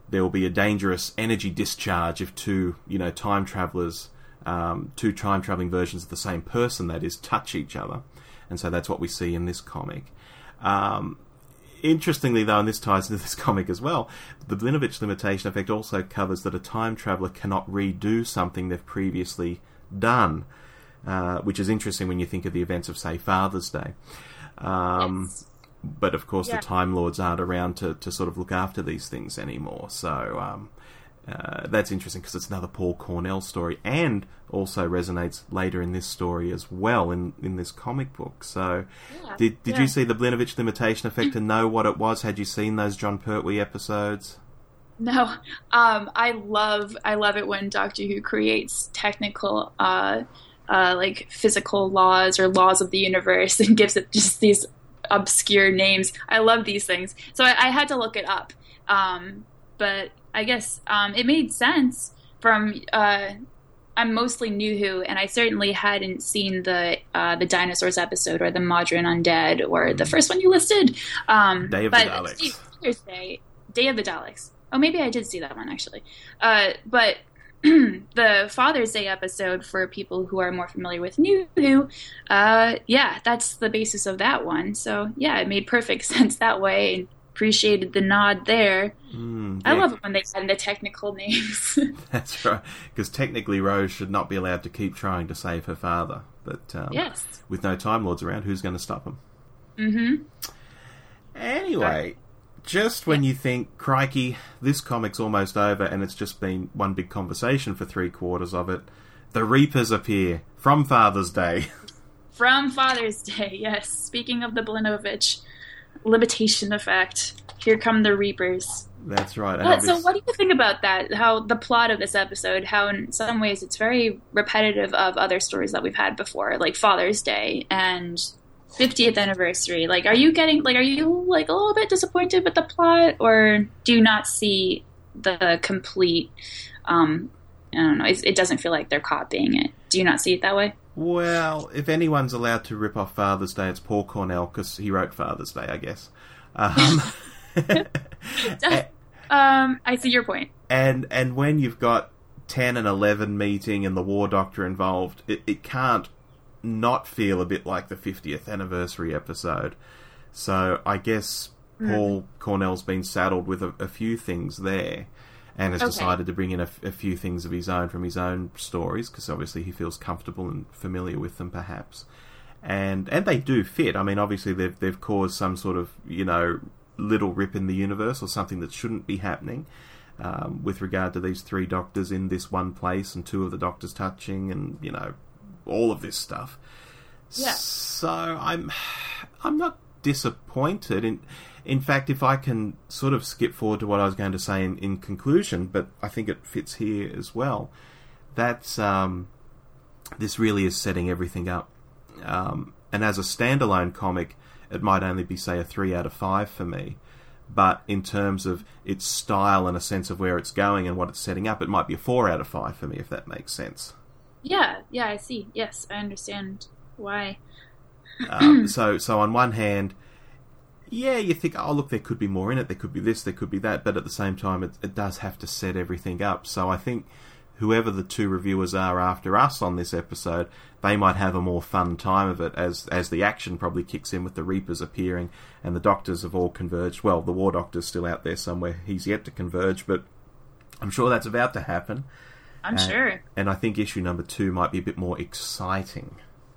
there will be a dangerous energy discharge if two, you know, time travelers, um, two time traveling versions of the same person, that is, touch each other. And so that's what we see in this comic. Um, interestingly, though, and this ties into this comic as well, the Blinovitch limitation effect also covers that a time traveler cannot redo something they've previously done, uh, which is interesting when you think of the events of, say, Father's Day. Um, yes. But, of course, Yeah. the Time Lords aren't around to, to sort of look after these things anymore. So um, uh, that's interesting because it's another Paul Cornell story, and also resonates later in this story as well, in, in this comic book. So Yeah. did did Yeah. you see the Blinovitch limitation effect and know what it was? Had you seen those John Pertwee episodes? No, um, I love I love it when Doctor Who creates technical, uh, uh, like physical laws or laws of the universe and gives it just these obscure names. I love these things, so I, I had to look it up. Um, but I guess um, it made sense from. Uh, I'm mostly new Who, and I certainly hadn't seen the uh, the dinosaurs episode or the Modern Undead or the first one you listed. Um, Day of but the Daleks. Father's Day, Day of the Daleks. Oh, maybe I did see that one actually. Uh, but the Father's Day episode, for people who are more familiar with New Who, uh, yeah, that's the basis of that one. So yeah, it made perfect sense that way. And appreciated the nod there. Mm, I yeah. love it when they add the technical names. That's right, because technically Rose should not be allowed to keep trying to save her father. But um, Yes. with no Time Lords around, who's going to stop him? Mm-hmm. Anyway, just when you think, crikey, this comic's almost over and it's just been one big conversation for three quarters of it, the Reapers appear from Father's Day. From Father's Day, yes. Speaking of the Blinovitch limitation effect, here come the Reapers. That's right. And But, so obvious- what do you think about that? How the plot of this episode, how in some ways it's very repetitive of other stories that we've had before, like Father's Day and fiftieth anniversary. Like, are you getting, like, are you, like, a little bit disappointed with the plot, or do you not see the complete, um, I don't know, it, it doesn't feel like they're copying it. Do you not see it that way? Well, if anyone's allowed to rip off Father's Day, it's Paul Cornell, because he wrote Father's Day, I guess. Um, um, I see your point. and and when you've got ten and eleven meeting and the War Doctor involved, it, it can't not feel a bit like the fiftieth anniversary episode. So I guess Paul Cornell's been saddled with a, a few things there, and has Okay. decided to bring in a, f- a few things of his own from his own stories, because obviously he feels comfortable and familiar with them, perhaps. And and they do fit. I mean, obviously they've they've caused some sort of, you know, little rip in the universe, or something that shouldn't be happening, um, with regard to these three Doctors in this one place and two of the Doctors touching, and, you know, all of this stuff. Yeah. So I'm I'm not disappointed. In in fact, if I can sort of skip forward to what I was going to say in, in conclusion, but I think it fits here as well. That's um, this really is setting everything up. Um, and as a standalone comic, it might only be, say, a three out of five for me. But in terms of its style and a sense of where it's going and what it's setting up, it might be a four out of five for me, if that makes sense. Yeah, yeah, I see. Yes, I understand why. Um, so, so on one hand, yeah, you think, oh, look, there could be more in it, there could be this, there could be that, but at the same time, it, it does have to set everything up. So I think whoever the two reviewers are after us on this episode, they might have a more fun time of it, as as the action probably kicks in with the Reapers appearing, and the Doctors have all converged. Well, the War Doctor's still out there somewhere, he's yet to converge, but I'm sure that's about to happen. I'm Uh, sure. And I think issue number two might be a bit more exciting.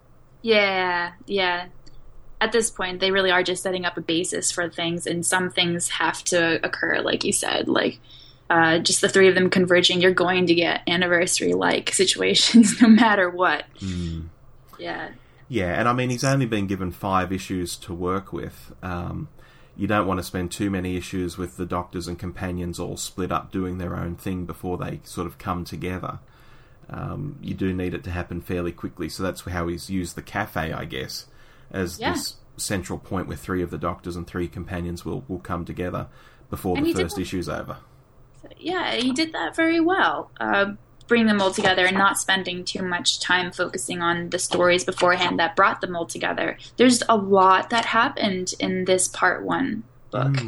Yeah, yeah. At this point, they really are just setting up a basis for things, and some things have to occur, like you said. Like, uh, just the three of them converging, you're going to get anniversary-like situations no matter what. Mm. Yeah. Yeah, and I mean, he's only been given five issues to work with. Um, you don't want to spend too many issues with the Doctors and Companions all split up doing their own thing before they sort of come together. Um, you do need it to happen fairly quickly, so that's how he's used the cafe, I guess, as Yeah. this central point where three of the Doctors and three Companions will, will come together before And the he did first that- issue's over. Yeah, he did that very well. Uh, bring them all together and not spending too much time focusing on the stories beforehand that brought them all together. There's a lot that happened in this part one book. Mm.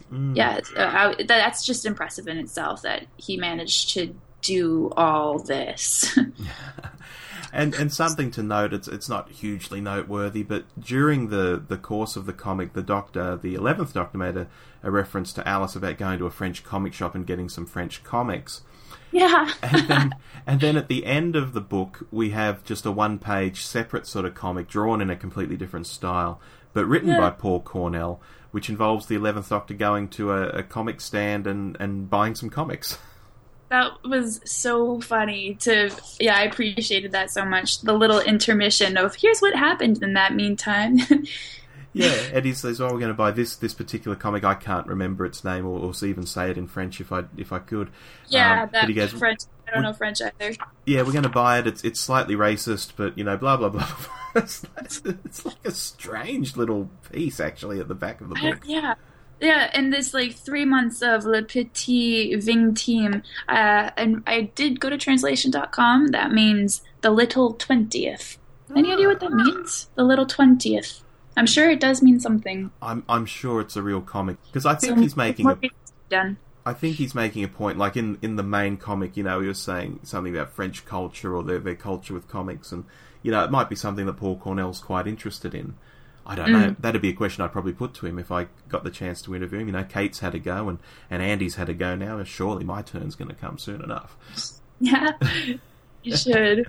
Mm. Yeah, uh, I, that's just impressive in itself that he managed to do all this. And and something to note, it's it's not hugely noteworthy, but during the, the course of the comic, the Doctor, the eleventh Doctor, made a, a reference to Alice about going to a French comic shop and getting some French comics. Yeah. and then and then at the end of the book, we have just a one-page separate sort of comic drawn in a completely different style, but written yeah. by Paul Cornell, which involves the eleventh Doctor going to a, a comic stand and, and buying some comics. That was so funny to, yeah, I appreciated that so much. The little intermission of, here's what happened in that meantime. Yeah, Eddie says, "Oh, we're going to buy this this particular comic. I can't remember its name, or, or even say it in French if I if I could." Yeah, um, that goes, French. I don't know French either. Yeah, we're going to buy it. It's it's slightly racist, but you know, blah blah blah. it's, like, it's like a strange little piece, actually, at the back of the book. I, yeah. Yeah, in this, like, three months of Le Petit Vingtième, uh, and I did go to translation dot com. That means the little twentieth. Any idea what that means? The little twentieth. I'm sure it does mean something. I'm I'm sure it's a real comic, because I think so, he's making a... Done. I think he's making a point, like in, in the main comic, you know, he was saying something about French culture or their, their culture with comics, and, you know, it might be something that Paul Cornell's quite interested in. I don't know. Mm. That'd be a question I'd probably put to him if I got the chance to interview him. You know, Kate's had a go and, and Andy's had a go now. Surely my turn's going to come soon enough. Yeah, you should.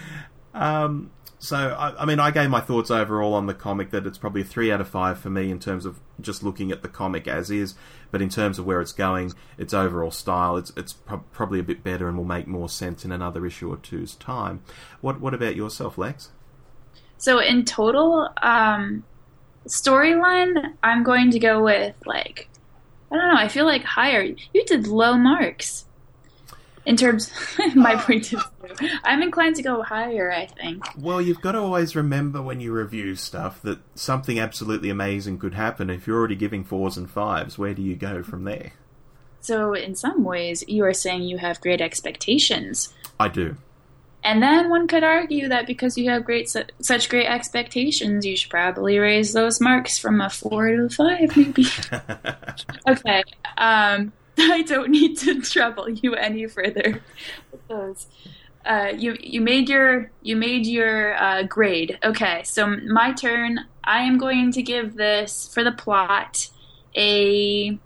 um, so, I, I mean, I gave my thoughts overall on the comic that it's probably a three out of five for me in terms of just looking at the comic as is. But in terms of where it's going, its overall style, it's it's pro- probably a bit better and will make more sense in another issue or two's time. What What about yourself, Lex? So in total, um, storyline, I'm going to go with, like, I don't know, I feel like higher. You did low marks in terms of my point of view. I'm inclined to go higher, I think. Well, you've got to always remember when you review stuff that something absolutely amazing could happen. If you're already giving fours and fives, where do you go from there? So in some ways, you are saying you have great expectations. I do. And then one could argue that because you have great su- such great expectations, you should probably raise those marks from a four to a five, maybe. Okay, um, I don't need to trouble you any further with those. Uh, you you made your you made your uh, grade. Okay, so my turn. I am going to give this for the plot a.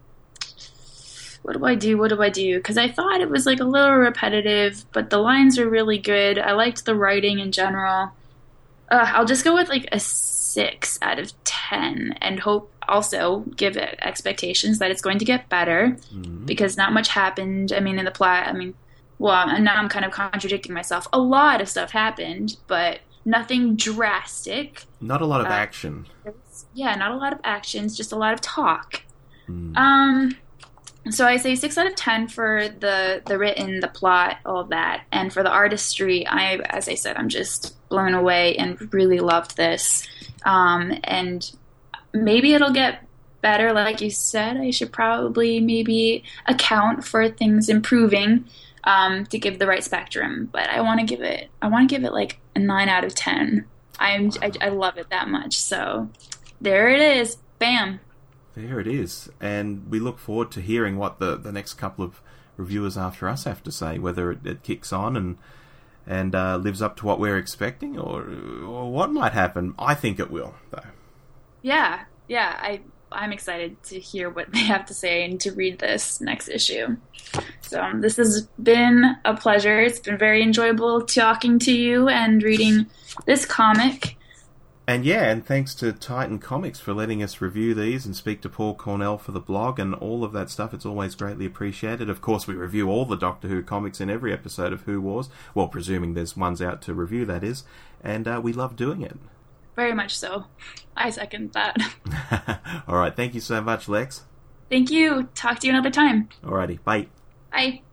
What do I do? What do I do? Because I thought it was like a little repetitive, but the lines are really good. I liked the writing in general. Uh, I'll just go with like a six out of ten and hope also give it expectations that it's going to get better mm-hmm. because not much happened. I mean, in the plot, I mean, well, and now I'm kind of contradicting myself. A lot of stuff happened, but nothing drastic. Not a lot of uh, action. Yeah, not a lot of actions, just a lot of talk. Mm. Um... So I say six out of ten for the, the written, the plot, all of that. And for the artistry, I, as I said, I'm just blown away and really loved this. Um, and maybe it'll get better. Like you said, I should probably maybe account for things improving um, to give the right spectrum. But I want to give it, I want to give it like a nine out of ten. I'm, I, I love it that much. So there it is. Bam. There it is, and we look forward to hearing what the, the next couple of reviewers after us have to say, whether it, it kicks on and and uh, lives up to what we're expecting, or or what might happen. I think it will, though. Yeah, yeah, I, I'm excited to hear what they have to say and to read this next issue. So um, this has been a pleasure. It's been very enjoyable talking to you and reading this comic. And yeah, and thanks to Titan Comics for letting us review these and speak to Paul Cornell for the blog and all of that stuff. It's always greatly appreciated. Of course, we review all the Doctor Who comics in every episode of Who Wars. Well, presuming there's ones out to review, that is. And uh, we love doing it. Very much so. I second that. All right, thank you so much, Lex. Thank you. Talk to you another time. Alrighty, bye. Bye.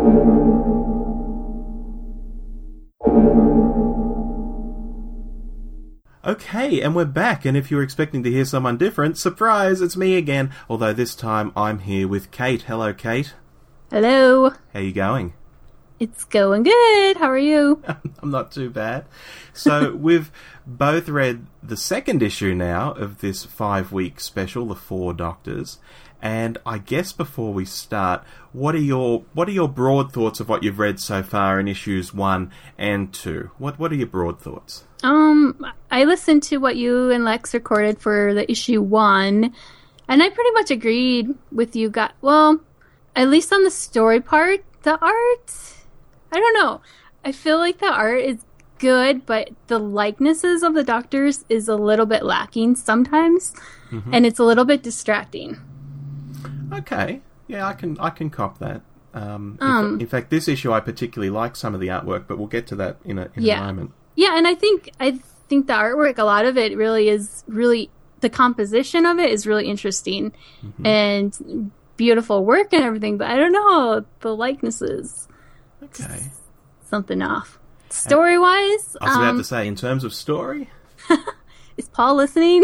Okay, and we're back, and if you're expecting to hear someone different, surprise, it's me again, although this time I'm here with Kate. Hello, Kate. Hello. How you going? It's going good. How are you? I'm not too bad. So, we've both read the second issue now of this five-week special, The Four Doctors, And I guess before we start, what are your what are your broad thoughts of what you've read so far in issues one and two? What what are your broad thoughts? Um, I listened to what you and Lex recorded for the issue one, and I pretty much agreed with you guys. Well, at least on the story part, the art, I don't know. I feel like the art is good, but the likenesses of the doctors is a little bit lacking sometimes, mm-hmm. and it's a little bit distracting. Okay, yeah, I can I can cop that. Um, Um, in, fa- in fact, this issue I particularly like some of the artwork, but we'll get to that in a in Yeah. a moment. Yeah, and I think I think the artwork, a lot of it really is really, the composition of it is really interesting Mm-hmm. and beautiful work and everything, but I don't know, the likenesses, Okay, something off. Story wise, I was about um, to say, in terms of story, is Paul listening?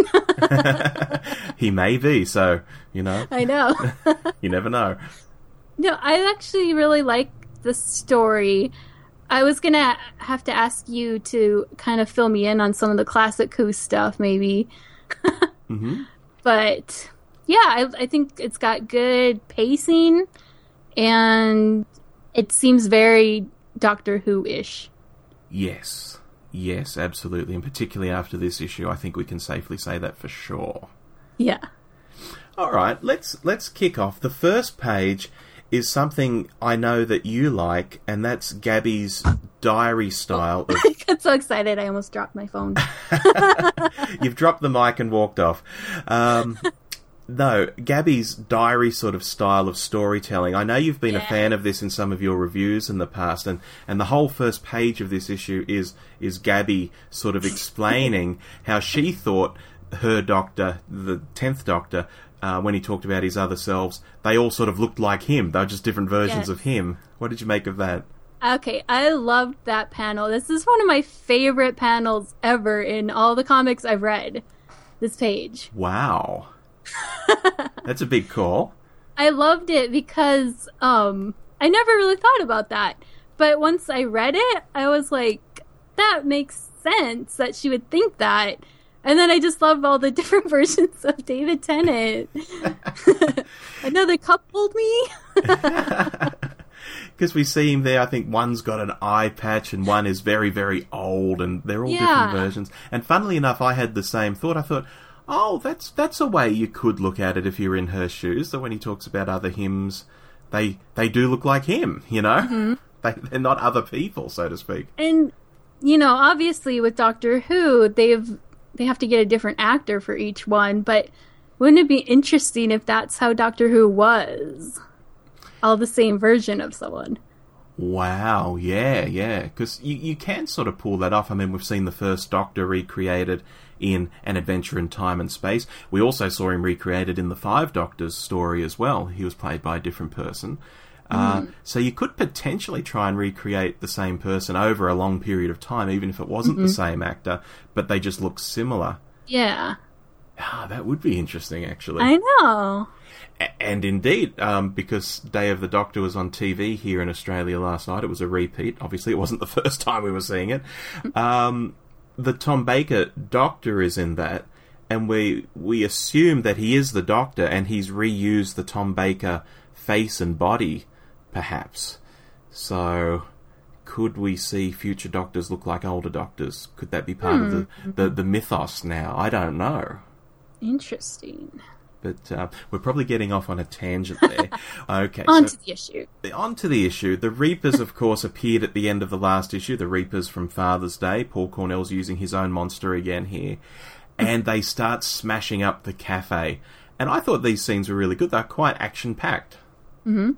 he may be. So you know, I know. you never know. No, I actually really like the story. I was gonna have to ask you to kind of fill me in on some of the classic Who stuff, maybe. Mm-hmm. But yeah, I, I think it's got good pacing, and it seems very Doctor Who-ish. Yes, yes, absolutely, and particularly after this issue, I think we can safely say that for sure. Yeah. All right, let's let's kick off. The first page is something I know that you like, and that's Gabby's diary style of... I got so excited I almost dropped my phone. You've dropped the mic and walked off. Um, no, Gabby's diary sort of style of storytelling. I know you've been Yeah. a fan of this in some of your reviews in the past, and, and the whole first page of this issue is is Gabby sort of explaining how she thought her Doctor, the tenth Doctor, uh, when he talked about his other selves, they all sort of looked like him. They were just different versions Yes. of him. What did you make of that? Okay, I loved that panel. This is one of my favorite panels ever in all the comics I've read. This page. Wow. That's a big call. I loved it because um, I never really thought about that. But once I read it, I was like, that makes sense that she would think that. And then I just love all the different versions of David Tennant. Another coupled me. Because we see him there, I think one's got an eye patch and one is very, very old, and they're all Yeah. different versions. And funnily enough, I had the same thought. I thought, oh, that's that's a way you could look at it if you were in her shoes. That when he talks about other hymns, they they do look like him, you know? Mm-hmm. They, they're not other people, so to speak. And, you know, obviously with Doctor Who, they've they have to get a different actor for each one, but wouldn't it be interesting if that's how Doctor Who was? All the same version of someone. Wow, yeah, yeah. Because you, you can sort of pull that off. I mean, we've seen the first Doctor recreated in An Adventure in Time and Space. We also saw him recreated in the Five Doctors story as well. He was played by a different person. Uh, Mm. so you could potentially try and recreate the same person over a long period of time, even if it wasn't Mm-hmm. the same actor, but they just look similar. Yeah. Ah, that would be interesting, actually. I know. A- And indeed, um, because Day of the Doctor was on T V here in Australia last night, it was a repeat. Obviously, it wasn't the first time we were seeing it. Um, the Tom Baker Doctor is in that, and we we assume that he is the Doctor, and he's reused the Tom Baker face and body, perhaps. So, could we see future Doctors look like older Doctors? Could that be part of the, the, the mythos now? I don't know. Interesting. But uh, we're probably getting off on a tangent there. Okay, On so to the issue. on to the issue. The Reapers, of course, appeared at the end of the last issue. The Reapers from Father's Day. Paul Cornell's using his own monster again here. And they start smashing up the cafe. And I thought these scenes were really good. They're quite action-packed. Mm-hmm.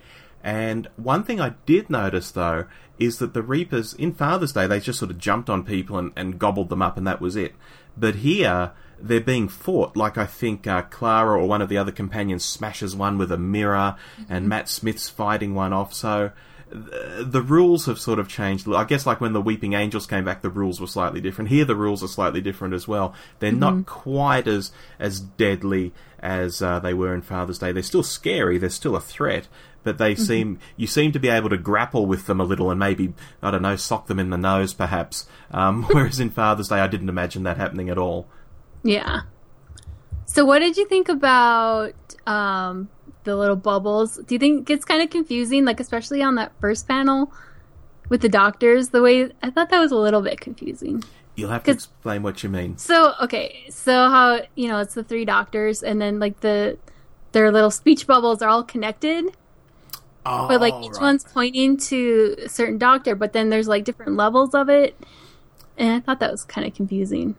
And one thing I did notice, though, is that the Reapers, in Father's Day, they just sort of jumped on people and, and gobbled them up, and that was it. But here, they're being fought. Like, I think uh, Clara or one of the other companions smashes one with a mirror, mm-hmm. and Matt Smith's fighting one off. So th- the rules have sort of changed. I guess like when the Weeping Angels came back, the rules were slightly different. Here, the rules are slightly different as well. They're Mm-hmm. not quite as, as deadly as uh, they were in Father's Day. They're still scary. They're still a threat. But they mm-hmm. seem, you seem to be able to grapple with them a little and maybe, I don't know, sock them in the nose perhaps. Um, whereas in Father's Day, I didn't imagine that happening at all. Yeah. So what did you think about um, the little bubbles. Do you think it's kind of confusing, like especially on that first panel with the doctors? The way I thought that was a little bit confusing. You'll have to explain what you mean. So okay, so how you know it's the three doctors, and then like the their little speech bubbles are all connected. Oh, but like each right. one's pointing to a certain doctor, but then there's like different levels of it, and I thought that was kind of confusing.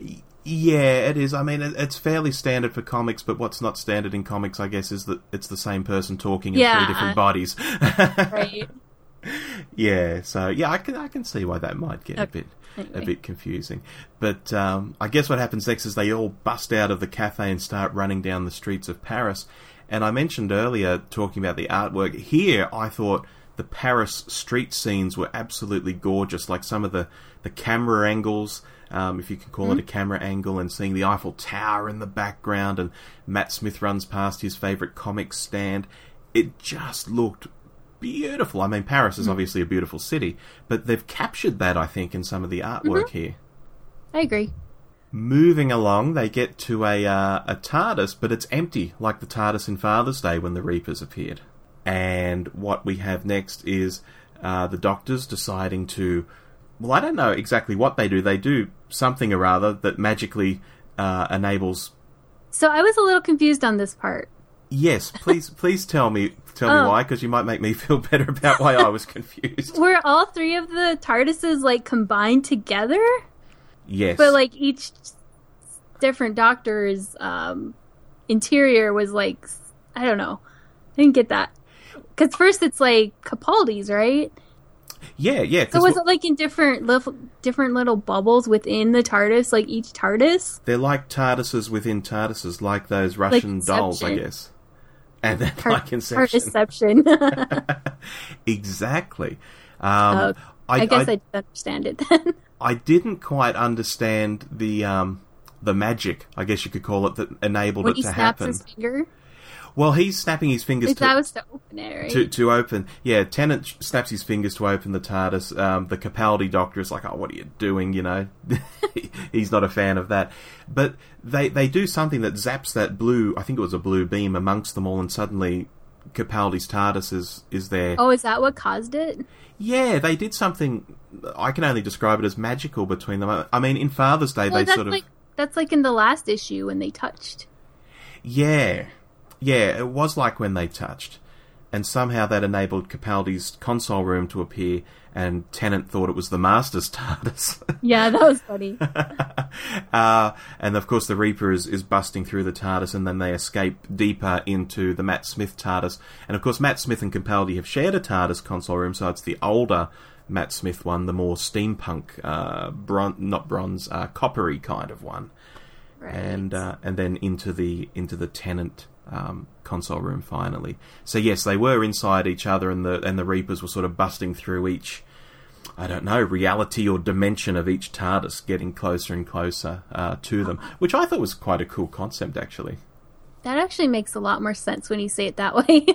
Yeah, it is. I mean, it, it's fairly standard for comics, but what's not standard in comics, I guess, is that it's the same person talking in Yeah. three different bodies. Right. Yeah, so yeah, I can I can see why that might get a Okay. bit Anyway. a bit confusing. But um, I guess what happens next is they all bust out of the cafe and start running down the streets of Paris. And I mentioned earlier, talking about the artwork, here I thought the Paris street scenes were absolutely gorgeous, like some of the, the camera angles, um, if you can call Mm-hmm. it a camera angle, and seeing the Eiffel Tower in the background, and Matt Smith runs past his favourite comic stand. It just looked beautiful. I mean, Paris is Mm-hmm. obviously a beautiful city, but they've captured that, I think, in some of the artwork Mm-hmm. here. I agree. Moving along, they get to a uh, a TARDIS, but it's empty, like the TARDIS in Father's Day when the Reapers appeared. And what we have next is uh, the Doctors deciding to... Well, I don't know exactly what they do. They do something or other that magically uh, enables... So I was a little confused on this part. Yes, please please tell me tell Oh. me why, because you might make me feel better about why I was confused. Were all three of the TARDISes like combined together? Yes. But like each different doctor's um, interior was like, I don't know. I didn't get that. Because first it's like Capaldi's, right? Yeah, yeah. So 'cause was what- it like in different little, different little bubbles within the TARDIS, like each TARDIS? They're like TARDISes within TARDISes, like those Russian dolls, I Inception. guess. And then Tar- like Inception. TARDISception. Exactly. Um, Oh, I, guess I, didn't understand it then. I didn't quite understand the um, the magic, I guess you could call it, that enabled When it he to snaps happen. his finger. Well, he's snapping his fingers Like, to, that was to open it, right? to to open. Yeah, Tennant sh- snaps his fingers to open the TARDIS. Um, the Capaldi Doctor is like, "Oh, what are you doing?" You know, he's not a fan of that. But they they do something that zaps that blue. I think it was a blue beam amongst them all, and suddenly Capaldi's TARDIS is is there. Oh, is that what caused it? Yeah, they did something. I can only describe it as magical between them. I- I mean, in Father's Day, Well, they that's sort of like that's like in the last issue when they touched. yeah. Yeah, it was like when they touched. And somehow that enabled Capaldi's console room to appear, and Tennant thought it was the Master's TARDIS. Yeah, that was funny. uh, and of course the Reaper is, is busting through the TARDIS, and then they escape deeper into the Matt Smith TARDIS. And of course Matt Smith and Capaldi have shared a TARDIS console room, so it's the older Matt Smith one, the more steampunk, uh, bron- not bronze, uh, coppery kind of one. Right. And uh, and then into the into the Tennant um, console room finally. So yes, they were inside each other, and the and the Reapers were sort of busting through each, I don't know, reality or dimension of each TARDIS, getting closer and closer uh, to them, which I thought was quite a cool concept, actually. That actually makes a lot more sense when you say it that way.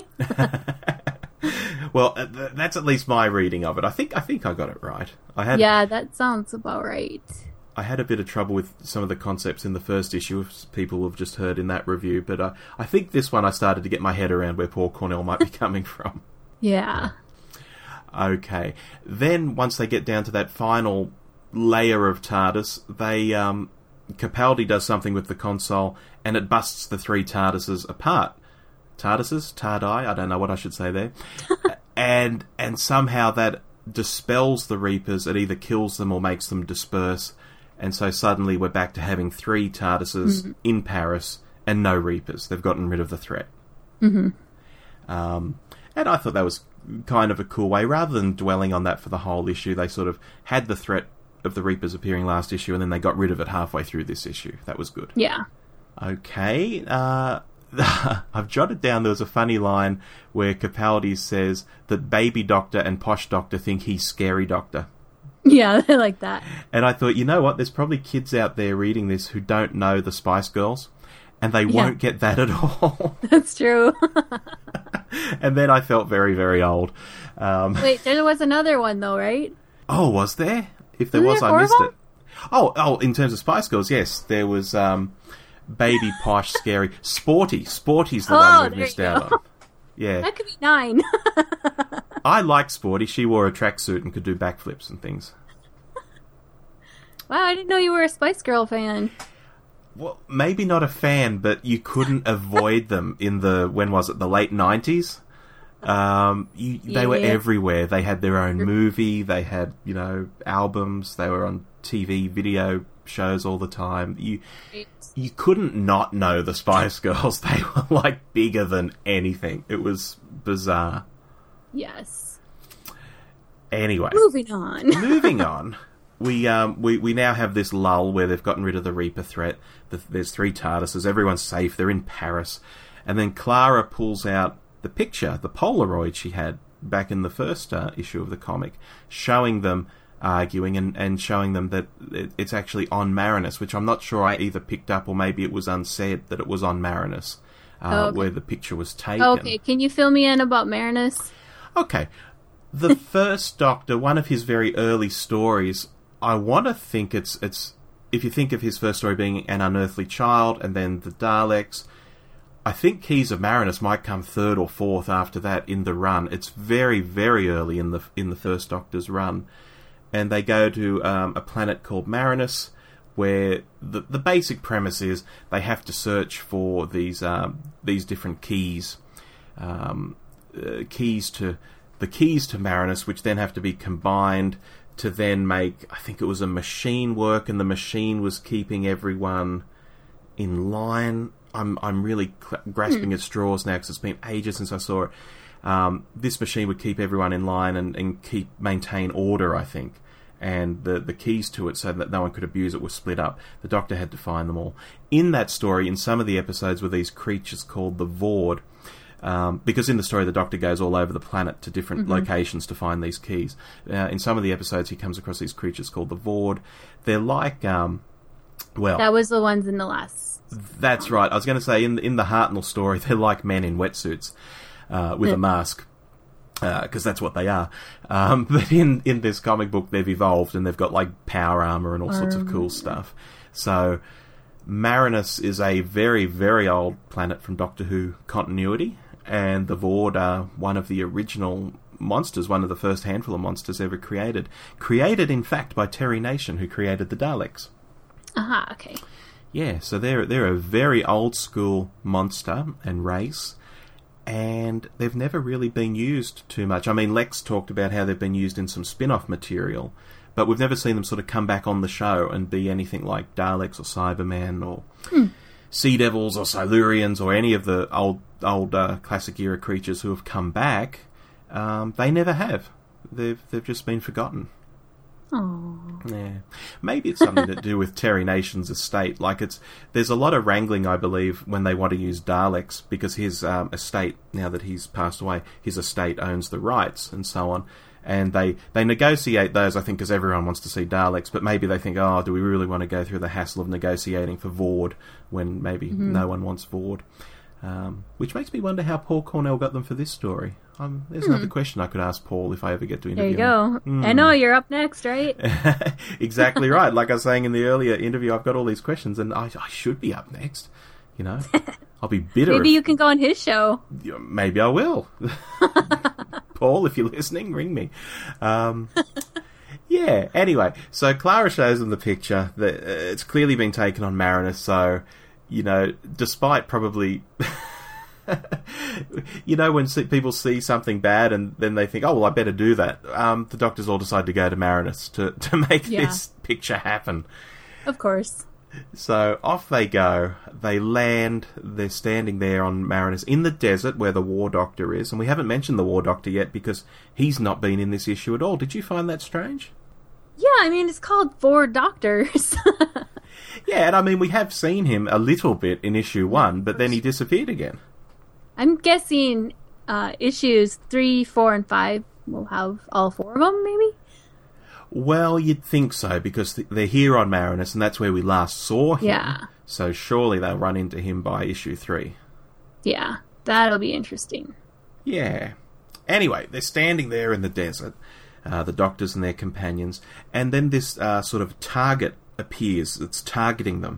Well, uh, th- that's at least my reading of it. I think I think I got it right. I had Yeah, that sounds about right. I had a bit of trouble with some of the concepts in the first issue, as people have just heard in that review, but uh, I think this one I started to get my head around where Paul Cornell might be coming from. Yeah. Okay. Then, once they get down to that final layer of TARDIS, they um, Capaldi does something with the console, and it busts the three TARDISes apart. TARDISes? TARDI? I don't know what I should say there. and and somehow that dispels the Reapers. It either kills them or makes them disperse. And so suddenly we're back to having three TARDISes Mhm. in Paris and no Reapers. They've gotten rid of the threat. Mm-hmm. Um, and I thought that was kind of a cool way. Rather than dwelling on that for the whole issue, they sort of had the threat of the Reapers appearing last issue, and then they got rid of it halfway through this issue. That was good. Yeah. Okay. Uh, I've jotted down there was a funny line where Capaldi says that Baby Doctor and Posh Doctor think he's Scary Doctor. Yeah, I like that. And I thought, you know what? There's probably kids out there reading this who don't know the Spice Girls, and they Yeah. won't get that at all. That's true. And then I felt very, very old. Um, Wait, there was another one though, right? oh, was there? If there Wasn't was, there I four of missed them? it. Oh, oh, in terms of Spice Girls, yes, there was um, Baby, posh, scary. Sporty. Sporty's the Oh, one we've there missed you out go. on. Yeah. That could be nine. I like Sporty. She wore a tracksuit and could do backflips and things. Wow, I didn't know you were a Spice Girl fan. Well, maybe not a fan, but you couldn't avoid them in the, when was it, the late nineties? Um, you, they were Yeah. everywhere. They had their own movie. They had, you know, albums. They were on T V, video shows all the time. You you couldn't not know the Spice Girls. They were like bigger than anything. It was bizarre. Yes. Anyway, Moving on. moving on. We um we, we now have this lull where they've gotten rid of the Reaper threat. The, there's three TARDISes. Everyone's safe. They're in Paris, and then Clara pulls out the picture, the Polaroid she had back in the first uh, issue of the comic, showing them arguing and, and showing them that it, it's actually on Marinus, which I'm not sure I either picked up or maybe it was unsaid that it was on Marinus, uh, Oh, okay. where the picture was taken. Okay, can you fill me in about Marinus? Okay. The first Doctor, one of his very early stories, I want to think it's it's if you think of his first story being An Unearthly Child and then the Daleks, I think Keys of Marinus might come third or fourth after that in the run. It's very, very early in the in the first Doctor's run. And they go to um, a planet called Marinus, where the the basic premise is they have to search for these um, these different keys, um, uh, keys to the keys to Marinus, which then have to be combined to then make. I think it was a machine work, and the machine was keeping everyone in line. I'm I'm really cl- grasping at straws now because it's been ages since I saw it. Um, this machine would keep everyone in line and, and keep maintain order, I think. And the the keys to it, so that no one could abuse it, were split up. The Doctor had to find them all. In that story, in some of the episodes, were these creatures called the Vord. Um, because in the story, the Doctor goes all over the planet to different Mm-hmm. locations to find these keys. Uh, in some of the episodes, he comes across these creatures called the Vord. They're like, um, well... That was the ones in the last. That's right. I was going to say, in in the Hartnell story, they're like men in wetsuits uh, with a mask, because uh, that's what they are. Um, but in, in this comic book, they've evolved, and they've got, like, power armor and all sorts of cool stuff. So, Marinus is a very, very old planet from Doctor Who continuity, and the Vord are one of the original monsters, one of the first handful of monsters ever created. Created, in fact, by Terry Nation, who created the Daleks. Aha, okay. Yeah, so they're they're a very old school monster and race, and they've never really been used too much. I mean, Lex talked about how they've been used in some spin-off material, but we've never seen them sort of come back on the show and be anything like Daleks or Cybermen or Hmm. Sea Devils or Silurians or any of the old old uh, classic era creatures who have come back. Um, they never have. They've they've just been forgotten. Oh. Yeah, maybe it's something to do with Terry Nation's estate. Like it's there's a lot of wrangling, I believe, when they want to use Daleks because his um, estate, now that he's passed away, his estate owns the rights and so on. And they, they negotiate those, I think, because everyone wants to see Daleks. But maybe they think, oh, do we really want to go through the hassle of negotiating for Vord when maybe Mm-hmm. no one wants Vord? Um, which makes me wonder how Paul Cornell got them for this story. Um, there's Hmm. another question I could ask Paul if I ever get to There interview you him. go. Mm. I know, you're up next, right? Exactly right. Like I was saying in the earlier interview, I've got all these questions, and I, I should be up next. You know, I'll be bitter. Maybe if, you can go on his show. yeah, maybe I will. Paul, if you're listening, ring me. Um, yeah. Anyway, so Clara shows them the picture. That uh, it's clearly been taken on Marinus. So, you know, despite probably. You know, when see, people see something bad and then they think, oh, well, I better do that. Um, the doctors all decide to go to Marinus to, to make Yeah. this picture happen. Of course. So off they go. They land. They're standing there on Marinus in the desert where the War Doctor is. And we haven't mentioned the War Doctor yet because he's not been in this issue at all. Did you find that strange? Yeah, I mean, it's called Four Doctors. Yeah, and I mean, we have seen him a little bit in issue one, but then he disappeared again. I'm guessing uh, issues three, four, and five will have all four of them, maybe? Well, you'd think so, because th- they're here on Marinus, and that's where we last saw him. Yeah. So surely they'll run into him by issue three. Yeah, that'll be interesting. Yeah. Anyway, they're standing there in the desert, uh, the doctors and their companions, and then this uh, sort of target appears that's targeting them.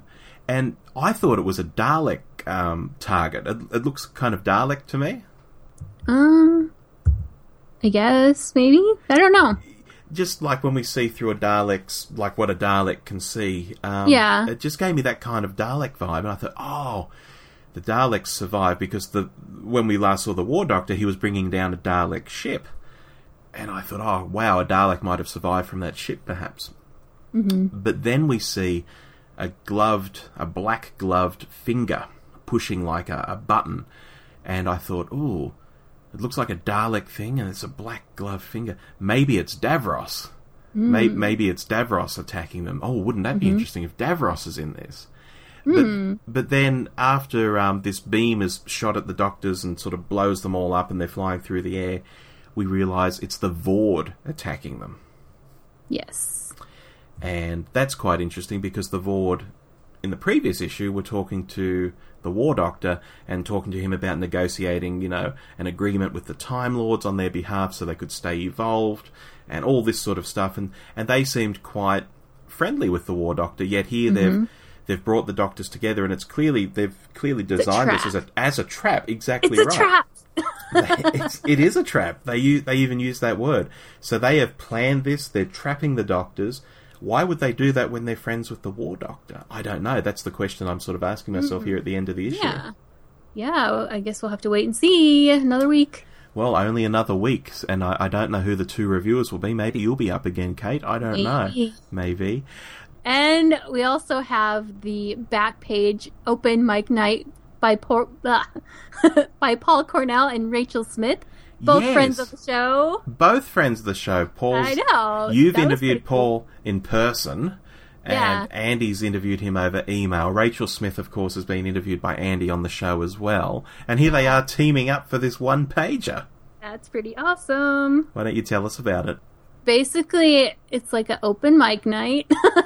and I thought it was a Dalek um, target. It, it looks kind of Dalek to me. Um, I guess, maybe? I don't know. Just like when we see through a Dalek's, like what a Dalek can see. Um, Yeah. It just gave me that kind of Dalek vibe, and I thought, oh, the Daleks survived because the when we last saw the War Doctor, he was bringing down a Dalek ship. And I thought, oh, wow, a Dalek might have survived from that ship, perhaps. Mm-hmm. But then we see a gloved, a black-gloved finger pushing like a, a button. And I thought, ooh, it looks like a Dalek thing, and it's a black-gloved finger. Maybe it's Davros. Mm. May- maybe it's Davros attacking them. Oh, wouldn't that be Mm-hmm. interesting if Davros is in this? Mm. But, but then after um, this beam is shot at the Doctors and sort of blows them all up and they're flying through the air, we realise it's the Vord attacking them. Yes. And that's quite interesting because the Vord, in the previous issue, were talking to the War Doctor and talking to him about negotiating, you know, an agreement with the Time Lords on their behalf so they could stay evolved and all this sort of stuff. And, and they seemed quite friendly with the War Doctor, yet here Mm-hmm. they've they've brought the Doctors together, and it's clearly they've clearly a designed this trap. as a as a trap. Exactly It's a right. trap! it's, it is a trap. They use, they even use that word. So they have planned this. They're trapping the Doctors. Why would they do that when they're friends with the War Doctor? I don't know. That's the question I'm sort of asking myself here at the end of the issue. Yeah. Yeah, well, I guess we'll have to wait and see another week. Well, only another week, and I, I don't know who the two reviewers will be. Maybe you'll be up again, Kate. I don't know. Maybe. Maybe. And we also have the back page open mic night by Por- by Paul Cornell and Rachel Smith, both Yes. friends of the show. Both friends of the show. Paul's, I know. You've That was interviewed pretty cool. Paul in person, and Yeah. Andy's interviewed him over email. Rachel Smith, of course, has been interviewed by Andy on the show as well. And here they are teaming up for this one-pager. That's pretty awesome. Why don't you tell us about it? Basically, it's like an open mic night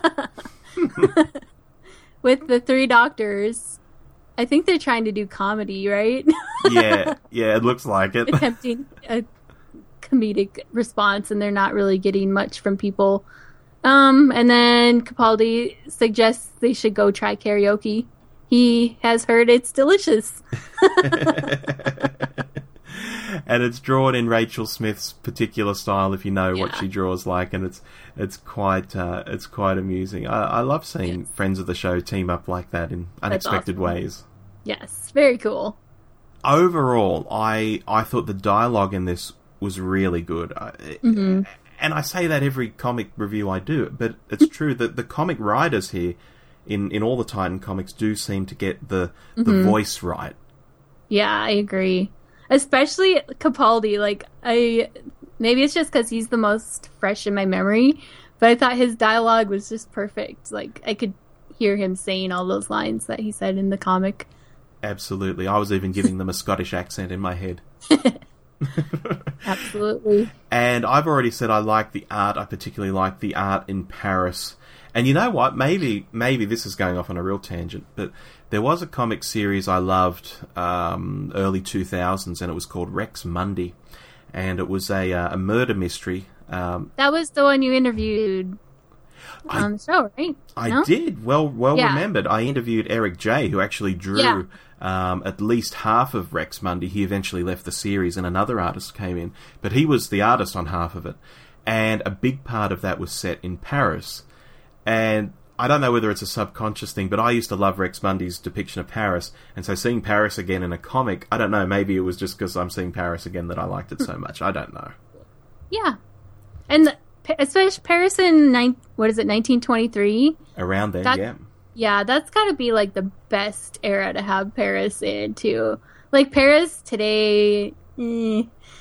with the three doctors. I think they're trying to do comedy, right? Yeah, yeah, it looks like it. Attempting a comedic response, and they're not really getting much from people. Um, and then Capaldi suggests they should go try karaoke. He has heard it's delicious. And it's drawn in Rachel Smith's particular style, if you know what Yeah. she draws like, and it's it's quite uh, it's quite amusing. I, I love seeing Yes. friends of the show team up like that in unexpected awesome. ways. Yes, very cool. Overall, I I thought the dialogue in this was really good. I, Mm-hmm. And I say that every comic review I do, but it's true that the comic writers here in, in all the Titan comics do seem to get the the Mm-hmm. voice right. Yeah, I agree. Especially Capaldi. Like, I maybe it's just because he's the most fresh in my memory, but I thought his dialogue was just perfect. Like, I could hear him saying all those lines that he said in the comic. Absolutely. I was even giving them a Scottish accent in my head. Absolutely. And I've already said I like the art. I particularly like the art in Paris. And you know what? Maybe maybe this is going off on a real tangent, but there was a comic series I loved um, early two thousands, and it was called Rex Mundi. And it was a, uh, a murder mystery. Um, That was the one you interviewed I- on the show, right? I No? did. Well well Yeah. remembered. I interviewed Eric J., who actually drew Yeah. um, at least half of Rex Mundi. He eventually left the series and another artist came in. But he was the artist on half of it. And a big part of that was set in Paris. And I don't know whether it's a subconscious thing, but I used to love Rex Mundi's depiction of Paris. And so seeing Paris again in a comic, I don't know, maybe it was just because I'm seeing Paris again that I liked it so much. I don't know. Yeah. And the, especially Paris in, nine, what is it, nineteen twenty-three? Around then, That- yeah. Yeah, that's got to be like the best era to have Paris in too. Like Paris today, eh.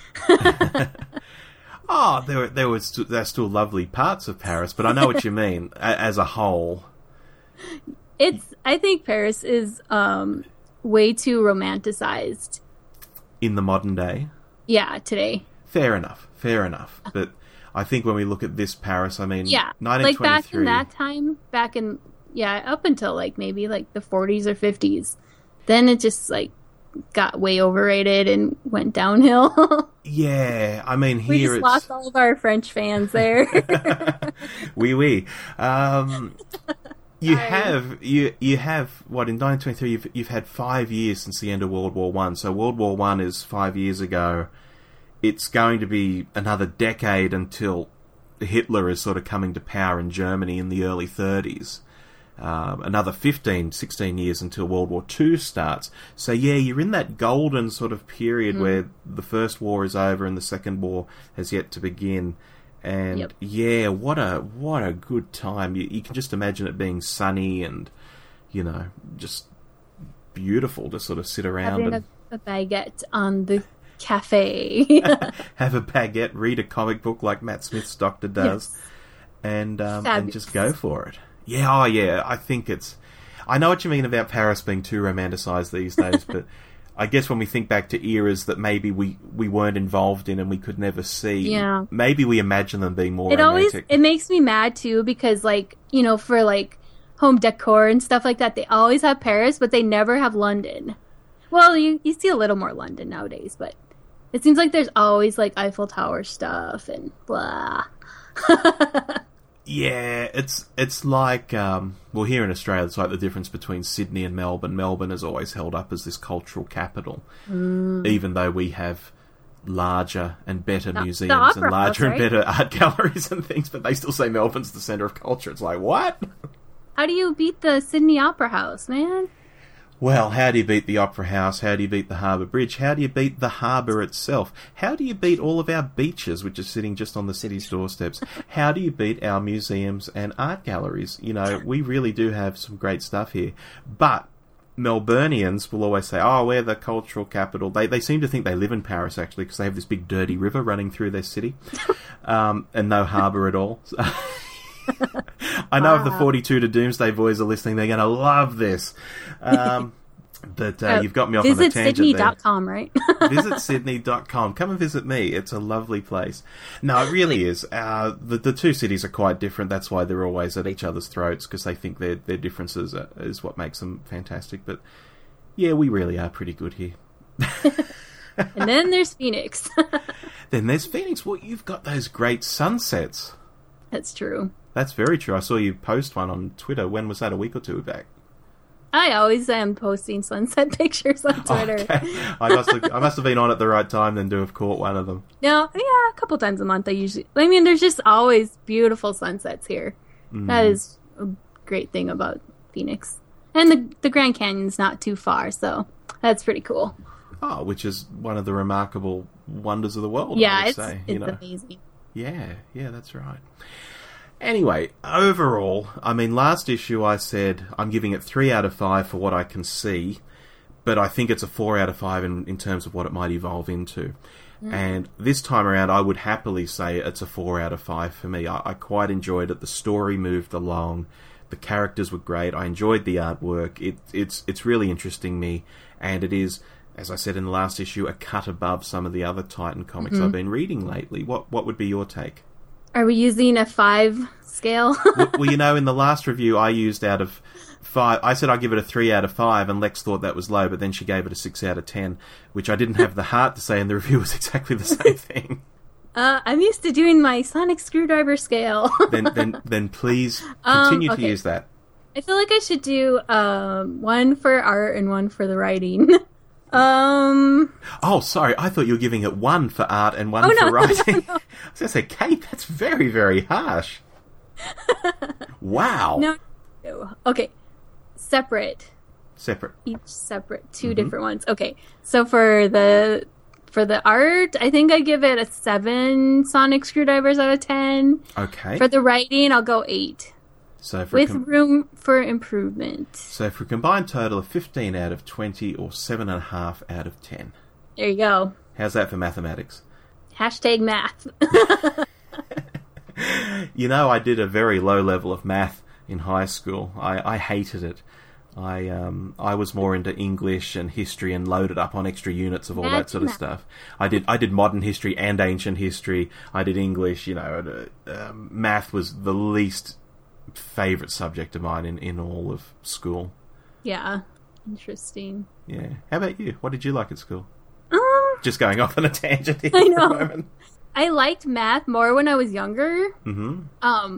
Oh, there, there was st- there's still lovely parts of Paris, but I know what you mean a- as a whole. it's. I think Paris is um way too romanticized. In the modern day, Yeah, today. fair enough, fair enough. But I think when we look at this Paris, I mean, Yeah, nineteen like back twenty-three. in that time, back in yeah, up until like maybe like the forties or fifties, then it just like got way overrated and went downhill. Yeah, I mean We here just it's lost all of our French fans there. oui, oui. Um, You Sorry. have you you have what in nineteen twenty-three you've you've had five years since the end of World War One. So World War One is five years ago. It's going to be another decade until Hitler is sort of coming to power in Germany in the early thirties. Um, another fifteen, sixteen years until World War Two starts. So yeah, you're in that golden sort of period mm. where the First War is over and the Second War has yet to begin. And yep. yeah, what a what a good time. You, you can just imagine it being sunny and, you know, just beautiful to sort of sit around Having and a, a baguette on the cafe. have a baguette, read a comic book like Matt Smith's Doctor does, yes. and um, and just go for it. Yeah, oh yeah, I think it's... I know what you mean about Paris being too romanticised these days, but I guess when we think back to eras that maybe we, we weren't involved in and we could never see, yeah. maybe we imagine them being more it romantic. Always, it makes me mad, too, because, like, you know, for, like, home decor and stuff like that, they always have Paris, but they never have London. Well, you, you see a little more London nowadays, but it seems like there's always, like, Eiffel Tower stuff and blah. Yeah, it's it's like, um, well, here in Australia, it's like the difference between Sydney and Melbourne. Melbourne is always held up as this cultural capital, mm. even though we have larger and better the, museums the and larger house, right? and better art galleries and things, but they still say Melbourne's the centre of culture. It's like, what? How do you beat the Sydney Opera House, man? Well, how do you beat the Opera House? How do you beat the Harbour Bridge? How do you beat the harbour itself? How do you beat all of our beaches, which are sitting just on the city's doorsteps? How do you beat our museums and art galleries? You know, we really do have some great stuff here. But Melburnians will always say, oh, we're the cultural capital. They they seem to think they live in Paris, actually, because they have this big dirty river running through their city um, and no harbour at all. I know wow. if the forty-two to Doomsday boys are listening, they're going to love this. Um, but uh, uh, you've got me off on a tangent there. visit sydney dot com, right? visit sydney dot com. Come and visit me. It's a lovely place. No, it really is. Uh, the, the two cities are quite different. That's why they're always at each other's throats, because they think their, their differences are, is what makes them fantastic. But yeah, we really are pretty good here. And then there's Phoenix. Then there's Phoenix. Well, you've got those great sunsets. That's true. That's very true. I saw you post one on Twitter. When was that? A week or two back? I always am posting sunset pictures on Twitter. Okay. I must have, I must have been on at the right time then to have caught one of them. No, yeah, a couple times a month I usually... I mean, there's just always beautiful sunsets here. Mm. That is a great thing about Phoenix. And the, the Grand Canyon's not too far, so that's pretty cool. Oh, which is one of the remarkable wonders of the world, yeah, I would it's, say. it's you know. amazing. Yeah, yeah, that's right. Anyway, overall, I mean, last issue I said I'm giving it three out of five for what I can see, but I think it's a four out of five in, in terms of what it might evolve into. Mm. And this time around, I would happily say it's a four out of five for me. I, I quite enjoyed it. The story moved along. The characters were great. I enjoyed the artwork. It, it's it's really interesting me, and it is, as I said in the last issue, a cut above some of the other Titan comics mm-hmm. I've been reading lately. What what would be your take? Are we using a five scale? well, well, you know, in the last review, I used out of five. I said I'd give it a three out of five, and Lex thought that was low, but then she gave it a six out of ten, which I didn't have the heart to say, and the review was exactly the same thing. Uh, I'm used to doing my sonic screwdriver scale. then, then, then, please continue um, okay. to use that. I feel like I should do um, one for art and one for the writing. Um. Oh, sorry. I thought you were giving it one for art and one oh, for no, writing. No, no, no. I was going to say, Kate, that's very, very harsh. Wow. No. Okay. Separate. Separate. Each separate. Two mm-hmm. different ones. Okay. So for the for the art, I think I give it a seven sonic screwdrivers out of ten. Okay. For the writing, I'll go eight. So for with com- room for improvement. So for a combined total of fifteen out of twenty or seven point five out of ten. There you go. How's that for mathematics? Hashtag math. You know, I did a very low level of math in high school. I, I hated it. I um I was more into English and history and loaded up on extra units of all That's that sort of math. stuff. I did I did modern history and ancient history. I did English. You know, uh, um, math was the least favourite subject of mine in, in all of school. Yeah. Interesting. Yeah. How about you? What did you like at school? Um, Just going off on a tangent here I for know. a moment. I liked math more when I was younger. Mm-hmm. Um,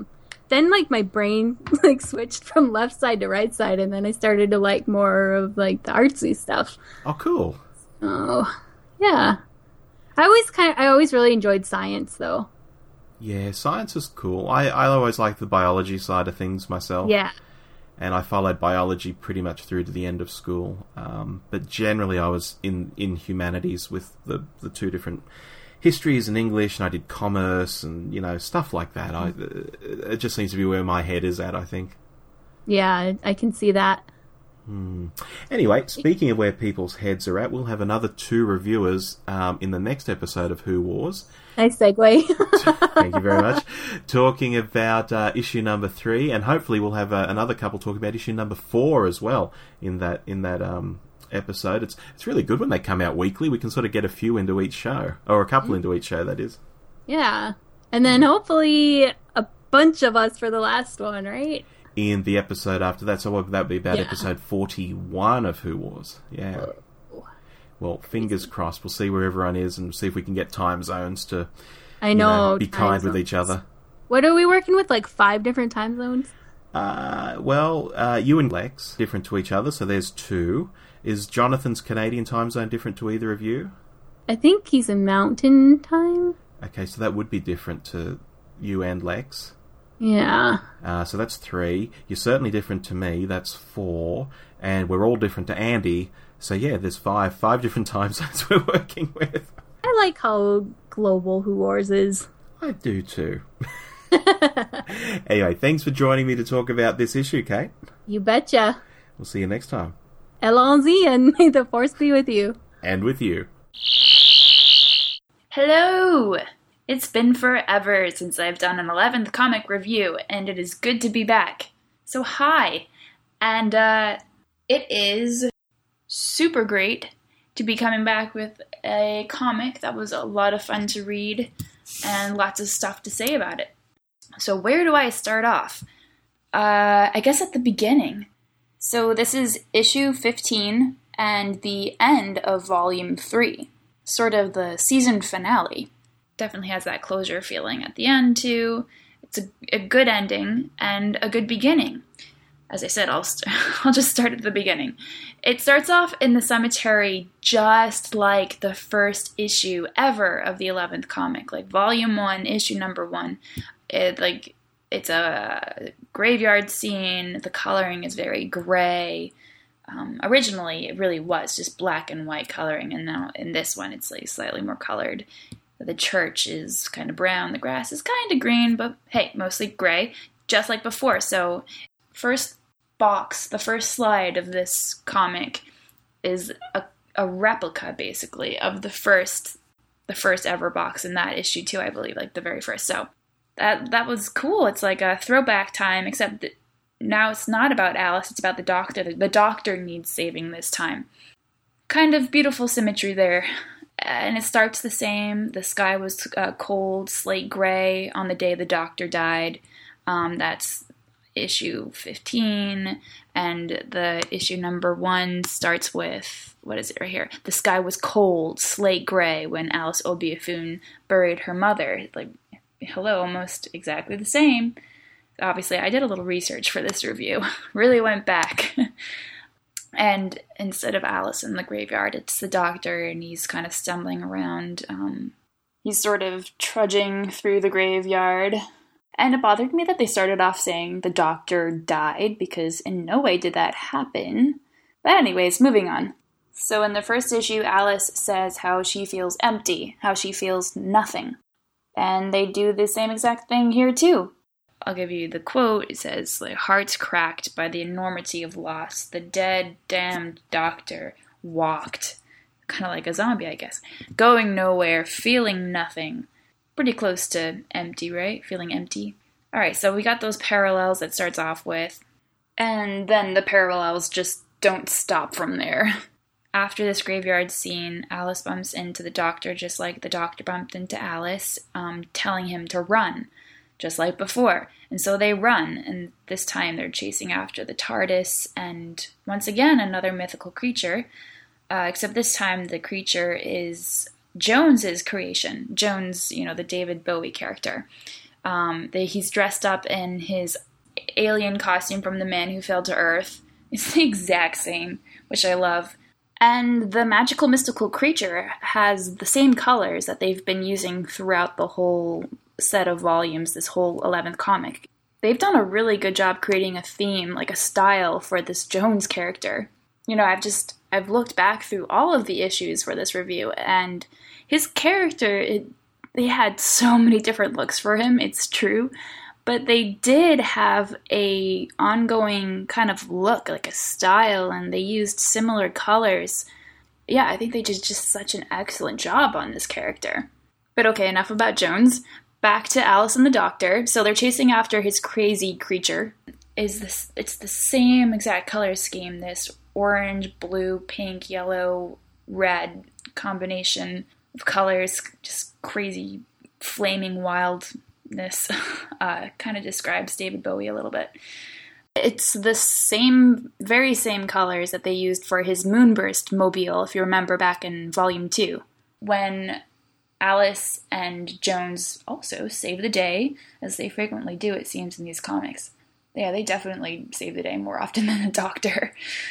then like my brain like switched from left side to right side, and then I started to like more of like the artsy stuff. Oh, cool. Oh, yeah. I always kind of, I always really enjoyed science though. Yeah, science is cool. I, I always like the biology side of things myself. Yeah. And I followed biology pretty much through to the end of school. Um, but generally I was in, in humanities with the, the two different histories and English, and I did commerce and, you know, stuff like that. I, it just seems to be where my head is at, I think. Yeah, I can see that. Hmm. Anyway, speaking of where people's heads are at, we'll have another two reviewers um, in the next episode of Who Wars. Nice segue. Thank you very much. Talking about uh, issue number three, and hopefully we'll have uh, another couple talk about issue number four as well in that in that um, episode. It's it's really good when they come out weekly. We can sort of get a few into each show, or a couple into each show, that is. Yeah, and then hopefully a bunch of us for the last one, right? In the episode after that, so what, that would be about Yeah. episode forty-one of Who Wars. Yeah. Well, fingers crossed. We'll see where everyone is and see if we can get time zones to I you know. know, be time kind with zones. each other. What are we working with? Like five different time zones? Uh, well, uh, you and Lex different to each other, so there's two. Is Jonathan's Canadian time zone different to either of you? I think he's in mountain time. Okay, so that would be different to you and Lex. Yeah. Uh, so that's three. You're certainly different to me. That's four. And we're all different to Andy. So yeah, there's five. Five different time zones we're working with. I like how global Who Wars is. I do too. Anyway, thanks for joining me to talk about this issue, Kate. You betcha. We'll see you next time. Allons-y, and may the force be with you. And with you. Hello! It's been forever since I've done an eleventh comic review, and it is good to be back. So hi! And, uh, it is super great to be coming back with a comic that was a lot of fun to read, and lots of stuff to say about it. So where do I start off? Uh, I guess at the beginning. So this is issue fifteen, and the end of volume three. Sort of the season finale. Definitely has that closure feeling at the end, too. It's a, a good ending and a good beginning. As I said, I'll, st- I'll just start at the beginning. It starts off in the cemetery just like the first issue ever of the eleventh comic. Like, volume one, issue number one. It, like, it's a graveyard scene. The coloring is very gray. Um, originally, it really was just black and white coloring, and now in this one, it's like slightly more colored. The church is kind of brown, the grass is kind of green, but hey, mostly gray, just like before. So, first box, the first slide of this comic is a, a replica, basically, of the first, the first ever box in that issue too, I believe, like the very first. So, that that was cool. It's like a throwback time, except that now it's not about Alice, it's about the doctor. The doctor needs saving this time. Kind of beautiful symmetry there. And it starts the same. The sky was uh, cold, slate gray on the day the doctor died. Um, that's issue fifteen. And the issue number one starts with, what is it right here? The sky was cold, slate gray when Alice Obiafun buried her mother. Like, hello, almost exactly the same. Obviously, I did a little research for this review. Really went back. And instead of Alice in the graveyard, it's the doctor, and he's kind of stumbling around. Um, he's sort of trudging through the graveyard. And it bothered me that they started off saying the doctor died, because in no way did that happen. But anyways, moving on. So in the first issue, Alice says how she feels empty, how she feels nothing. And they do the same exact thing here too. I'll give you the quote. It says, like, hearts cracked by the enormity of loss. The dead, damned doctor walked. Kind of like a zombie, I guess. Going nowhere, feeling nothing. Pretty close to empty, right? Feeling empty. Alright, so we got those parallels that starts off with. And then the parallels just don't stop from there. After this graveyard scene, Alice bumps into the doctor just like the doctor bumped into Alice, um, telling him to run. Just like before. And so they run, and this time they're chasing after the TARDIS, and once again, another mythical creature, uh, except this time the creature is Jones's creation. Jones, you know, the David Bowie character. Um, they, he's dressed up in his alien costume from The Man Who Fell to Earth. It's the exact same, which I love. And the magical mystical creature has the same colors that they've been using throughout the whole set of volumes, this whole eleventh comic. They've done a really good job creating a theme, like a style for this Jones character. You know, I've just, I've looked back through all of the issues for this review, and his character, it, they had so many different looks for him, it's true, but they did have a ongoing kind of look, like a style, and they used similar colors. Yeah, I think they did just such an excellent job on this character. But okay, enough about Jones. Back to Alice and the Doctor. So they're chasing after his crazy creature. Is this? It's the same exact color scheme, this orange, blue, pink, yellow, red combination of colors, just crazy, flaming wildness. Uh, kind of describes David Bowie a little bit. It's the same, very same colors that they used for his Moonburst mobile, if you remember back in Volume two. When Alice and Jones also save the day, as they frequently do, it seems, in these comics. Yeah, they definitely save the day more often than the Doctor.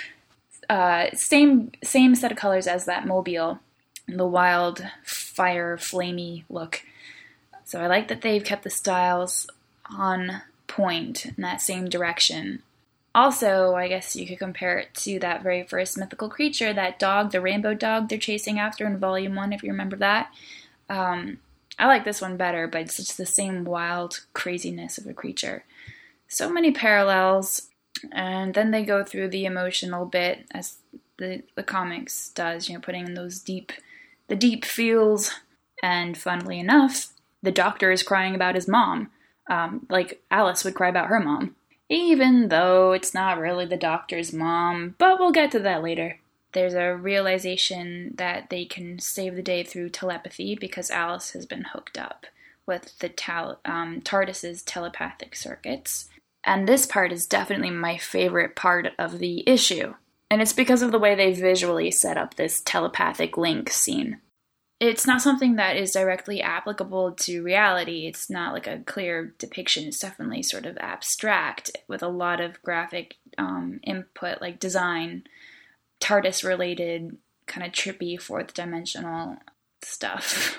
Uh, same same set of colors as that mobile, the wild, fire, flamey look. So I like that they've kept the styles on point in that same direction. Also, I guess you could compare it to that very first mythical creature, that dog, the rainbow dog they're chasing after in Volume one, if you remember that. Um, I like this one better, but it's just the same wild craziness of a creature. So many parallels, and then they go through the emotional bit, as the, the comics does, you know, putting in those deep, the deep feels, and funnily enough, the Doctor is crying about his mom, um, like Alice would cry about her mom, even though it's not really the Doctor's mom, but we'll get to that later. There's a realization that they can save the day through telepathy because Alice has been hooked up with the tal- um, TARDIS's telepathic circuits. And this part is definitely my favorite part of the issue. And it's because of the way they visually set up this telepathic link scene. It's not something that is directly applicable to reality. It's not like a clear depiction. It's definitely sort of abstract with a lot of graphic um, input, like design, TARDIS-related, kind of trippy, fourth-dimensional stuff.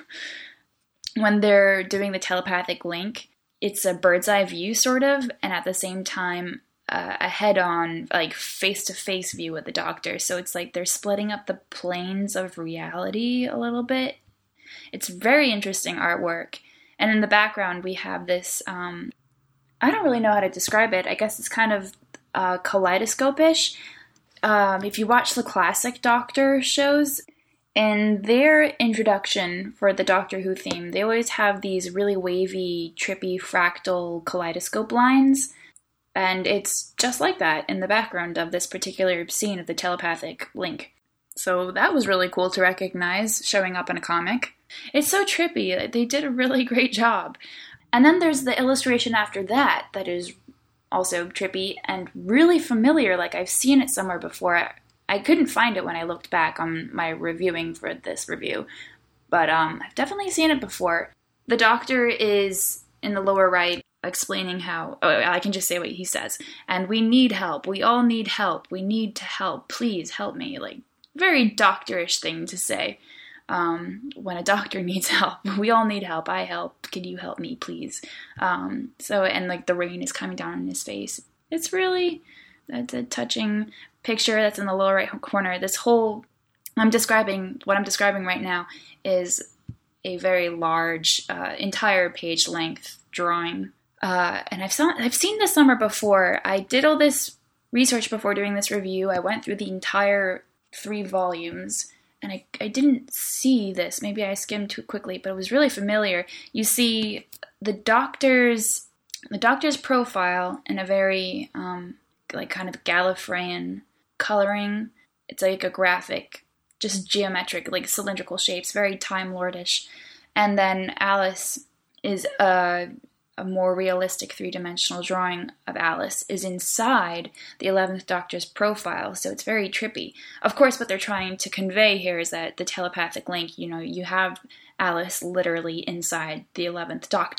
When they're doing the telepathic link, it's a bird's-eye view, sort of, and at the same time, uh, a head-on, like, face-to-face view with the Doctor. So it's like they're splitting up the planes of reality a little bit. It's very interesting artwork. And in the background, we have this, um, I don't really know how to describe it. I guess it's kind of uh, kaleidoscope-ish. Um, if you watch the classic Doctor shows, in their introduction for the Doctor Who theme, they always have these really wavy, trippy, fractal kaleidoscope lines, and it's just like that in the background of this particular scene of the telepathic link. So that was really cool to recognize, showing up in a comic. It's so trippy. They did a really great job. And then there's the illustration after that that is also trippy and really familiar, like I've seen it somewhere before. I couldn't find it when I looked back on my reviewing for this review, but um, I've definitely seen it before. The Doctor is in the lower right explaining how, oh, I can just say what he says, and we need help, we all need help, we need to help, please help me, like, very doctorish thing to say. Um, when a doctor needs help, we all need help, I help, can you help me, please? Um, so, and like the rain is coming down on his face. It's really, that's a touching picture that's in the lower right corner. This whole, I'm describing, what I'm describing right now is a very large, uh, entire page length drawing. Uh, and I've, saw, I've seen this summer before. I did all this research before doing this review. I went through the entire three volumes, and I, I didn't see this. Maybe I skimmed too quickly, but it was really familiar. You see the doctor's the doctor's profile in a very um, like kind of Gallifreyan coloring. It's like a graphic, just geometric, like cylindrical shapes, very Time Lordish. And then Alice is a a more realistic three-dimensional drawing of Alice is inside the eleventh Doctor's profile, so it's very trippy. Of course, what they're trying to convey here is that the telepathic link, you know, you have Alice literally inside the eleventh Doctor,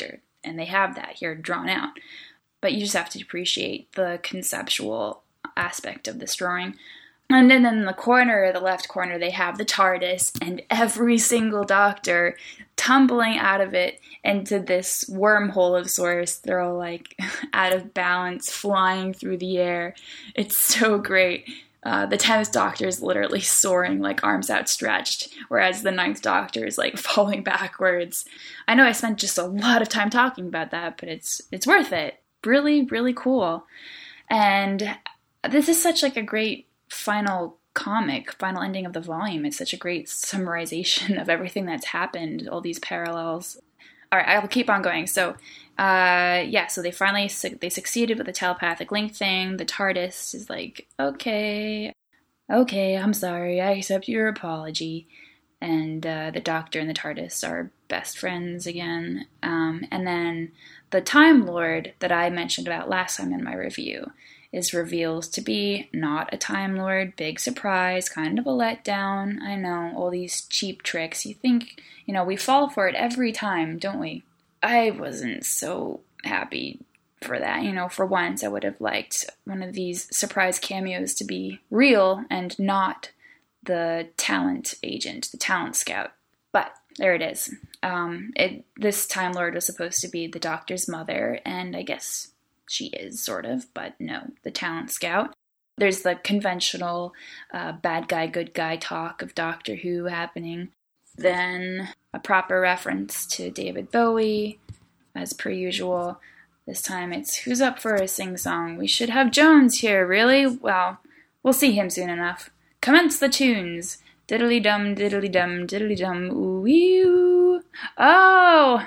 and they have that here drawn out. But you just have to appreciate the conceptual aspect of this drawing. And then in the corner, the left corner, they have the TARDIS and every single Doctor tumbling out of it into this wormhole of sorts. They're all like out of balance, flying through the air. It's so great. Uh, the tenth Doctor is literally soaring, like arms outstretched, whereas the ninth Doctor is like falling backwards. I know I spent just a lot of time talking about that, but it's it's worth it. Really, really cool. And this is such like a great final comic, final ending of the volume. It's such a great summarization of everything that's happened, all these parallels. All right, I'll keep on going. So, uh, yeah, so they finally, su- they succeeded with the telepathic link thing. The TARDIS is like, okay, okay, I'm sorry, I accept your apology. And uh, the Doctor and the TARDIS are best friends again. Um, and then the Time Lord that I mentioned about last time in my review is revealed to be not a Time Lord. Big surprise, kind of a letdown. I know, all these cheap tricks. You think, you know, we fall for it every time, don't we? I wasn't so happy for that. You know, for once, I would have liked one of these surprise cameos to be real and not the talent agent, the talent scout. But there it is. Um, it, this Time Lord was supposed to be the Doctor's mother, and I guess she is, sort of, but no, the talent scout. There's the conventional uh, bad guy, good guy talk of Doctor Who happening. Then a proper reference to David Bowie, as per usual. This time it's, who's up for a sing-song? We should have Jones here, really? Well, we'll see him soon enough. Commence the tunes. Diddly-dum, diddly-dum, diddly-dum, ooh-wee-oo. Oh!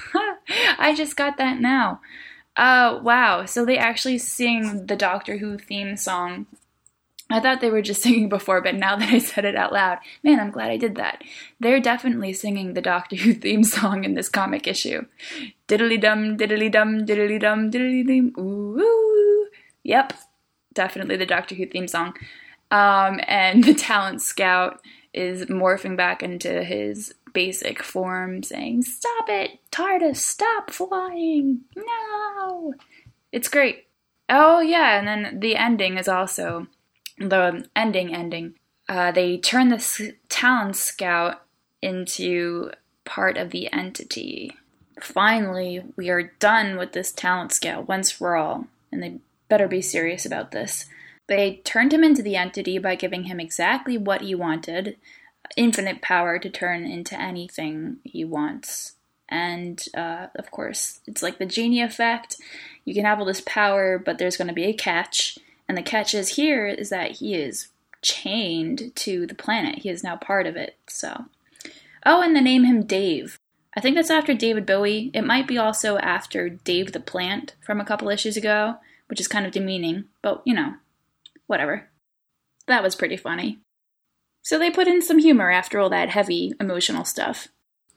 I just got that now. Uh, wow, so they actually sing the Doctor Who theme song. I thought they were just singing before, but now that I said it out loud, man, I'm glad I did that. They're definitely singing the Doctor Who theme song in this comic issue. Diddly-dum, diddly-dum, diddly-dum, diddly-dum, ooh-woo. Yep, definitely the Doctor Who theme song. Um, and the talent scout is morphing back into his basic form, saying, "Stop it, TARDIS, stop flying, no!" It's great. Oh yeah, and then the ending is also, the ending ending. Uh, they turn this talent scout into part of the entity. Finally, we are done with this talent scout once for all, and they better be serious about this. They turned him into the entity by giving him exactly what he wanted, infinite power to turn into anything he wants. And, uh, of course, it's like the genie effect. You can have all this power, but there's going to be a catch. And the catch is here is that he is chained to the planet. He is now part of it, so. Oh, and they name him Dave. I think that's after David Bowie. It might be also after Dave the Plant from a couple issues ago, which is kind of demeaning, but, you know, whatever. That was pretty funny. So they put in some humor after all that heavy emotional stuff.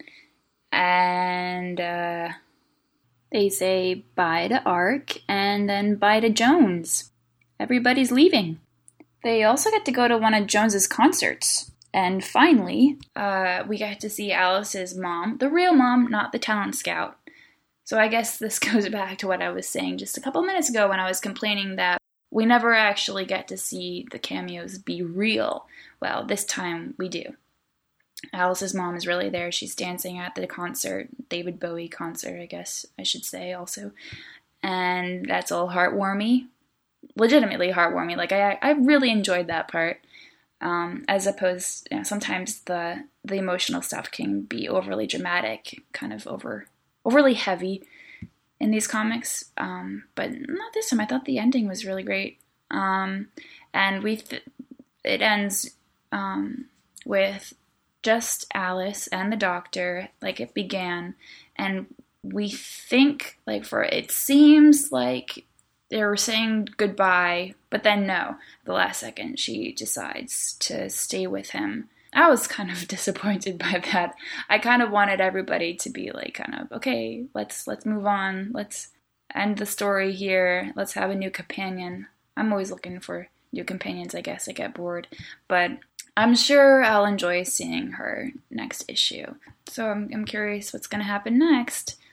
And uh, they say bye to Ark and then bye to Jones. Everybody's leaving. They also get to go to one of Jones's concerts. And finally, uh, we get to see Alice's mom, the real mom, not the talent scout. So I guess this goes back to what I was saying just a couple minutes ago when I was complaining that we never actually get to see the cameos be real. Well, this time we do. Alice's mom is really there. She's dancing at the concert, David Bowie concert, I guess I should say also. And that's all heartwarming. Legitimately heartwarming. Like, I I really enjoyed that part. Um, as opposed, you know, sometimes the the emotional stuff can be overly dramatic, kind of over overly heavy in these comics. Um, but not this time. I thought the ending was really great. Um, and we th- it ends um, with just Alice and the Doctor, like it began, and we think, like, for it seems like they were saying goodbye, but then no, at the last second she decides to stay with him. I was kind of disappointed by that. I kind of wanted everybody to be like, kind of, okay, let's let's move on, let's end the story here, let's have a new companion. I'm always looking for new companions, I guess. I get bored, but I'm sure I'll enjoy seeing her next issue. So I'm, I'm curious what's going to happen next.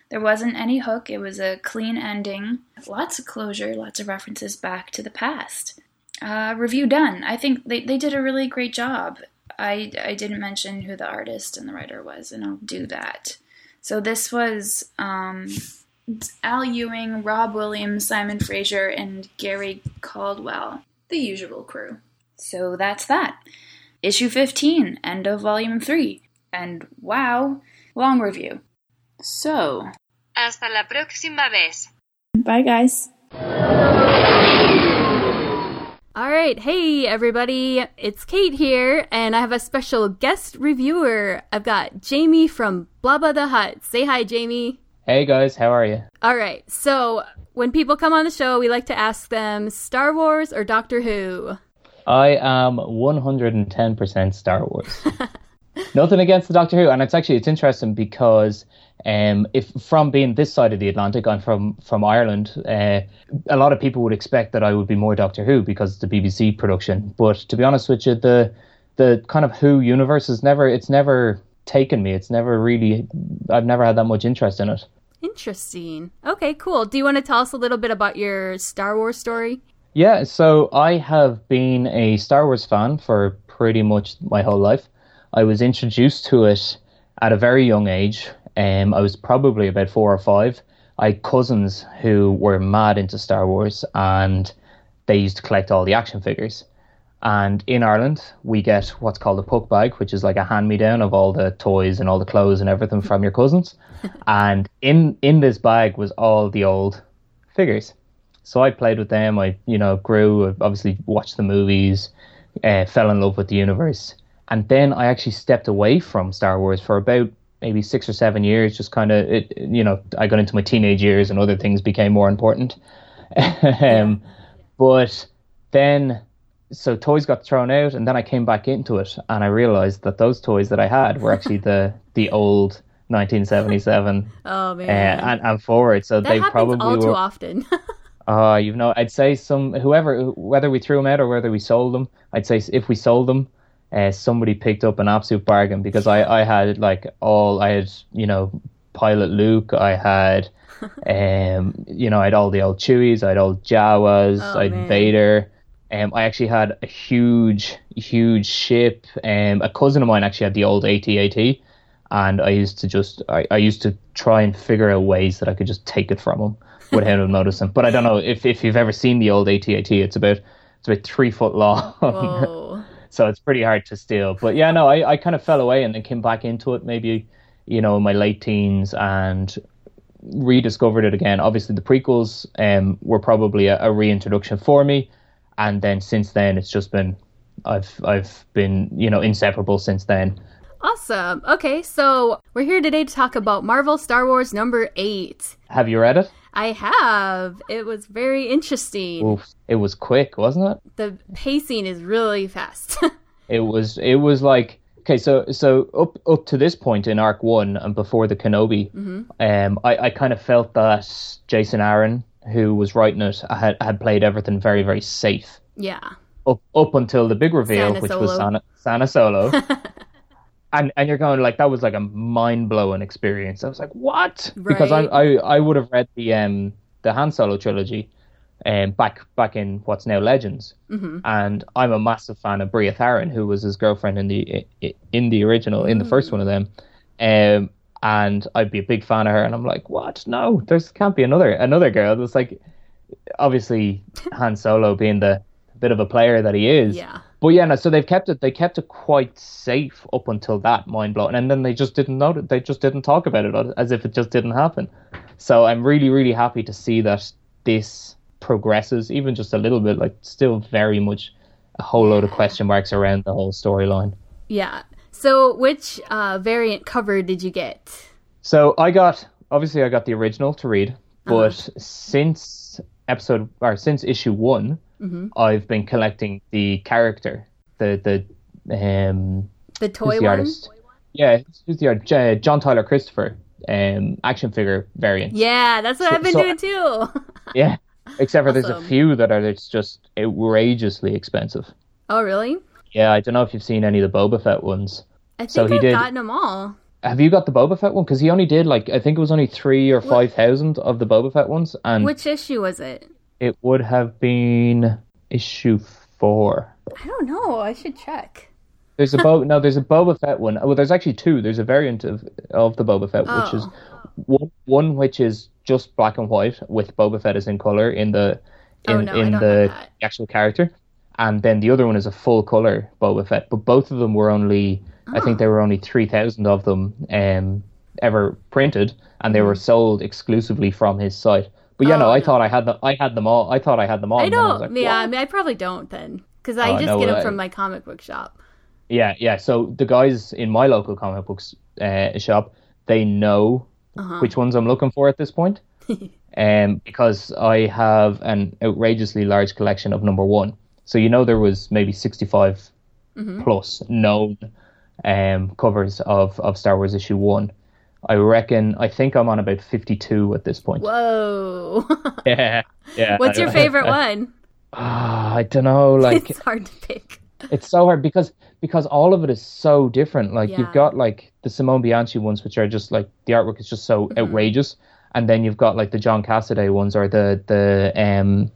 There wasn't any hook. It was a clean ending. Lots of closure, lots of references back to the past. Uh, review done. I think they, they did a really great job. I, I didn't mention who the artist and the writer was, and I'll do that. So this was um, Al Ewing, Rob Williams, Simon Fraser, and Gary Caldwell. The usual crew. So that's that. Issue fifteen, end of volume three. And wow, long review. So. Hasta la próxima vez. Bye, guys. All right, hey everybody, it's Kate here, and I have a special guest reviewer. I've got Jamie from Blabba the Hutt. Say hi, Jamie. Hey guys, how are you? All right, so when people come on the show, we like to ask them Star Wars or Doctor Who? I am one hundred ten percent Star Wars. Nothing against the Doctor Who, and it's actually, it's interesting because um, if from being this side of the Atlantic, I'm from, from Ireland, uh, a lot of people would expect that I would be more Doctor Who because it's a B B C production. But to be honest with you, the the kind of Who universe is never, it's never taken me. It's never really, I've never had that much interest in it. Interesting. Okay, cool. Do you want to tell us a little bit about your Star Wars story? Yeah, so I have been a Star Wars fan for pretty much my whole life. I was introduced to it at a very young age. Um, I was probably about four or five. I had cousins who were mad into Star Wars, and they used to collect all the action figures. And in Ireland, we get what's called a puck bag, which is like a hand-me-down of all the toys and all the clothes and everything from your cousins. And in, in this bag was all the old figures. So I played with them. I, you know, grew, obviously watched the movies, uh, fell in love with the universe. And then I actually stepped away from Star Wars for about maybe six or seven years. Just kind of, it, you know, I got into my teenage years and other things became more important. um, but then, so toys got thrown out, and then I came back into it, and I realized that those toys that I had were actually the the old nineteen seventy-seven oh, man. Uh, and, and forward. So that they happens probably all were, too often. Oh, uh, you know, I'd say some, whoever, whether we threw them out or whether we sold them, I'd say if we sold them, uh, somebody picked up an absolute bargain, because I, I had like all, I had, you know, Pilot Luke, I had, um, you know, I had all the old Chewies, I had all Jawas, oh, I had man. Vader. Um, I actually had a huge, huge ship. Um, a cousin of mine actually had the old A T A T, and I used to just, I, I used to try and figure out ways that I could just take it from him without him noticing. But I don't know if, if you've ever seen the old A T A T. It's about it's about three foot long, Whoa. So it's pretty hard to steal. But yeah, no, I, I kind of fell away and then came back into it maybe, you know, in my late teens and rediscovered it again. Obviously, the prequels um were probably a, a reintroduction for me, and then since then it's just been I've I've been you know inseparable since then. Awesome. Okay, so we're here today to talk about Marvel Star Wars number eight. Have you read it? I have. It was very interesting. Oof, it was quick, wasn't it? The pacing is really fast. It was. It was like okay. So so up up to this point in Arc One and before the Kenobi, mm-hmm. um, I I kind of felt that Jason Aaron, who was writing it, had had played everything very very safe. Yeah. Up up until the big reveal, Santa which Solo. was Sana, Sana Solo. And and you're going like that was like a mind blowing experience. I was like, what? Right. Because I I I would have read the um the Han Solo trilogy, um back back in what's now Legends, mm-hmm. and I'm a massive fan of Bria Theron, who was his girlfriend in the in the original in the first one of them, um and I'd be a big fan of her. And I'm like, what? No, there can't be another another girl. It's like obviously Han Solo being the bit of a player that he is. Yeah. But yeah, no, so they've kept it. They kept it quite safe up until that, mind blowing, and then they just didn't know it. They just didn't talk about it as if it just didn't happen. So I'm really, really happy to see that this progresses, even just a little bit. Like, still very much a whole load of question marks around the whole storyline. Yeah. So, which uh, variant cover did you get? So I got obviously I got the original to read, but uh-huh. since episode or since issue one. Mm-hmm. I've been collecting the character, the the um the toy who's the one. Artist? Yeah, who's the art? Uh, John Tyler Christopher, um, action figure variant. Yeah, that's what so, I've been so, doing too. Yeah, except for awesome. There's a few that are it's just outrageously expensive. Oh really? Yeah, I don't know if you've seen any of the Boba Fett ones. I think so he I've did, gotten them all. Have you got the Boba Fett one? Because he only did like I think it was only three or five thousand of the Boba Fett ones, and Which issue was it? it would have been issue four. I don't know. I should check. There's a Bo- no, there's a Boba Fett one. Well, there's actually two. There's a variant of of the Boba Fett, Oh. which is one, one which is just black and white with Boba Fett as in color in the in, Oh, no, I in don't the have that. actual character, and then the other one is a full color Boba Fett. But both of them were only, I think there were only three thousand of them um, ever printed, and they were sold exclusively from his site. But yeah, Oh, no, I no. thought I had them. I had them all. I thought I had them all. I and then don't. was like, yeah, I what? mean, I probably don't then, because I Oh, just no, get them I- from my comic book shop. Yeah, yeah. So the guys in my local comic books uh, shop, they know Uh-huh. which ones I'm looking for at this point, um, because I have an outrageously large collection of number one. So you know there was maybe sixty-five Mhm. plus known um, covers of, of Star Wars issue one. I reckon, I think I'm on about fifty-two at this point. Whoa. Yeah, yeah. What's your favorite one? Ah, I don't know, like It's hard to pick. it's so hard because because all of it is so different. Like Yeah. you've got like the Simone Bianchi ones, which are just like the artwork is just so Mm-hmm. outrageous, and then you've got like the John Cassaday ones or the the um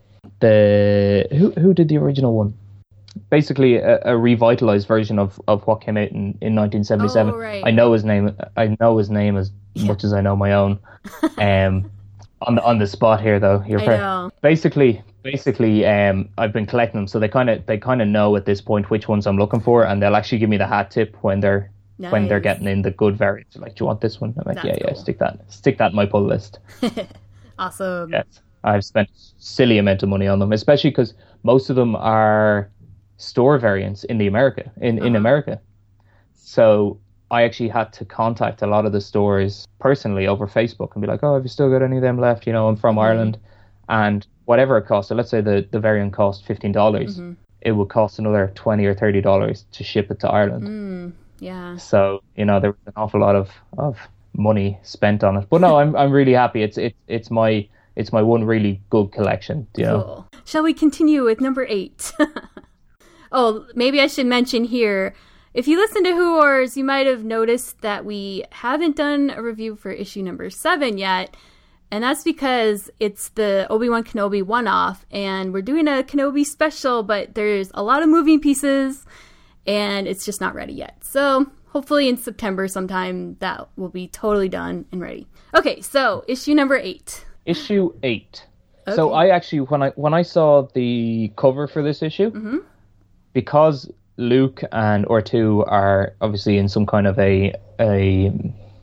the who who did the original one? Basically, a, a revitalized version of, of what came out in, in nineteen seventy-seven. Oh, right. I know his name. I know his name as much as I know my own. Um, on the on the spot here though. You're I fair. know. Basically, basically, um, I've been collecting them, so they kind of they kind of know at this point which ones I'm looking for, and they'll actually give me the hat tip when they're when they're Nice. getting in the good variants. They're like, do you want this one? I'm like, That's yeah, yeah, cool. stick that, stick that in my pull list. Awesome. Yes, I've spent silly amount of money on them, especially because most of them are store variants in the America in, in Uh-huh. America. So I actually had to contact a lot of the stores personally over Facebook and be like, oh, have you still got any of them left? You know, I'm from Mhm. Ireland, and whatever it cost. So let's say the, the variant cost fifteen dollars. Mhm. It would cost another twenty or thirty dollars to ship it to Ireland. Mm, yeah. So you know there was an awful lot of, of money spent on it. But no, I'm I'm really happy. It's it's it's my it's my one really good collection. You know. Cool. Shall we continue with number eight? Oh, maybe I should mention here, if you listen to Who Wars, you might have noticed that we haven't done a review for issue number seven yet. And that's because it's the Obi-Wan Kenobi one-off, and we're doing a Kenobi special, but there's a lot of moving pieces, and it's just not ready yet. So hopefully in September sometime that will be totally done and ready. Okay, so issue number eight. Issue eight. So Okay. I actually when I when I saw the cover for this issue, Mm-hmm. because Luke and R two are obviously in some kind of a a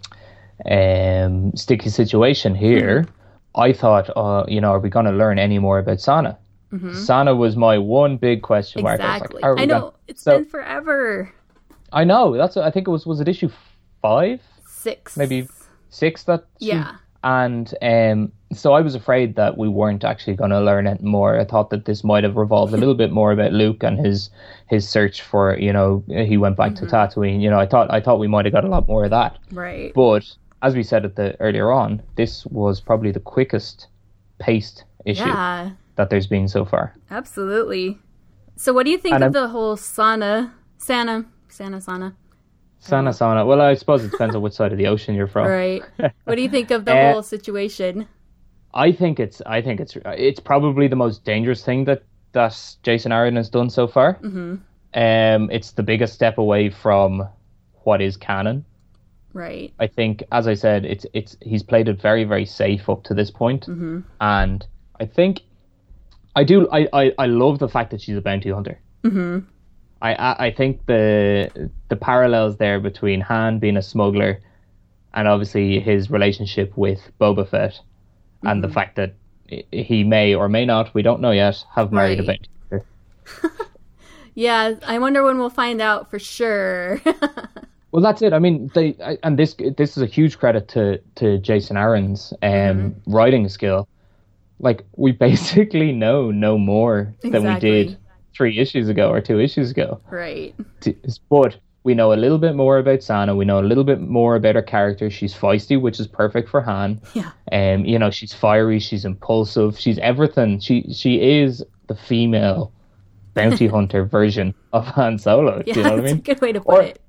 um, sticky situation here, Mm-hmm. I thought, uh, you know, are we going to learn any more about Sana? Mhm. Sana was my one big question mark. Exactly. I, was like, are we I know. gonna- It's So- been forever. I know. That's. I think it was. Was it issue five? Six. Maybe six. That. she- Yeah. And um, so I was afraid that we weren't actually going to learn it more. I thought that this might have revolved a little bit more about Luke and his his search for, you know, he went back Mm-hmm. to Tatooine. You know, I thought I thought we might have got a lot more of that. Right. But as we said at the earlier on, this was probably the quickest paced issue Yeah, that there's been so far. absolutely. So what do you think And of I'm- the whole Sana, Sana, Sana, Sana? Sana Sana. Well, I suppose it depends on which side of the ocean you're from. Right. What do you think of the Uh, whole situation? I think it's I think it's it's probably the most dangerous thing that that Jason Aaron has done so far. Mm-hmm. Um, it's the biggest step away from what is canon. Right. I think, as I said, it's it's he's played it very very safe up to this point, Mm-hmm. and I think I do I, I, I love the fact that she's a bounty hunter. Mm-hmm. I, I I think the the parallels there between Han being a smuggler and obviously his relationship with Boba Fett, and the Mm-hmm. fact that he may or may not, we don't know yet, have married Right. a bounty hunter. Yeah, I wonder when we'll find out for sure. Well, that's it. I mean, they I- and this this is a huge credit to to Jason Aaron's um, Mm-hmm. writing skill. Like, we basically know no more than we Exactly. did three issues ago or two issues ago. Right. T- But we know a little bit more about Sana. We know a little bit more about her character. She's feisty, which is perfect for Han. Yeah. Um, you know, she's fiery. She's impulsive. She's everything. She she is the female bounty hunter version of Han Solo. Yeah, Do you know what I that's mean? a good way to put Or- it.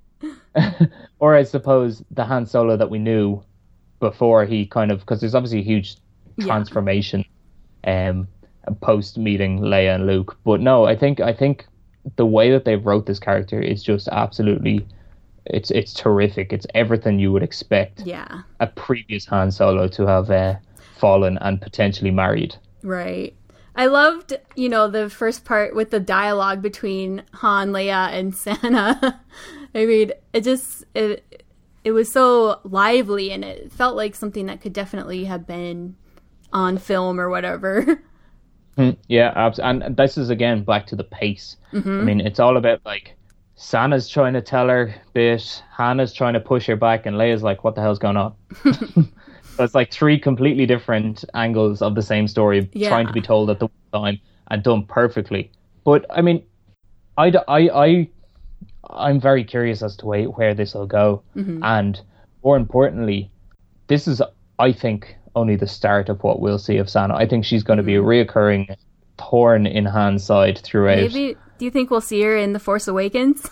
or I suppose the Han Solo that we knew before he kind of, because there's obviously a huge transformation yeah. um, post meeting Leia and Luke. But no, I think I think the way that they've wrote this character is just absolutely, it's it's terrific. It's everything you would expect yeah. a previous Han Solo to have uh, fallen and potentially married. Right. I loved, you know, the first part with the dialogue between Han, Leia, and Sana. I mean, it just, it, it was so lively, and it felt like something that could definitely have been on film or whatever. Yeah, absolutely. And this is, again, back to the pace. Mm-hmm. I mean, it's all about, like, Sana's trying to tell her bit, Hannah's trying to push her back, and Leia's like, what the hell's going on? So it's like three completely different angles of the same story yeah. trying to be told at the time and done perfectly. But, I mean, I, I, I, I'm very curious as to where, where this will go. Mm-hmm. And more importantly, this is, I think, only the start of what we'll see of Sana. I think she's going to mm-hmm. be a reoccurring thorn in Han's side throughout. Maybe, do you think we'll see her in The Force Awakens?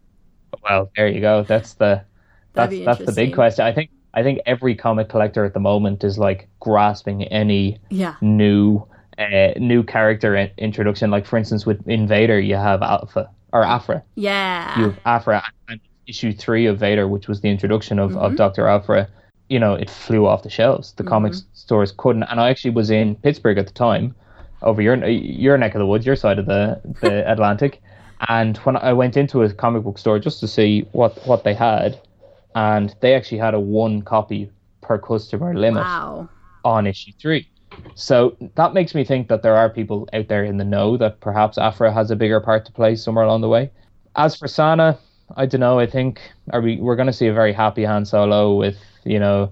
Well, there you go. That's the that's that's the big question. I think I think every comic collector at the moment is like grasping any yeah. new uh, new character in- introduction. Like, for instance, with Invader, you have Alpha or Afra. Yeah. You have Afra, and issue three of Vader, which was the introduction of, mm-hmm. of Doctor Afra. You know, it flew off the shelves. The mm-hmm. comics stores couldn't. And I actually was in Pittsburgh at the time, over your your neck of the woods, your side of the, the Atlantic. And when I went into a comic book store just to see what, what they had, and they actually had a one copy per customer limit wow. on issue three. So that makes me think that there are people out there in the know that perhaps Afra has a bigger part to play somewhere along the way. As for Sana, I don't know. I think are we we're going to see a very happy Han Solo with, you know,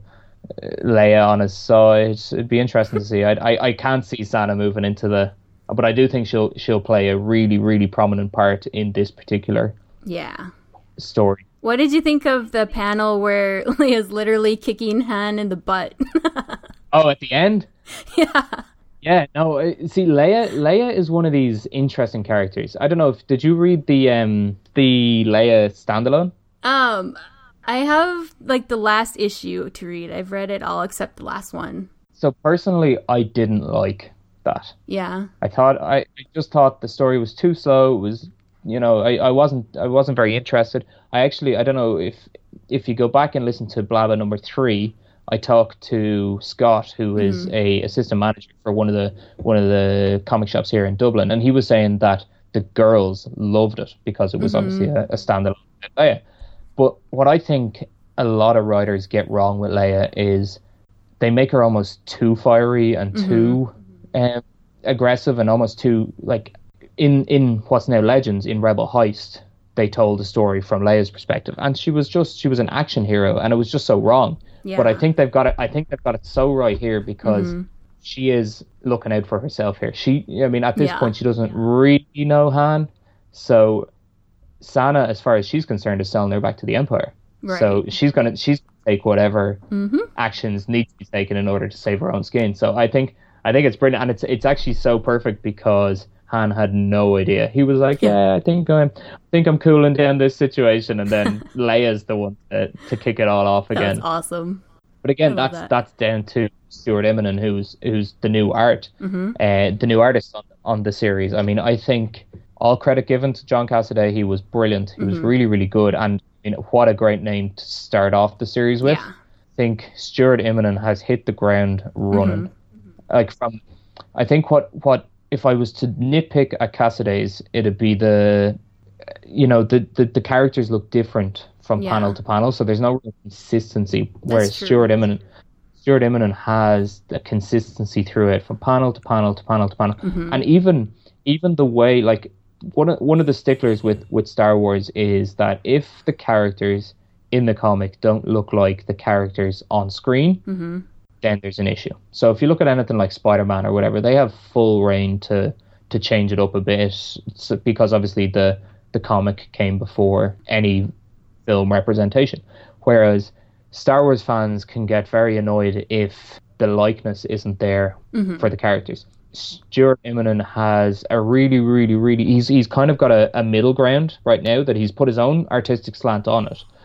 Leia on his side. It'd be interesting to see. I, I I can't see Sana moving into the, but I do think she'll she'll play a really really prominent part in this particular yeah story. What did you think of the panel where Leia's literally kicking Han in the butt? Oh, at the end? Yeah. Yeah, no, see, Leia Leia is one of these interesting characters. I don't know if, did you read the um the Leia standalone? Um, I have, like, the last issue to read. I've read it all except the last one. So, personally, I didn't like that. Yeah. I thought, I, I just thought the story was too slow. It was, you know, I, I wasn't I wasn't very interested. I actually, I don't know, if if you go back and listen to Blabba number three, I talked to Scott, who is mm-hmm. a assistant manager for one of the one of the comic shops here in Dublin, and he was saying that the girls loved it because it was mm-hmm. obviously a, a standalone Leia. But what I think a lot of writers get wrong with Leia is they make her almost too fiery and mm-hmm. too um, aggressive and almost too, like, in, in what's now Legends, in Rebel Heist, they told the story from Leia's perspective, and she was just, she was an action hero, and it was just so wrong. Yeah. But I think they've got it, I think they've got it so right here because mm-hmm. she is looking out for herself here. She, I mean, at this yeah. point, she doesn't really know Han, so Sana, as far as she's concerned, is selling her back to the Empire. Right. So she's gonna she's gonna take whatever mm-hmm. actions need to be taken in order to save her own skin. So I think I think it's brilliant, and it's it's actually so perfect because Han had no idea. He was like, yeah, yeah I think I'm I think I'm cooling down this situation, and then Leia's the one to, to kick it all off again. That's awesome. But again, that's that. that's down to Stuart Immonen, who's who's the new art, mm-hmm. uh, the new artist on, on the series. I mean, I think all credit given to John Cassaday. He was brilliant. He mm-hmm. was really, really good. And you know, what a great name to start off the series with. Yeah. I think Stuart Immonen has hit the ground running. Mm-hmm. Like from, I think what, what if I was to nitpick at Cassaday's, it'd be the, you know, the, the, the characters look different from yeah. panel to panel. So there's no real consistency. That's whereas true. Stuart Immonen, Stuart Immonen has a consistency through it from panel to panel to panel to panel. Mm-hmm. And even, even the way, like, One of, one of the sticklers with, with Star Wars is that if the characters in the comic don't look like the characters on screen, mm-hmm. then there's an issue. So if you look at anything like Spider-Man or whatever, they have full reign to to change it up a bit, so, because obviously the, the comic came before any film representation. Whereas Star Wars fans can get very annoyed if the likeness isn't there mm-hmm. for the characters. Stuart Immonen has a really, really, really... He's he's kind of got a, a middle ground right now that he's put his own artistic slant on it,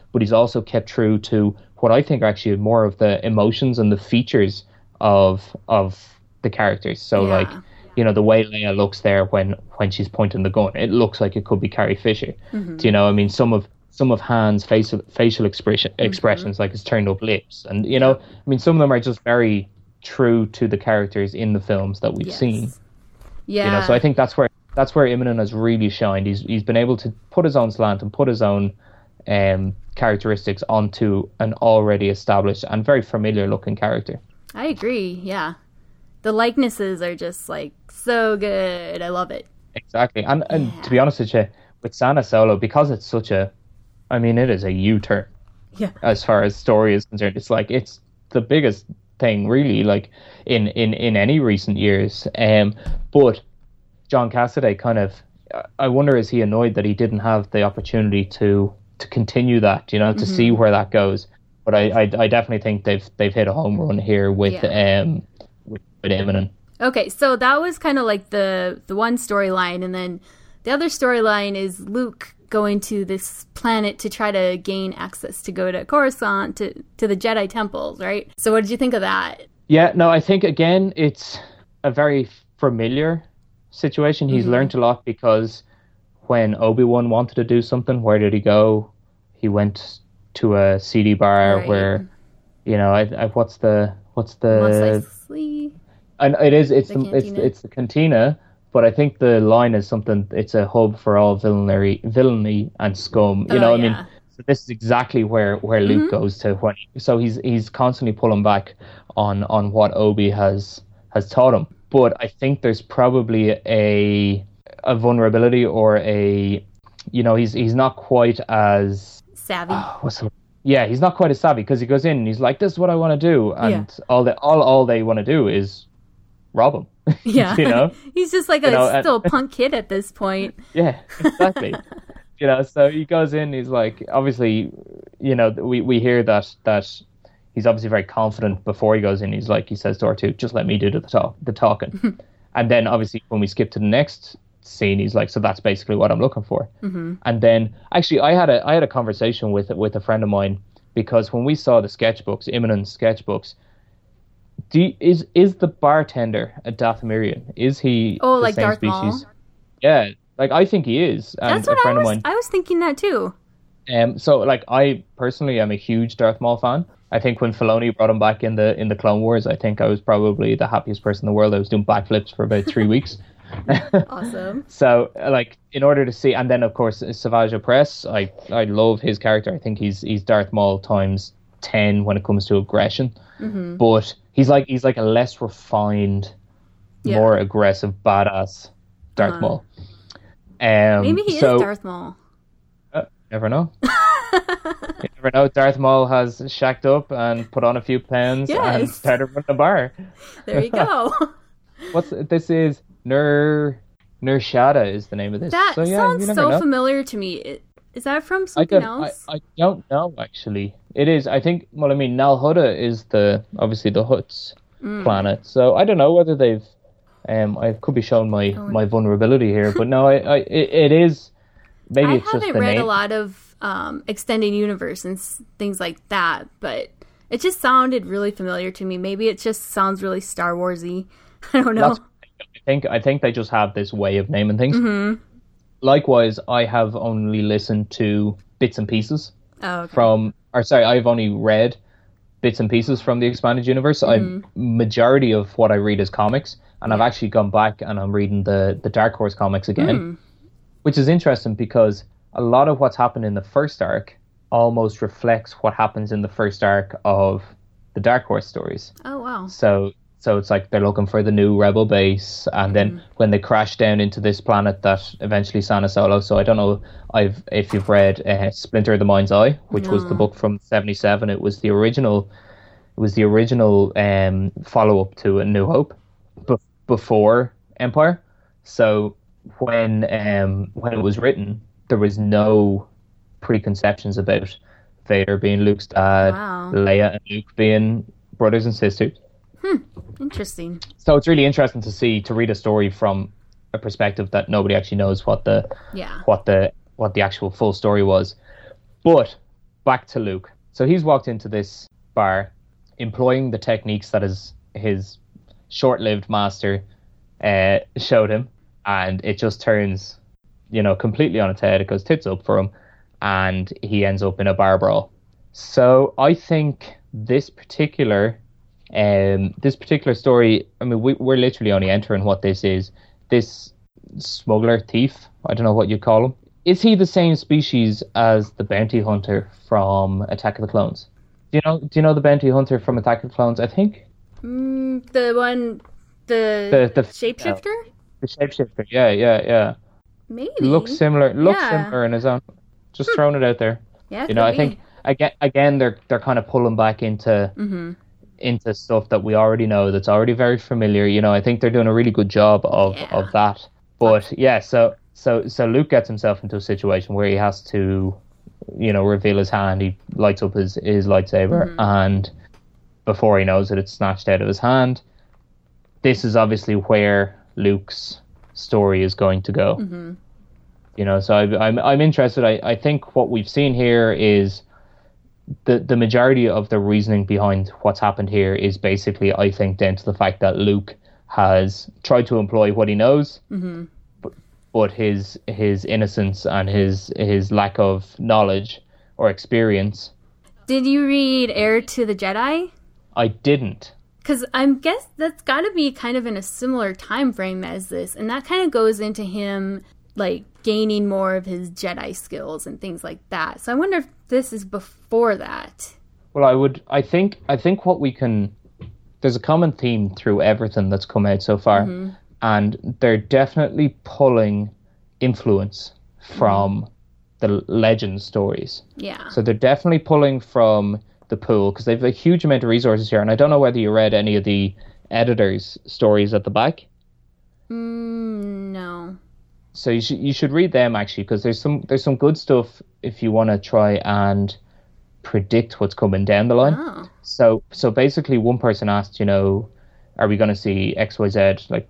but he's also kept true to what I think are actually more of the emotions and the features of of the characters. So Yeah. like, you know, the way Leia looks there when when she's pointing the gun, it looks like it could be Carrie Fisher. Mhm. Do you know? I mean, some of some of Han's facial facial expression expressions, like his turned up lips, and you know, I mean, some of them are just very true to the characters in the films that we've Yes. seen. Yeah. You know, so I think that's where that's where Immonen has really shined. He's he's been able to put his own slant and put his own um, characteristics onto an already established and very familiar looking character. I agree. Yeah. The likenesses are just like so good. I love it. Exactly, and and to be honest with you, with Sana Solo, because it's such a, I mean, it is a U-turn. Yeah. As far as story is concerned, it's like it's the biggest thing really, like in in in any recent years. Um, but John Cassaday kind of, I wonder, is he annoyed that he didn't have the opportunity to to continue that, you know, to Mhm. see where that goes. But I, I I definitely think they've they've hit a home run here with Yeah. um with, with Immonen. Okay, so that was kind of like the the one storyline, and then the other storyline is Luke going to this planet to try to gain access to go to Coruscant, to, to the Jedi temples, right? So what did you think of that? Yeah, no, I think again it's a very familiar situation. He's Mhm. learned a lot because when Obi-Wan wanted to do something, where did he go? He went to a C D bar Right. where, you know, I, I, what's the what's the Mos Eisley? and it is it's The the, it's cantina? it's the cantina, but I think the line is something. It's a hub for all villainy, villainy and scum. You Oh, know, I yeah. mean, so this is exactly where where Luke Mhm. goes to when. So he's he's constantly pulling back on on what Obi has has taught him. But I think there's probably a a vulnerability or a, you know, he's he's not quite as Savvy. what's the, yeah, he's not quite as savvy because he goes in and he's like, this is what I want to do, and Yeah. all the all all they want to do is rob him. Yeah. you know. He's just like You a know, and- still punk kid at this point. Yeah, exactly. you know, so he goes in. He's like, obviously, you know, we, we hear that that he's obviously very confident before he goes in. He's like, he says to R two, just let me do the talk, the talking. And then obviously when we skip to the next scene, he's like, so that's basically what I'm looking for. Mm-hmm. And then actually, I had a I had a conversation with with a friend of mine because when we saw the sketchbooks, Immonen's sketchbooks. Do you, is is the bartender a Dathomirian? Is he Oh, the like same Darth species? Maul? Yeah, like I think he is. And That's what a friend I of was. mine. I was thinking that too. Um, so like I personally am a huge Darth Maul fan. I think when Filoni brought him back in the in the Clone Wars, I think I was probably the happiest person in the world. I was doing backflips for about three weeks. Awesome. So like in order to see, and then of course Savage Opress, I I love his character. I think he's he's Darth Maul times ten when it comes to aggression. Mm-hmm. But he's like he's like a less refined, Yeah. more aggressive, badass Darth Uh-huh. Maul. Um, Maybe he so, is Darth Maul. Uh, never know. You never know. Darth Maul has shacked up and put on a few pounds and Yes. started running a bar. There you go. What's this is Nur Nurshada is the name of this. That so, yeah, sounds you never so know. familiar to me. I- Is that from I something don't, I, else? I don't know actually. It is. I think. Well, I mean, Nal Hutta is the obviously the Hutt's Mm. planet. So I don't know whether they've. Um, I could be showing my, Oh. my vulnerability here, but no, I, I it, it is. Maybe I it's just haven't the read name. a lot of um, extended universe and s- things like that, but it just sounded really familiar to me. Maybe it just sounds really Star Warsy. I don't know. That's- I think I think they just have this way of naming things. Mm-hmm. Likewise, I have only listened to bits and pieces Oh, okay. from, or sorry, I've only read bits and pieces from the expanded universe. Mhm. I majority of what I read is comics, and I've Yeah. actually gone back and I'm reading the the Dark Horse comics again, Mm. which is interesting because a lot of what's happened in the first arc almost reflects what happens in the first arc of the Dark Horse stories. Oh, wow. So so it's like they're looking for the new rebel base, and then when they crash down into this planet that eventually Sana Solo. So I don't know I've if you've read uh, Splinter of the Mind's Eye, which was the No. book from seventy-seven. It was the original. It was the original um, follow up to A New Hope, be- before Empire. So when um, when it was written, there was no preconceptions about Vader being Luke's dad, Wow. Leia and Luke being brothers and sisters. Interesting. So it's really interesting to see to read a story from a perspective that nobody actually knows what the Yeah. what the what the actual full story was. But back to Luke. So he's walked into this bar, employing the techniques that his his short-lived master uh, showed him, and it just turns, you know, completely on its head. It goes tits up for him, and he ends up in a bar brawl. So I think this particular, um, this particular story. I mean, we, we're literally only entering what this is. This smuggler, thief, I don't know what you call him. Is he the same species as the bounty hunter from Attack of the Clones? Do you know? Do you know the bounty hunter from Attack of the Clones? I think Mm, the one, the, the the shapeshifter? no, the shapeshifter. Yeah, yeah, yeah. Maybe. Looks similar. Looks Yeah. similar in his own. Just throwing it out there. Yeah, You know, could I be. think again, again, they're they're kind of pulling back into Mm-hmm. into stuff that we already know, that's already very familiar. You know, I think they're doing a really good job of Yeah. of that. But yeah, so so so Luke gets himself into a situation where he has to, you know, reveal his hand. He lights up his his lightsaber, Mhm. and before he knows it, it's snatched out of his hand. This is obviously where Luke's story is going to go. Mm-hmm. You know, so I, I'm I'm interested. I, I think what we've seen here is the the majority of the reasoning behind what's happened here is basically, I think, down to the fact that Luke has tried to employ what he knows, Mm-hmm. but, but his his innocence and his his lack of knowledge or experience. Did you read Heir to the Jedi? I didn't. Because I'm guess that's got to be kind of in a similar time frame as this, and that kind of goes into him like gaining more of his Jedi skills and things like that. So I wonder if this is before that. Well, I would. I think. I think what we can. There's a common theme through everything that's come out so far, Mhm. and they're definitely pulling influence from the legend stories. Yeah. So they're definitely pulling from the pool because they've a huge amount of resources here. And I don't know whether you read any of the editors' stories at the back. Mm, no. So you should you should read them actually, because there's some there's some good stuff if you want to try and predict what's coming down the line. Oh. So so basically, one person asked, you know, are we going to see X Y Z, like,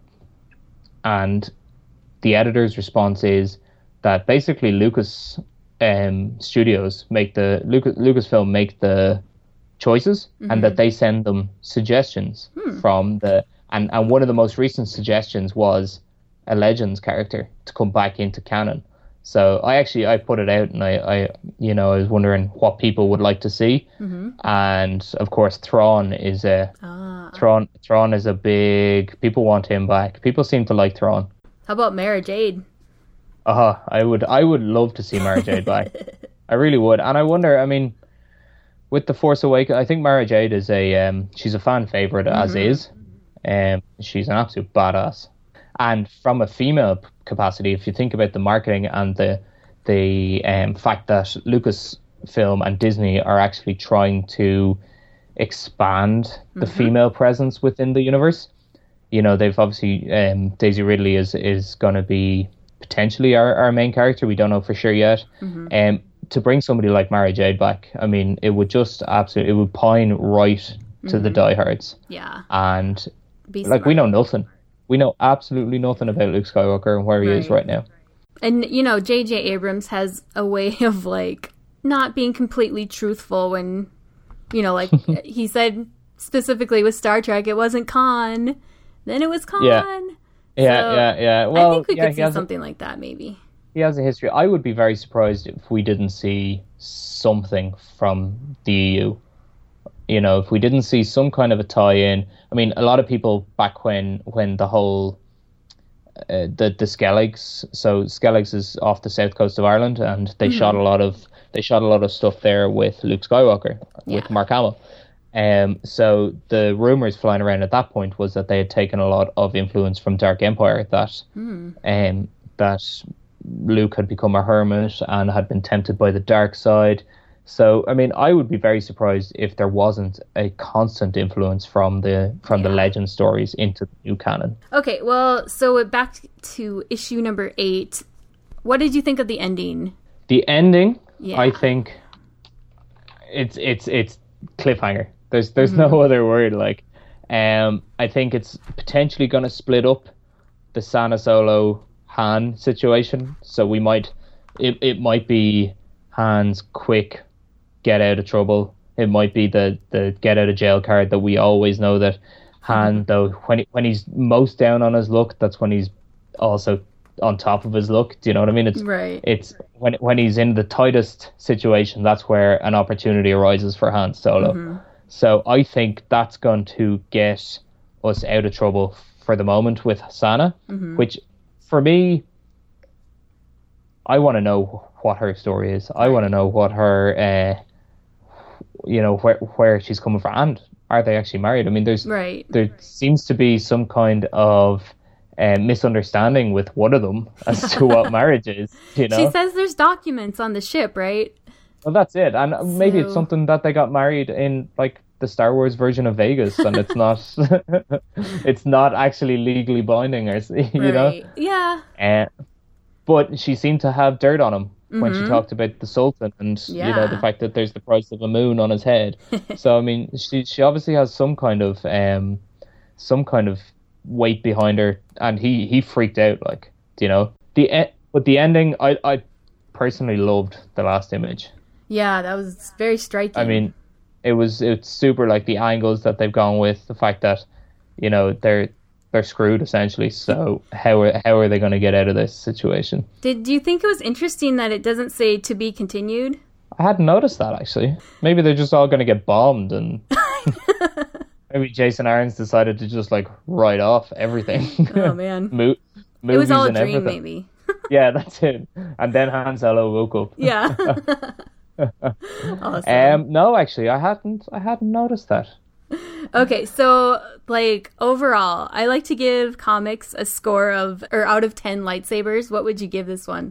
and the editor's response is that basically Lucas um, Studios make the Lucas Lucasfilm make the choices, Mhm. and that they send them suggestions Hmm. from the and and one of the most recent suggestions was a Legends character to come back into canon. So I actually I put it out, and I, I you know I was wondering what people would like to see, Mhm. and of course Thrawn is a Ah. Thrawn Thrawn is a big, people want him back. People seem to like Thrawn. How about Mara Jade? Uh I would I would love to see Mara Jade back. I really would, and I wonder. I mean, with the Force Awakens, I think Mara Jade is a um she's a fan favorite as Mhm. is. Um, she's an absolute badass. And from a female p- capacity, if you think about the marketing and the the um, fact that Lucasfilm and Disney are actually trying to expand the Mhm. female presence within the universe, you know, they've obviously um, Daisy Ridley is is going to be potentially our, our main character. We don't know for sure yet. Mhm. Um, to bring somebody like Mara Jade back, I mean, it would just absolutely it would pine right to the Mhm. diehards. Yeah. And Be like we smart. know nothing. We know absolutely nothing about Luke Skywalker and where he is Right. right now. And, you know, J J. Abrams has a way of, like, not being completely truthful when, you know, like, he said specifically with Star Trek, it wasn't Khan, then it was Khan. Yeah. Yeah, So, yeah, yeah. Well, I think we yeah, could he see has a- something like that, maybe. He has a history. I would be very surprised if we didn't see something from the E U. You know, if we didn't see some kind of a tie-in. I mean, a lot of people back when when the whole uh, the the Skelligs. So Skelligs is off the south coast of Ireland, and they Mhm. shot a lot of they shot a lot of stuff there with Luke Skywalker, with Yeah. Mark Hamill. Um, so the rumors flying around at that point was that they had taken a lot of influence from Dark Empire, that Hmm. um, that Luke had become a hermit and had been tempted by the dark side. So, I mean, I would be very surprised if there wasn't a constant influence from the from the Yeah. legend stories into the new canon. Okay, well, so back to issue number eight. What did you think of the ending? The ending, Yeah. I think, it's it's it's cliffhanger. There's there's Mhm. no other word. Like, um, I think it's potentially going to split up the Sana Solo Han situation. So we might, it it might be Han's quick get out of trouble. It might be the, the get out of jail card that we always know that Han, though, when he, when he's most down on his luck, that's when he's also on top of his luck. Do you know what I mean? It's Right. It's when when he's in the tightest situation, that's where an opportunity arises for Han Solo. Mhm. So I think that's going to get us out of trouble for the moment with Sana, Mhm. which for me, I want to know what her story is. I want to know what her, uh, you know, where where she's coming from, and are they actually married? I mean, there's Right. there seems to be some kind of uh, misunderstanding with one of them as to what marriage is. You know, She says there's documents on the ship, right? well, that's it, and maybe it's So- something that they got married in, like the Star Wars version of Vegas, and it's not, it's not actually legally binding, or you know. Right. Yeah. Uh, but she seemed to have dirt on him when she Mhm. talked about the Sultan and you know Yeah. the fact that there's the price of a moon on his head. So I mean, she she obviously has some kind of um some kind of weight behind her, and he he freaked out, like, you know the e- but the ending, I I personally loved The Last Image. Yeah, that was very striking. I mean, it was it's super, like, the angles that they've gone with, the fact that you know they're they're screwed essentially. So how are how are they going to get out of this situation? Did do you think it was interesting that it doesn't say to be continued? I hadn't noticed that, actually. Maybe they're just all going to get bombed, and maybe Jason Aaron's decided to just, like, write off everything. Oh man, Mo- it was all a and dream, everything. maybe. Yeah, that's it. And then Han Solo woke up. Yeah. Awesome. Um, no, actually, I hadn't. I hadn't noticed that. Okay, so like overall, I like to give comics a score of or out of ten lightsabers. What would you give this one?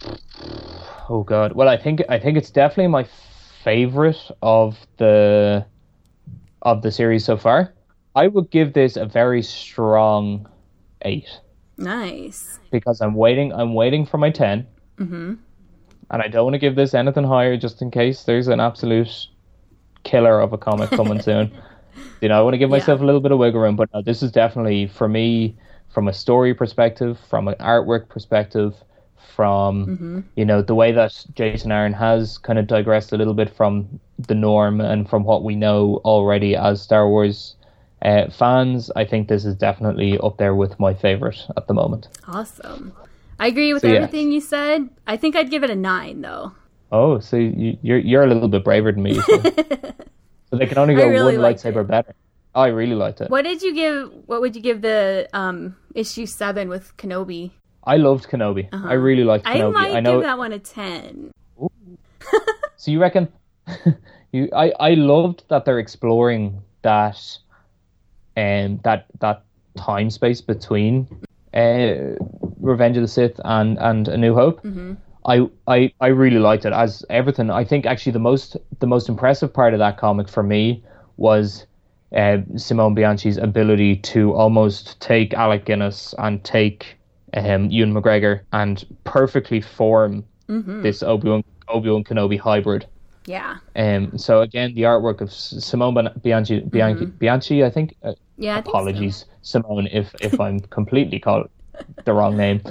Oh God. Well, I think I think it's definitely my favorite of the of the series so far. I would give this a very strong eight Nice. because I'm waiting. I'm waiting for my ten, Mm-hmm. and I don't want to give this anything higher just in case there's an absolute killer of a comic coming soon. You know, I want to give myself a little bit of wiggle room, but no, this is definitely, for me, from a story perspective, from an artwork perspective, from, Mm-hmm. you know, the way that Jason Aaron has kind of digressed a little bit from the norm and from what we know already as Star Wars uh, fans. I think this is definitely up there with my favorite at the moment. Awesome. I agree with So, yeah. everything you said. I think I'd give it a nine, though. Oh, so you, you're you're a little bit braver than me. So, so they can only go I really one liked lightsaber better. Oh, I really liked it. What did you give? What would you give the um issue seven with Kenobi? I loved Kenobi. Uh-huh. I really liked I Kenobi. might I know. give that one a ten. So you reckon? you, I, I loved that they're exploring that, um, that that time space between, uh, Revenge of the Sith and and A New Hope. Mm-hmm. I, I I really liked it as everything. I think actually the most the most impressive part of that comic for me was uh, Simone Bianchi's ability to almost take Alec Guinness and take um, Ewan McGregor and perfectly form Mhm. this Obi-Wan Obi-Wan Kenobi hybrid. Yeah. Um. So again, the artwork of S- Simone Ban- Bianchi Bianchi, Bianchi I think. Uh, Yeah, I think so. apologies, Simone, if if I'm completely called the wrong name.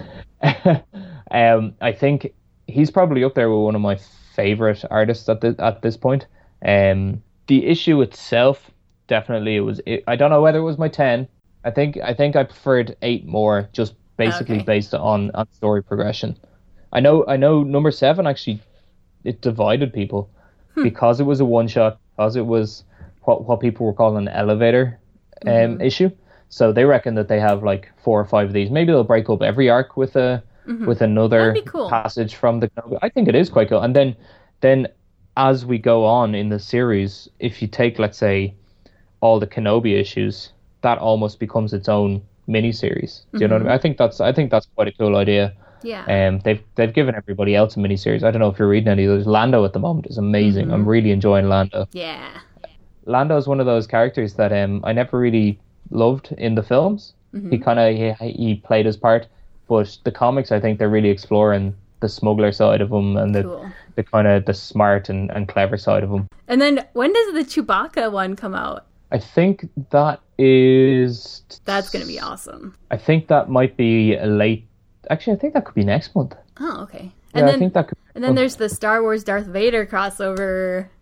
um, I think he's probably up there with one of my favorite artists at this at this point. Um, the issue itself, definitely, it was. It, I don't know whether it was my ten. I think I think I preferred eight more, just basically Okay. based on, on story progression. I know I know number seven actually it divided people Hmm. because it was a one shot, because it was what what people were calling an elevator um, Mhm. issue. So they reckon that they have like four or five of these. Maybe they'll break up every arc with a Mhm. with another That'd be cool. passage from the. I think it is quite cool. And then then as we go on in the series, if you take, let's say, all the Kenobi issues, that almost becomes its own mini series. Do you know what I mean? Mhm. I think that's I think that's quite a cool idea. Yeah. Um, they've they've given everybody else a mini series. I don't know if you're reading any of those. Lando at the moment is amazing. Mhm. I'm really enjoying Lando. Yeah. Lando is one of those characters that um I never really loved in the films. Mhm. He kind of he, he played his part, but the comics, I think they're really exploring the smuggler side of him and the Cool. the kind of the smart and, and clever side of him. And then when does the Chewbacca one come out? I think that is. That's gonna be awesome. I think that might be a late. Actually, I think that could be next month. Oh, okay. Yeah, And I then think that could. and then there's the Star Wars Darth Vader crossover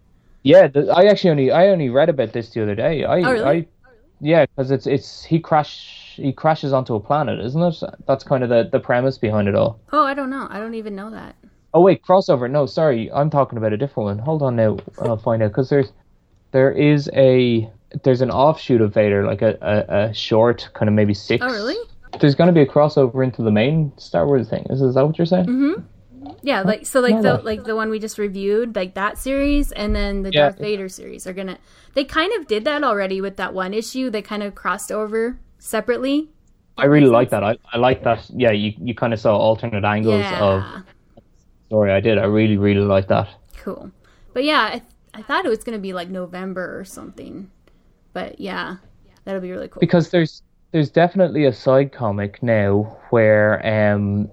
Yeah, the, I actually only I only read about this the other day. I, Oh, really? I yeah, because it's it's he crash he crashes onto a planet, isn't it? That's kind of the, the premise behind it all. Oh, I don't know. I don't even know that. Oh wait, crossover. No, sorry, I'm talking about a different one. Hold on now, I'll find out because there's there is a there's an offshoot of Vader, like a, a, a short, kind of maybe six. Oh, really? There's going to be a crossover into the main Star Wars thing. Is, is that what you're saying? Mm-hmm. Yeah, like so, like No, the no. like the one we just reviewed, like that series, and then the Yeah. Darth Vader series are gonna. They kind of did that already with that one issue. They kind of crossed over separately. I really like that. I, I like that. Yeah, you, you kind of saw alternate angles Yeah. of the story. I did. I really, really like that. Cool. But yeah, I, I thought it was gonna be like November or something. But yeah, that'll be really cool. Because there's there's definitely a side comic now where um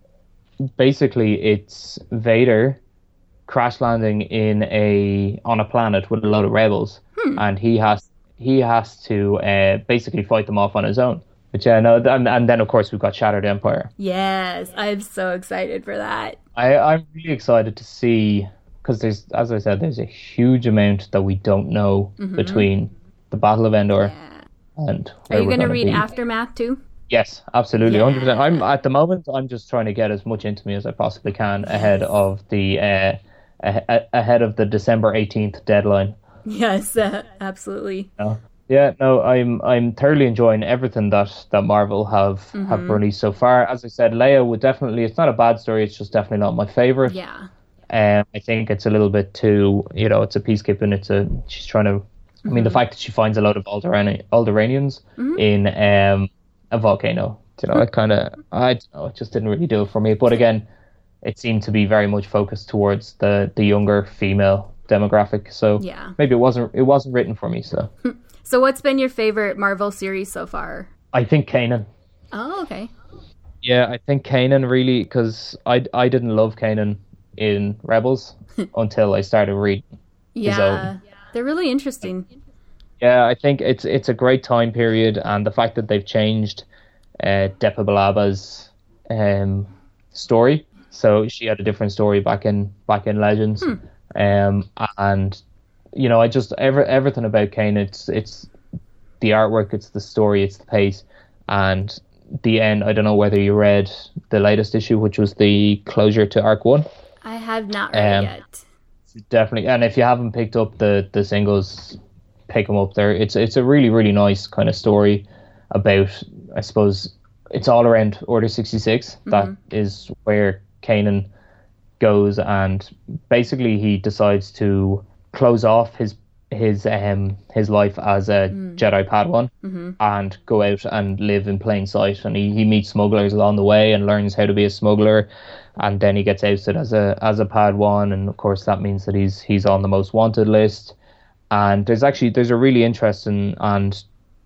basically it's Vader crash landing in a on a planet with a load of rebels, Hmm. and he has he has to uh, basically fight them off on his own. But yeah, no, and, and then of course we've got Shattered Empire. Yes, I'm so excited for that. I I'm really excited to see because there's, as I said, there's a huge amount that we don't know Mhm. between the Battle of Endor and. Are where you we're gonna gonna read be. Aftermath too? Yes, absolutely, one hundred percent. I'm at the moment. I'm just trying to get as much into me as I possibly can ahead of the uh, a- ahead of the December eighteenth deadline. Yes, uh, absolutely. No. Yeah, no, I'm I'm thoroughly enjoying everything that, that Marvel have, have Mhm. released so far. As I said, Leia would definitely. It's not a bad story. It's just definitely not my favorite. Yeah. Um, I think it's a little bit too. You know, it's a peacekeeping. It's a. She's trying to. I mean, the Mhm. fact that she finds a lot of Alderani- Alderanians Mhm. in um, a volcano. You know, it kind of. I don't know. It just didn't really do it for me. But again, it seemed to be very much focused towards the, the younger female demographic. So Yeah. maybe it wasn't. It wasn't written for me. So So, what's been your favorite Marvel series so far? I think Kanan. Oh, okay. Yeah, I think Kanan really because I I didn't love Kanan in Rebels until I started reading. his own. Yeah, they're really interesting. Yeah, I think it's it's a great time period, and the fact that they've changed uh, Depa Billab's um, story, so she had a different story back in back in Legends, Hmm. um, and you know, I just every, everything about Kane, it's it's the artwork, it's the story, it's the pace, and the end. I don't know whether you read the latest issue, which was the closure to Arc One. I have not read Um, it yet. Definitely, and if you haven't picked up the the singles, pick them up there. It's it's a really really nice kind of story about, I suppose, it's all around Order sixty-six. That Mhm. is where Kanan goes, and basically he decides to close off his his um his life as a Mm. Jedi Padawan Mhm. and go out and live in plain sight. And he, he meets smugglers along the way and learns how to be a smuggler, and then he gets ousted as a as a Padawan, and of course that means that he's he's on the most wanted list. And there's actually there's a really interesting and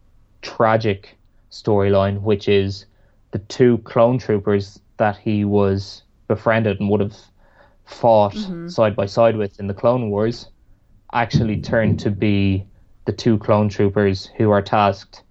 tragic storyline, which is the two clone troopers that he was befriended and would have fought Mhm. side by side with in the Clone Wars actually turned to be the two clone troopers who are tasked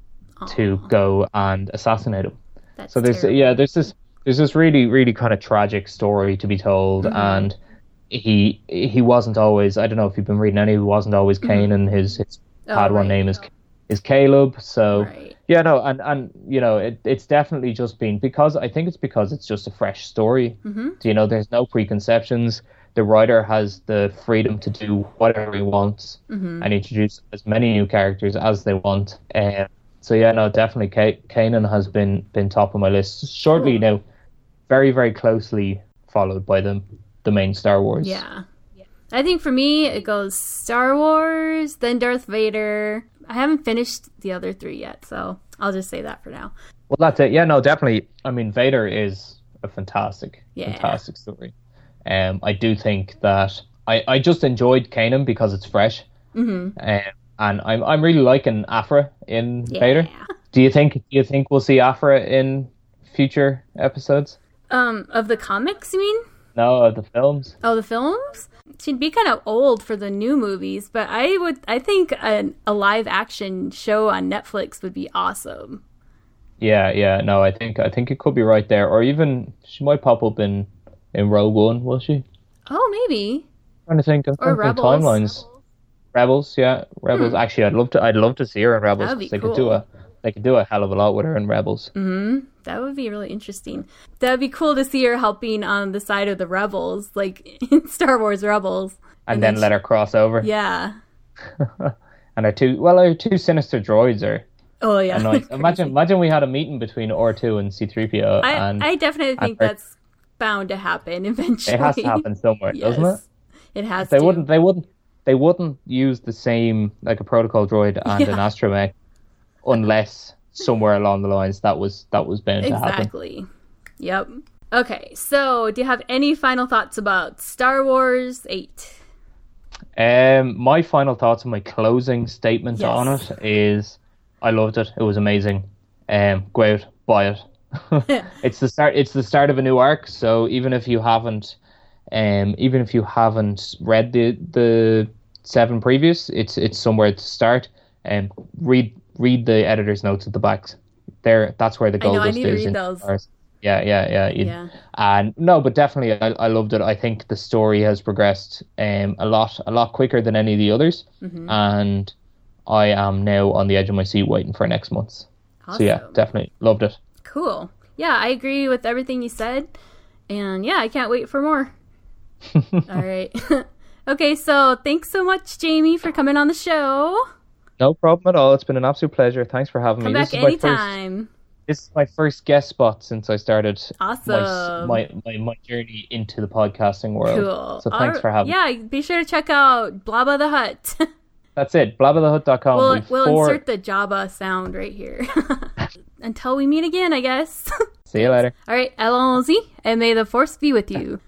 to go and assassinate him. That's so there's terrible. yeah there's this there's this really really kind of tragic story to be told. Mhm. And he he wasn't always, I don't know if you've been reading any, he wasn't always Kanan. His his Oh, Padawan right. name is is Caleb. So Right. yeah, no, and and you know it, it's definitely just been because I think it's because it's just a fresh story. Mhm. You know, there's no preconceptions. The writer has the freedom to do whatever he wants Mhm. and introduce as many new characters as they want. Um, so yeah, no, definitely, Ka- Kanan has been been top of my list. Shortly Cool. now, very very closely followed by the the main Star Wars. Yeah. I think for me, it goes Star Wars, then Darth Vader. I haven't finished the other three yet, so I'll just say that for now. Well, that's it. Yeah, no, definitely. I mean, Vader is a fantastic, Yeah. fantastic story. Um, I do think that I, I just enjoyed Kanan because it's fresh. hmm Um, and I'm I'm really liking Afra in Yeah. Vader. Do you think do you think we'll see Afra in future episodes? Um, of the comics, you mean? No, of the films. Oh, the films? She'd be kind of old for the new movies, but I would. I think an, a live action show on Netflix would be awesome. Yeah, yeah. No, I think I think it could be right there, or even she might pop up in in Rogue One. Will she? Oh, maybe. trying to think of Or trying to think Rebels. timelines. Rebels, yeah, Rebels. Hmm. Actually, I'd love to. I'd love to see her in Rebels. That'd be 'cause they cool. could do a. They could do a hell of a lot with her in Rebels. Hmm. That would be really interesting. That would be cool to see her helping on the side of the Rebels, like in Star Wars Rebels. And, And then, then let her cross over. Yeah. And her two, well, her two sinister droids are Oh yeah. annoying. Crazy. Imagine, imagine we had a meeting between R two and C three P O. I, and I definitely and think her- that's bound to happen eventually. It has to happen somewhere, Yes. doesn't it? It has They to. wouldn't. They wouldn't. They wouldn't use the same like a protocol droid and Yeah. an astromech unless somewhere along the lines that was that was bound to happen. Exactly. Yep. Okay, so do you have any final thoughts about Star Wars eight? Um, my final thoughts and my closing statement Yes. on it is, I loved it. It was amazing. Um, go out, buy it. It's the start. It's the start of a new arc. So even if you haven't, um, even if you haven't read the the seven previous, it's it's somewhere to start. And um, read read the editor's notes at the back. There, that's where the I know, gold I dust need to is. read in those. Stars. Yeah, yeah, yeah. you- Yeah. And no, but definitely, I, I loved it. I think the story has progressed um a lot, a lot quicker than any of the others, Mhm. and I am now on the edge of my seat waiting for next month's. So yeah, Awesome. definitely loved it. Cool. Yeah, I agree with everything you said. And yeah, I can't wait for more. All right. Okay, so thanks so much, Jamie, for coming on the show. No problem at all. It's been an absolute pleasure. Thanks for having Come me. back This is my first. anytime. This is my first guest spot since I started Awesome. my, my my my journey into the podcasting world. Cool. So thanks All- for having me. Yeah, be sure to check out Blabba the Hut. That's it. blabba the hut dot com. we'll We've we'll four- insert the Jabba sound right here. Until we meet again, I guess. See you later. All right, allons-y, and may the force be with you.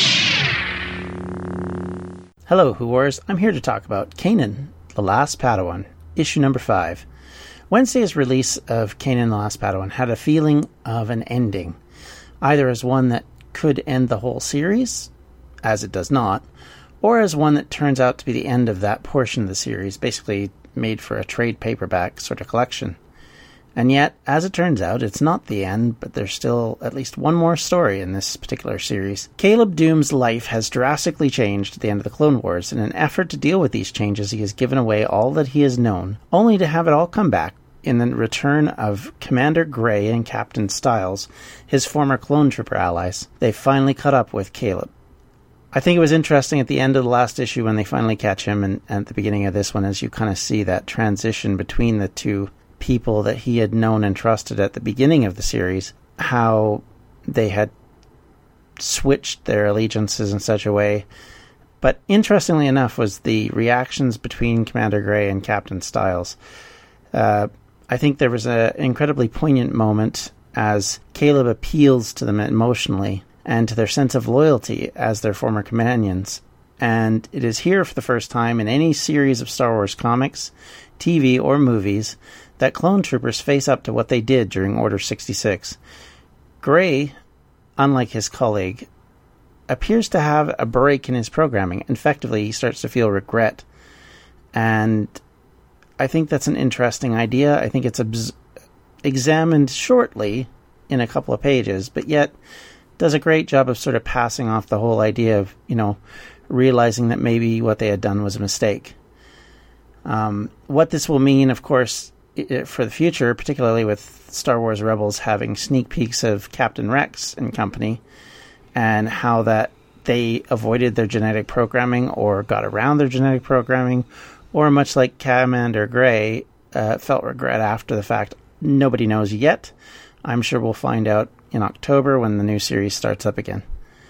Hello, Who Wars. I'm here to talk about Kanan, The Last Padawan, issue number five. Wednesday's release of Kanan, The Last Padawan had a feeling of an ending, either as one that could end the whole series, as it does not, or as one that turns out to be the end of that portion of the series, basically made for a trade paperback sort of collection. And yet, as it turns out, it's not the end, but there's still at least one more story in this particular series. Caleb Doom's life has drastically changed at the end of the Clone Wars. In an effort to deal with these changes, he has given away all that he has known, only to have it all come back in the return of Commander Gray and Captain Styles, his former clone trooper allies. They finally caught up with Caleb. I think it was interesting at the end of the last issue when they finally catch him, and, and at the beginning of this one, as you kind of see that transition between the two people that he had known and trusted at the beginning of the series, how they had switched their allegiances in such a way. But interestingly enough was the reactions between Commander Gray and Captain Styles. Uh, I think there was an incredibly poignant moment as Caleb appeals to them emotionally and to their sense of loyalty as their former companions. And it is here for the first time in any series of Star Wars comics, T V, or movies that clone troopers face up to what they did during Order sixty-six. Gray, unlike his colleague, appears to have a break in his programming. Effectively, he starts to feel regret. And I think that's an interesting idea. I think it's obs- examined shortly in a couple of pages, but yet does a great job of sort of passing off the whole idea of, you know, realizing that maybe what they had done was a mistake. Um, what this will mean, of course, i- for the future, particularly with Star Wars Rebels having sneak peeks of Captain Rex and company, and how that they avoided their genetic programming or got around their genetic programming, or much like Commander Gray, uh, felt regret after the fact. Nobody knows yet. I'm sure we'll find out in October when the new series starts up again.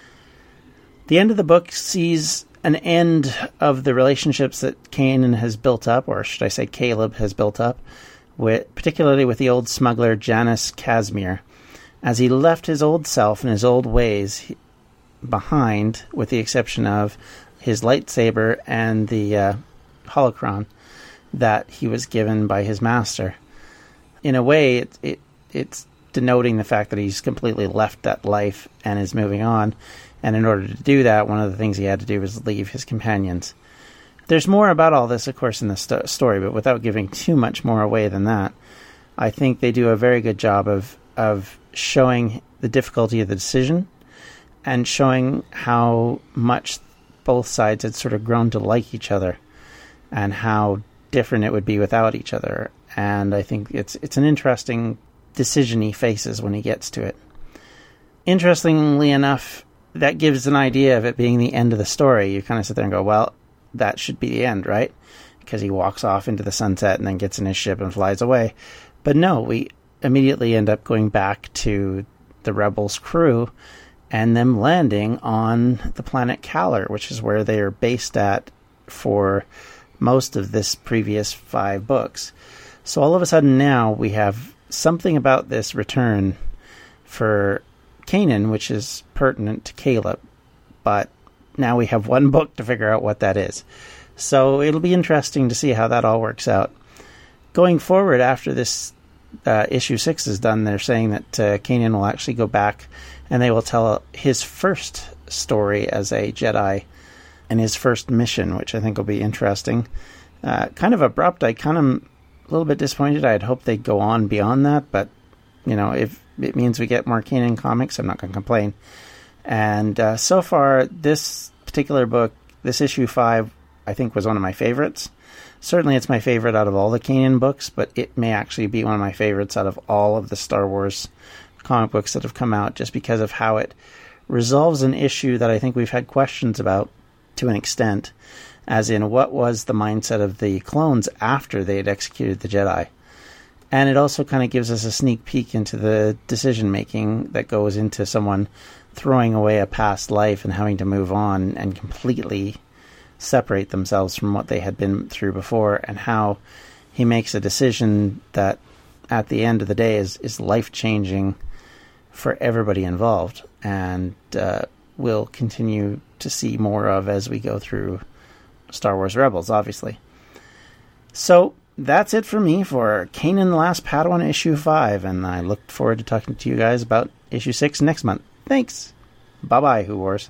The end of the book sees an end of the relationships that Kanan has built up, or should I say Caleb has built up, with particularly with the old smuggler Janus Casimir, as he left his old self and his old ways behind, with the exception of his lightsaber and the uh, holocron that he was given by his master. In a way, it, it it's denoting the fact that he's completely left that life and is moving on. And in order to do that, one of the things he had to do was leave his companions. There's more about all this, of course, in the st- story, but without giving too much more away than that, I think they do a very good job of of showing the difficulty of the decision and showing how much both sides had sort of grown to like each other. and how different it would be without each other. And I think it's it's an interesting decision he faces when he gets to it. Interestingly enough, that gives an idea of it being the end of the story. You kind of sit there and go, well, that should be the end, right? Because he walks off into the sunset and then gets in his ship and flies away. But no, we immediately end up going back to the Rebels crew and them landing on the planet Kaller, which is where they are based at for most of this previous five books. So all of a sudden now we have something about this return for Kanan, which is pertinent to Caleb, but now we have one book to figure out what that is. So it'll be interesting to see how that all works out. Going forward, after this uh, issue six is done, they're saying that uh, Kanan will actually go back and they will tell his first story as a Jedi and his first mission, which I think will be interesting. Uh, kind of abrupt. I kind of am a little bit disappointed. I'd hoped they'd go on beyond that, but you know, if it means we get more Kanan comics, I'm not going to complain. And uh, so far, this particular book, this issue five, I think was one of my favorites. Certainly it's my favorite out of all the Kanan books, but it may actually be one of my favorites out of all of the Star Wars comic books that have come out, just because of how it resolves an issue that I think we've had questions about to an extent, as in what was the mindset of the clones after they had executed the Jedi. And it also kind of gives us a sneak peek into the decision-making that goes into someone throwing away a past life and having to move on and completely separate themselves from what they had been through before, and how he makes a decision that at the end of the day is, is life-changing for everybody involved, and uh, we'll continue to see more of as we go through Star Wars Rebels, obviously. So that's it for me for Kanan the Last Padawan issue five, and I look forward to talking to you guys about issue six next month. Thanks. Bye-bye, Who Wars.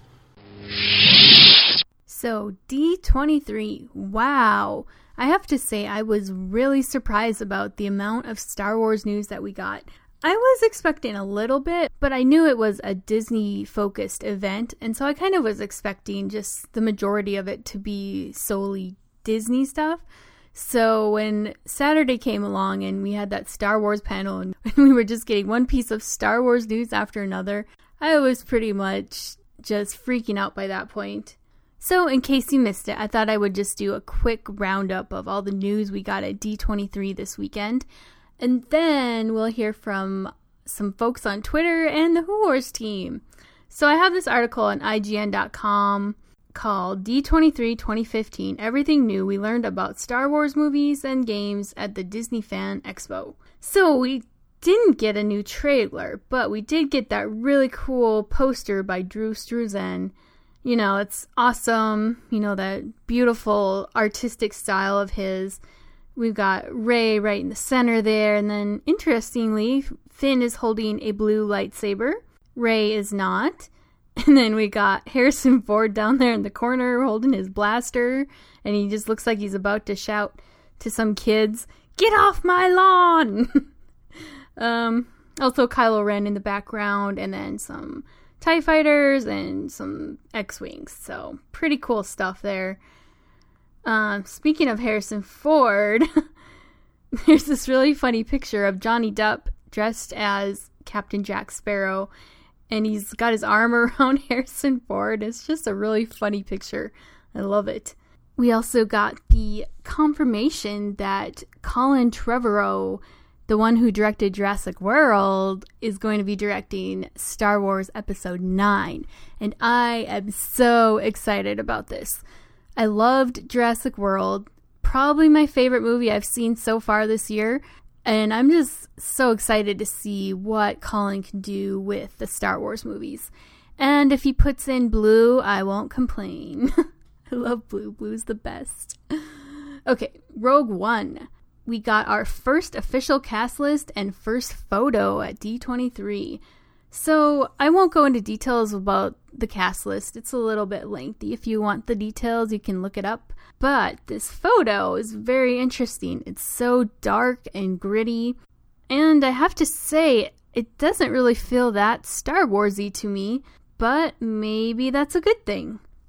So, D twenty-three, wow. I have to say, I was really surprised about the amount of Star Wars news that we got. I was expecting a little bit, but I knew it was a Disney-focused event, and so I kind of was expecting just the majority of it to be solely Disney stuff. So when Saturday came along and we had that Star Wars panel and we were just getting one piece of Star Wars news after another, I was pretty much just freaking out by that point. So in case you missed it, I thought I would just do a quick roundup of all the news we got at D twenty-three this weekend. And then we'll hear from some folks on Twitter and the Who Wars team. So I have this article on I G N dot com called D twenty-three twenty fifteen, Everything New We Learned About Star Wars Movies and Games at the Disney Fan Expo. So we didn't get a new trailer, but we did get that really cool poster by Drew Struzan. You know, it's awesome. You know, that beautiful artistic style of his. We've got Rey right in the center there, and then interestingly, Finn is holding a blue lightsaber. Rey is not. And then we got Harrison Ford down there in the corner holding his blaster, and he just looks like he's about to shout to some kids, "Get off my lawn!" um, also Kylo Ren in the background, and then some TIE fighters and some X-Wings. So pretty cool stuff there. Um, speaking of Harrison Ford, there's this really funny picture of Johnny Depp dressed as Captain Jack Sparrow, and he's got his arm around Harrison Ford. It's just a really funny picture. I love it. We also got the confirmation that Colin Trevorrow, the one who directed Jurassic World, is going to be directing Star Wars Episode nine. And I am so excited about this. I loved Jurassic World. Probably my favorite movie I've seen so far this year. And I'm just so excited to see what Colin can do with the Star Wars movies. And if he puts in blue, I won't complain. I love blue. Blue's the best. Okay, Rogue One. We got our first official cast list and first photo at D twenty-three. So I won't go into details about the cast list. It's a little bit lengthy. If you want the details, you can look it up. But this photo is very interesting. It's so dark and gritty. And I have to say, it doesn't really feel that Star Warsy to me. But maybe that's a good thing. And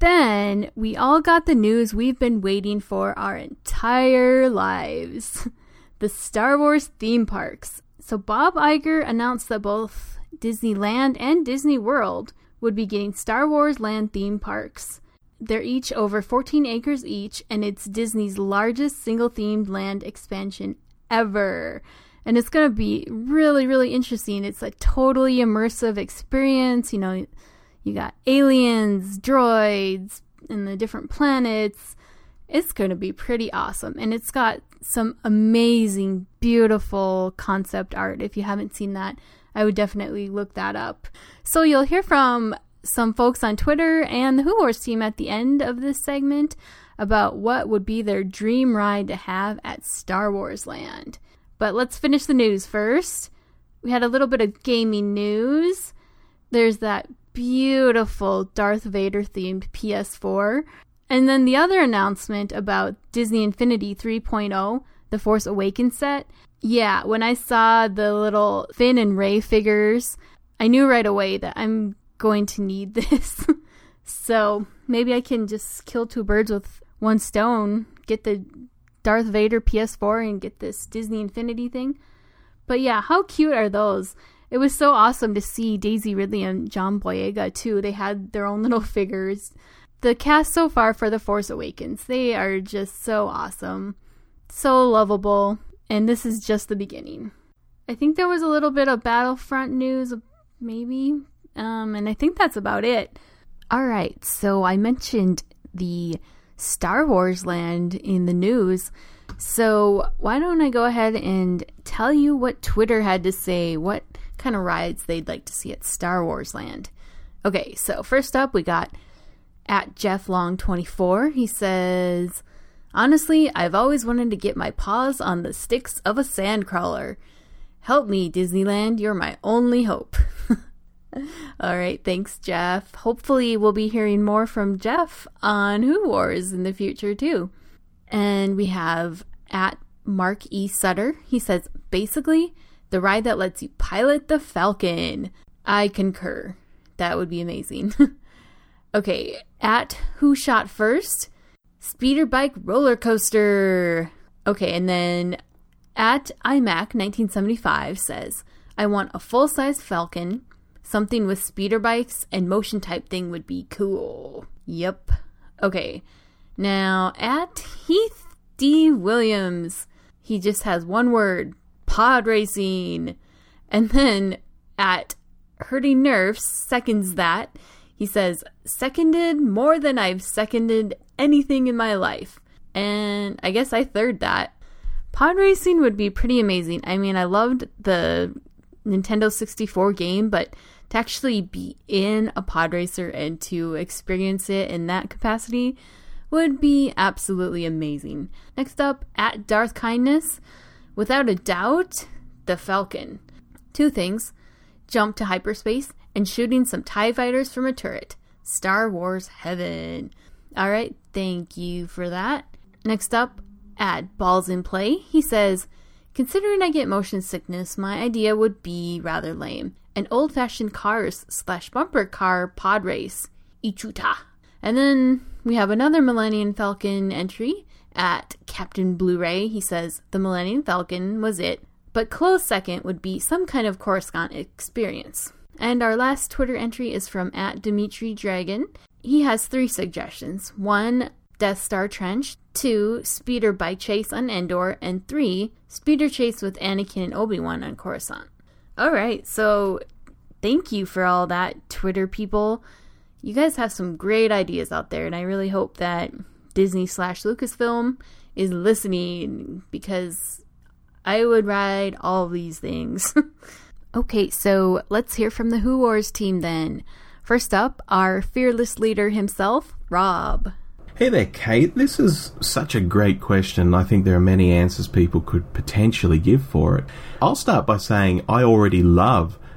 then we all got the news we've been waiting for our entire lives. The Star Wars theme parks. So Bob Iger announced that both Disneyland and Disney World would be getting Star Wars Land theme parks. They're each over fourteen acres each, and it's Disney's largest single-themed land expansion ever. And it's going to be really, really interesting. It's a totally immersive experience. You know, you got aliens, droids, and the different planets. It's going to be pretty awesome. And it's got some amazing, beautiful concept art. If you haven't seen that, I would definitely look that up. So you'll hear from some folks on Twitter and the Who Wars team at the end of this segment about what would be their dream ride to have at Star Wars Land. But let's finish the news first. We had a little bit of gaming news. There's that beautiful Darth Vader themed P S four. And then the other announcement about Disney Infinity three point oh, the Force Awakens set. Yeah, when I saw the little Finn and Rey figures, I knew right away that I'm going to need this. So maybe I can just kill two birds with one stone, get the Darth Vader P S four and get this Disney Infinity thing. But yeah, how cute are those? It was so awesome to see Daisy Ridley and John Boyega too. They had their own little figures. The cast so far for The Force Awakens, they are just so awesome, so lovable, and this is just the beginning. I think there was a little bit of Battlefront news, maybe, um, and I think that's about it. All right, so I mentioned the Star Wars Land in the news, so why don't I go ahead and tell you what Twitter had to say, what kind of rides they'd like to see at Star Wars Land. Okay, so first up we got at Jeff Long twenty-four. He says, honestly, I've always wanted to get my paws on the sticks of a sandcrawler. Help me, Disneyland. You're my only hope. All right, thanks, Jeff. Hopefully we'll be hearing more from Jeff on Who Wars in the future, too. And we have at Mark E. Sutter. He says, basically, the ride that lets you pilot the Falcon. I concur. That would be amazing. Okay, at Who Shot First, Speeder Bike Roller Coaster. Okay, and then at iMac nineteen seventy-five says, I want a full-size Falcon. Something with speeder bikes and motion type thing would be cool. Yep. Okay, now at Heath D. Williams, he just has one word, pod racing. And then at Hurting Nerfs seconds that. He says, seconded more than I've seconded anything in my life. And I guess I third that. Pod racing would be pretty amazing. I mean, I loved the Nintendo sixty-four game, but to actually be in a pod racer and to experience it in that capacity would be absolutely amazing. Next up, at Darth Kindness, without a doubt, the Falcon. Two things, jump to hyperspace and shooting some TIE fighters from a turret. Star Wars heaven. Alright, thank you for that. Next up, at Balls in Play, he says, considering I get motion sickness, my idea would be rather lame. An old-fashioned cars slash bumper car pod race. Ichuta. And then we have another Millennium Falcon entry at Captain Blu-ray. He says, the Millennium Falcon was it, but close second would be some kind of Coruscant experience. And our last Twitter entry is from at Dimitri Dragon. He has three suggestions. One, Death Star Trench. Two, Speeder Bike Chase on Endor. And three, Speeder Chase with Anakin and Obi-Wan on Coruscant. Alright, so thank you for all that, Twitter people. You guys have some great ideas out there, and I really hope that Disney slash Lucasfilm is listening, because I would ride all these things. Okay, so let's hear from the Who Wars team then. First up, our fearless leader himself, Rob. Hey there, Kate. This is such a great question. I think there are many answers people could potentially give for it. I'll start by saying I already love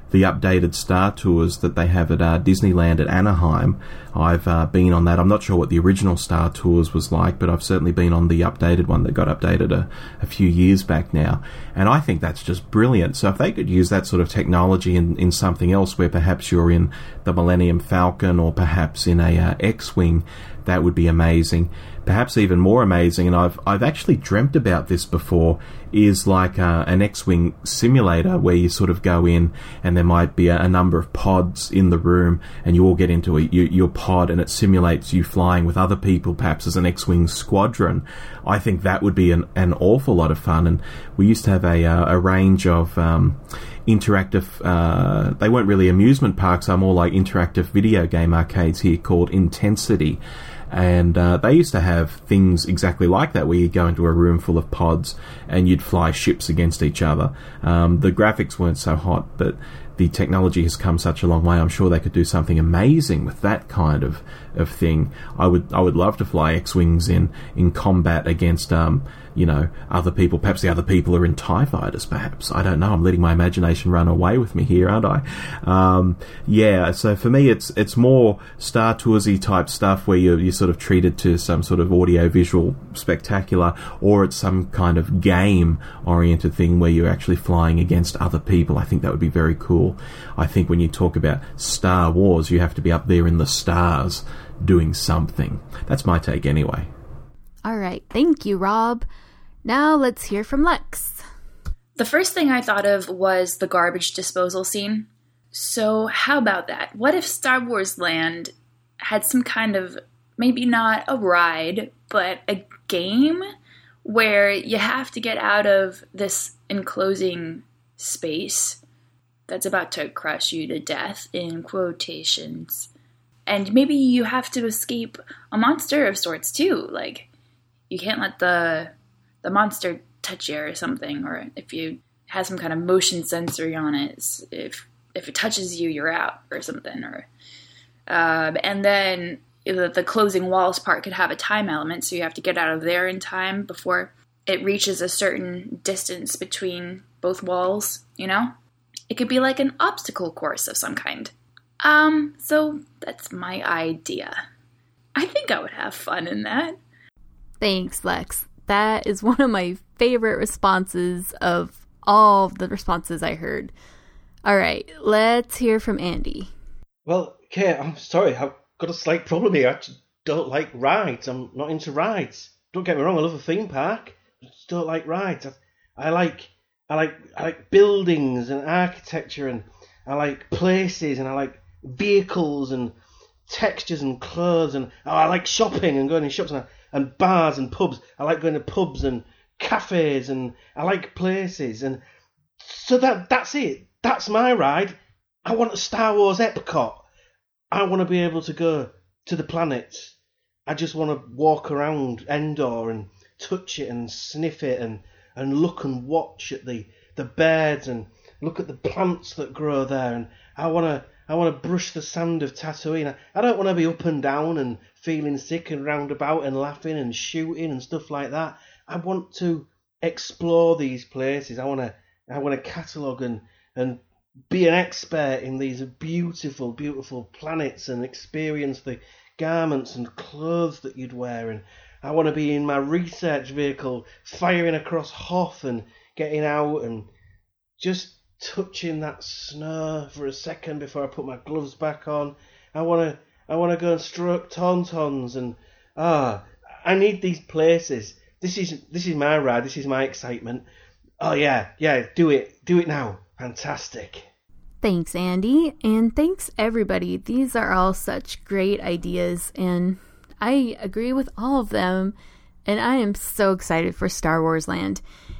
the updated Star Tours that they have at uh, Disneyland at Anaheim. I've uh, been on that. I'm not sure what the original Star Tours was like, but I've certainly been on the updated one that got updated a, a few years back now. And I think that's just brilliant. So if they could use that sort of technology in, in something else, where perhaps you're in the Millennium Falcon or perhaps in a uh, X-Wing, that would be amazing. Perhaps even more amazing, and I've I've actually dreamt about this before, is like uh, an X-Wing simulator where you sort of go in and there might be a, a number of pods in the room and you all get into a, you, your pod and it simulates you flying with other people, perhaps as an X-Wing squadron. I think that would be an, an awful lot of fun. And we used to have a, uh, a range of um, interactive, uh, they weren't really amusement parks, they're more like interactive video game arcades here called Intensity. And uh, they used to have things exactly like that, where you'd go into a room full of pods and you'd fly ships against each other. Um, the graphics weren't so hot, but the technology has come such a long way. I'm sure they could do something amazing with that kind of, of thing. I would I would love to fly X-Wings in, in combat against um you know other people. Perhaps the other people are in TIE fighters, perhaps. I don't know. I'm letting my imagination run away with me here, aren't I? Um, yeah, so for me it's it's more Star Toursy type stuff where you're, you're sort of treated to some sort of audio-visual spectacular, or it's some kind of game-oriented thing where you're actually flying against other people. I think that would be very cool. I think when you talk about Star Wars, you have to be up there in the stars doing something. That's my take anyway. All right. Thank you, Rob. Now let's hear from Lex. The first thing I thought of was the garbage disposal scene. So how about that? What if Star Wars Land had some kind of, maybe not a ride, but a game where you have to get out of this enclosing space that's about to crush you to death, in quotations. And maybe you have to escape a monster of sorts too. Like, you can't let the the monster touch you or something, or if you have some kind of motion sensory on it, if if it touches you, you're out or something. Or uh, and then the, the closing walls part could have a time element, so you have to get out of there in time before it reaches a certain distance between both walls, you know? It could be like an obstacle course of some kind. Um, so that's my idea. I think I would have fun in that. Thanks, Lex. That is one of my favorite responses of all of the responses I heard. All right, let's hear from Andy. Well, Kate, I'm sorry. I've got a slight problem here. I just don't like rides. I'm not into rides. Don't get me wrong. I love a theme park. I just don't like rides. I, I like... I like I like buildings and architecture, and I like places, and I like vehicles and textures and clothes, and oh, I like shopping and going in shops and, and bars and pubs. I like going to pubs and cafes, and I like places, and so that that's it. That's my ride. I want a Star Wars Epcot. I want to be able to go to the planets. I just want to walk around Endor and touch it and sniff it and. and look and watch at the, the birds and look at the plants that grow there. And I want to I want to brush the sand of Tatooine. I don't want to be up and down and feeling sick and roundabout and laughing and shooting and stuff like that. I want to explore these places. I want to I want to catalogue and, and be an expert in these beautiful, beautiful planets and experience the garments and clothes that you'd wear. And I want to be in my research vehicle, firing across Hoth and getting out and just touching that snow for a second before I put my gloves back on. I want to, I want to go and stroke tauntauns and ah, I need these places. This is this is my ride. This is my excitement. Oh yeah, yeah, do it, do it now. Fantastic. Thanks, Andy, and thanks everybody. These are all such great ideas, and I agree with all of them, and I am so excited for Star Wars Land.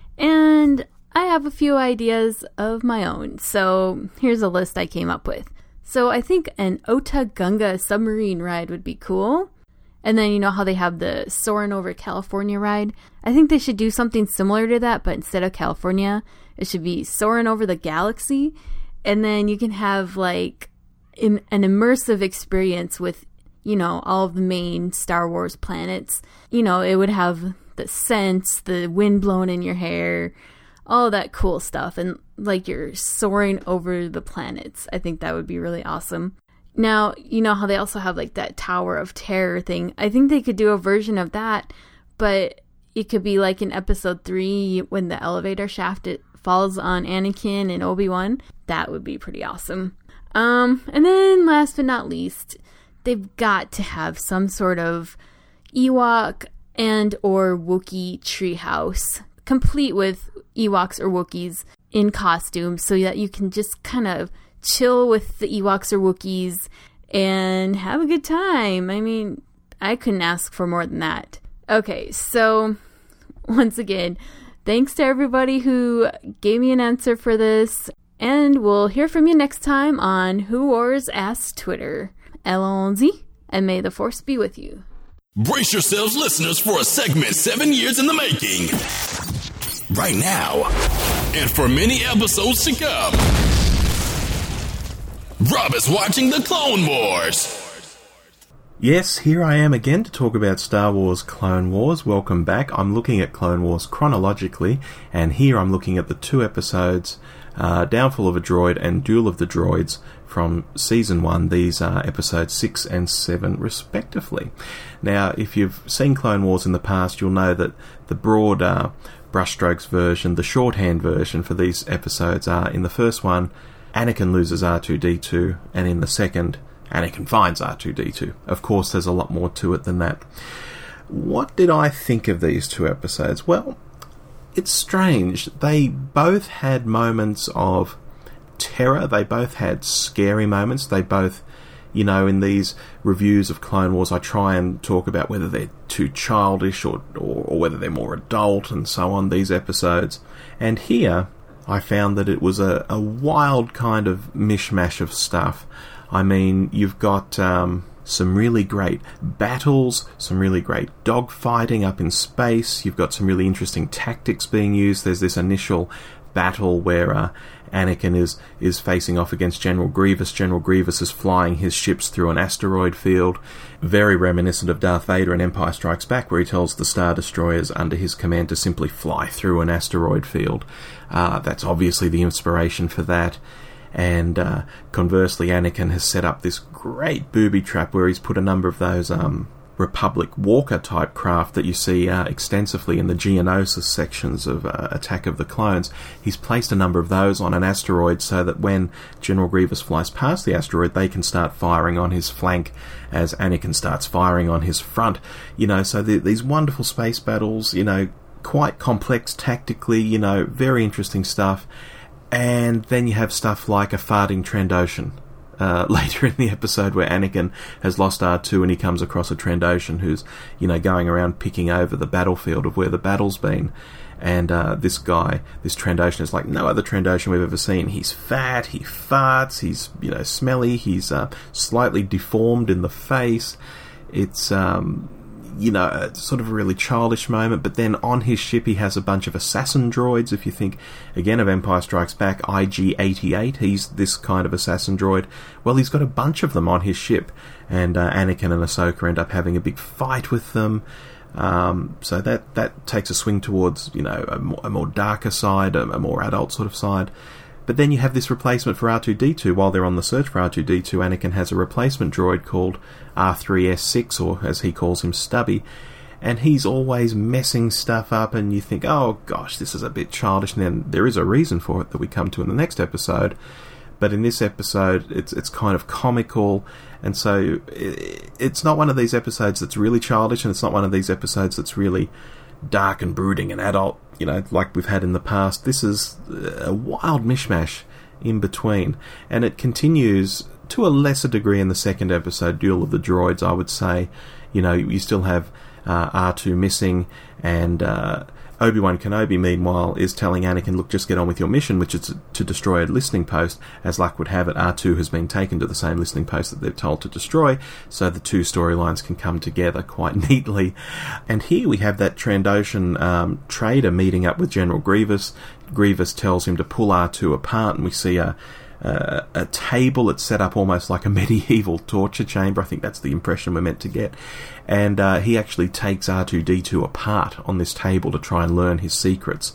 And I have a few ideas of my own, so here's a list I came up with. So I think an Ota Gunga submarine ride would be cool. And then you know how they have the Soarin' Over California ride? I think they should do something similar to that, but instead of California, it should be Soarin' Over the Galaxy. And then you can have like in, an immersive experience with, you know, all of the main Star Wars planets. You know, it would have the scents, the wind blowing in your hair, all that cool stuff. And like you're soaring over the planets. I think that would be really awesome. Now, you know how they also have like that Tower of Terror thing. I think they could do a version of that, but it could be like in episode three when the elevator shaft it falls on Anakin and Obi-Wan. That would be pretty awesome. Um, and then last but not least, they've got to have some sort of Ewok and or Wookiee treehouse, complete with Ewoks or Wookiees in costume, so that you can just kind of chill with the Ewoks or Wookiees and have a good time. I mean, I couldn't ask for more than that. Okay, so once again, thanks to everybody who gave me an answer for this, and we'll hear from you next time on Who Wars Asks Twitter. Allons-y, and may the Force be with you. Brace yourselves, listeners, for a segment seven years in the making. Right now, and for many episodes to come. Rob is watching the Clone Wars. Yes, here I am again to talk about Star Wars Clone Wars. Welcome back. I'm looking at Clone Wars chronologically, and here I'm looking at the two episodes, uh, Downfall of a Droid and Duel of the Droids from Season one. These are episodes six and seven, respectively. Now, if you've seen Clone Wars in the past, you'll know that the broad uh, brushstrokes version, the shorthand version for these episodes are, in the first one, Anakin loses R two D two, and in the second, Anakin finds R two D two. Of course, there's a lot more to it than that. What did I think of these two episodes? Well, it's strange. They both had moments of terror. They both had scary moments. They both, you know, in these reviews of Clone Wars, I try and talk about whether they're too childish or, or, or whether they're more adult and so on, these episodes. And here, I found that it was a, a wild kind of mishmash of stuff. I mean, you've got um, some really great battles, some really great dogfighting up in space. You've got some really interesting tactics being used. There's this initial battle where uh, Anakin is, is facing off against General Grievous. General Grievous is flying his ships through an asteroid field. Very reminiscent of Darth Vader in Empire Strikes Back, where he tells the Star Destroyers under his command to simply fly through an asteroid field. Uh, that's obviously the inspiration for that. And uh, conversely, Anakin has set up this great booby trap where he's put a number of those um, Republic Walker-type craft that you see uh, extensively in the Geonosis sections of uh, Attack of the Clones. He's placed a number of those on an asteroid so that when General Grievous flies past the asteroid, they can start firing on his flank as Anakin starts firing on his front. You know, so the, these wonderful space battles, you know, quite complex tactically, you know, very interesting stuff. And then you have stuff like a farting Trandoshan uh, later in the episode where Anakin has lost R two and he comes across a Trandoshan who's, you know, going around picking over the battlefield of where the battle's been. And uh, this guy, this Trandoshan, is like no other Trandoshan we've ever seen. He's fat, he farts, he's, you know, smelly, he's uh, slightly deformed in the face. It's, um... you know, a sort of a really childish moment, but then on his ship he has a bunch of assassin droids. If you think, again, of Empire Strikes Back, I G eighty-eight, he's this kind of assassin droid. Well, he's got a bunch of them on his ship, and uh, Anakin and Ahsoka end up having a big fight with them. Um, so that, that takes a swing towards, you know, a more, a more darker side, a, a more adult sort of side. But then you have this replacement for R two D two. While they're on the search for R two D two, Anakin has a replacement droid called R three S six, or as he calls him, Stubby. And he's always messing stuff up, and you think, oh gosh, this is a bit childish. And then there is a reason for it that we come to in the next episode. But in this episode, it's it's kind of comical, and so it's not one of these episodes that's really childish, and it's not one of these episodes that's really dark and brooding and adult, you know, like we've had in the past. This is a wild mishmash in between, and it continues to a lesser degree in the second episode, Duel of the Droids, I would say. You know, you still have uh, R two missing, and uh, Obi-Wan Kenobi, meanwhile, is telling Anakin, look, just get on with your mission, which is to destroy a listening post. As luck would have it, R two has been taken to the same listening post that they're told to destroy, so the two storylines can come together quite neatly. And here we have that Trandoshan um, trader meeting up with General Grievous. Grievous tells him to pull R two apart, and we see a Uh, a table that's set up almost like a medieval torture chamber. I think that's the impression we're meant to get. And uh, he actually takes R two D two apart on this table to try and learn his secrets.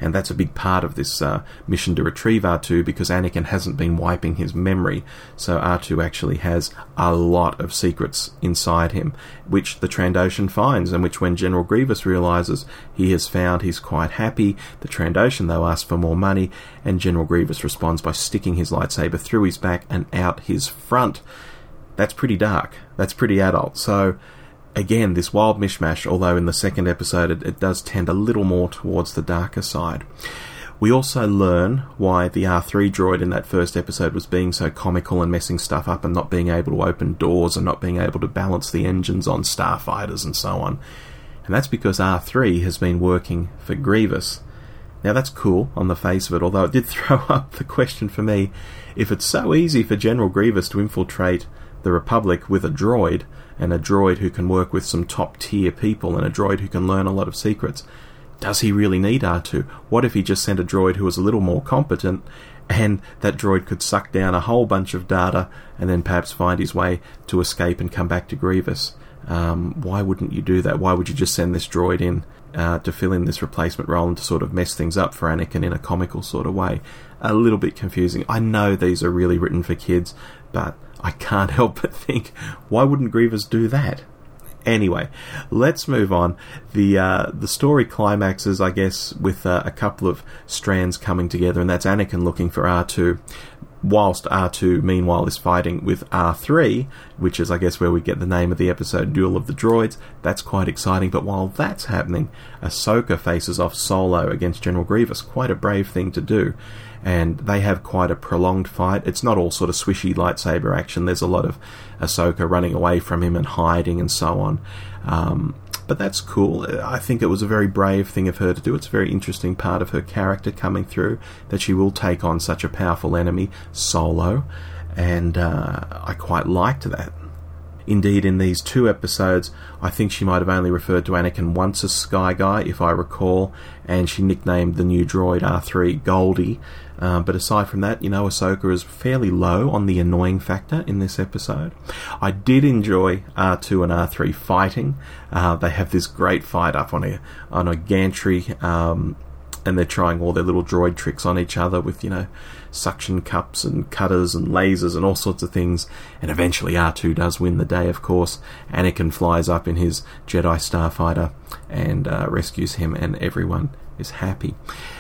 and that's a big part of this uh, mission to retrieve R two, because Anakin hasn't been wiping his memory, so R two actually has a lot of secrets inside him, which the Trandoshan finds, and which when General Grievous realises he has found, he's quite happy. The Trandoshan, though, asks for more money, and General Grievous responds by sticking his lightsaber through his back and out his front. That's pretty dark. That's pretty adult. So, again, this wild mishmash, although in the second episode it, it does tend a little more towards the darker side. We also learn why the R three droid in that first episode was being so comical and messing stuff up and not being able to open doors and not being able to balance the engines on starfighters and so on. And that's because R three has been working for Grievous. Now that's cool on the face of it, although it did throw up the question for me, if it's so easy for General Grievous to infiltrate the Republic with a droid, and a droid who can work with some top-tier people, and a droid who can learn a lot of secrets, does he really need R two? What if he just sent a droid who was a little more competent, and that droid could suck down a whole bunch of data, and then perhaps find his way to escape and come back to Grievous? Um, why wouldn't you do that? Why would you just send this droid in uh, to fill in this replacement role and to sort of mess things up for Anakin in a comical sort of way? A little bit confusing. I know these are really written for kids, but I can't help but think, why wouldn't Grievous do that? Anyway, let's move on. The uh, the story climaxes, I guess, with uh, a couple of strands coming together, and that's Anakin looking for R two, whilst R two, meanwhile, is fighting with R three, which is, I guess, where we get the name of the episode, Duel of the Droids. That's quite exciting, but while that's happening, Ahsoka faces off solo against General Grievous. Quite a brave thing to do. And they have quite a prolonged fight. It's not all sort of swishy lightsaber action. There's a lot of Ahsoka running away from him and hiding and so on. Um, but that's cool. I think it was a very brave thing of her to do. It's a very interesting part of her character coming through, that she will take on such a powerful enemy solo. And uh, I quite liked that. Indeed, in these two episodes, I think she might have only referred to Anakin once as Sky Guy, if I recall, and she nicknamed the new droid R three Goldie. Uh, but aside from that, you know, Ahsoka is fairly low on the annoying factor in this episode. I did enjoy R two and R three fighting. Uh, they have this great fight up on a on a gantry, um, and they're trying all their little droid tricks on each other with, you know, suction cups and cutters and lasers and all sorts of things. And eventually R two does win the day, of course. Anakin flies up in his Jedi Starfighter and uh, rescues him, and everyone is happy.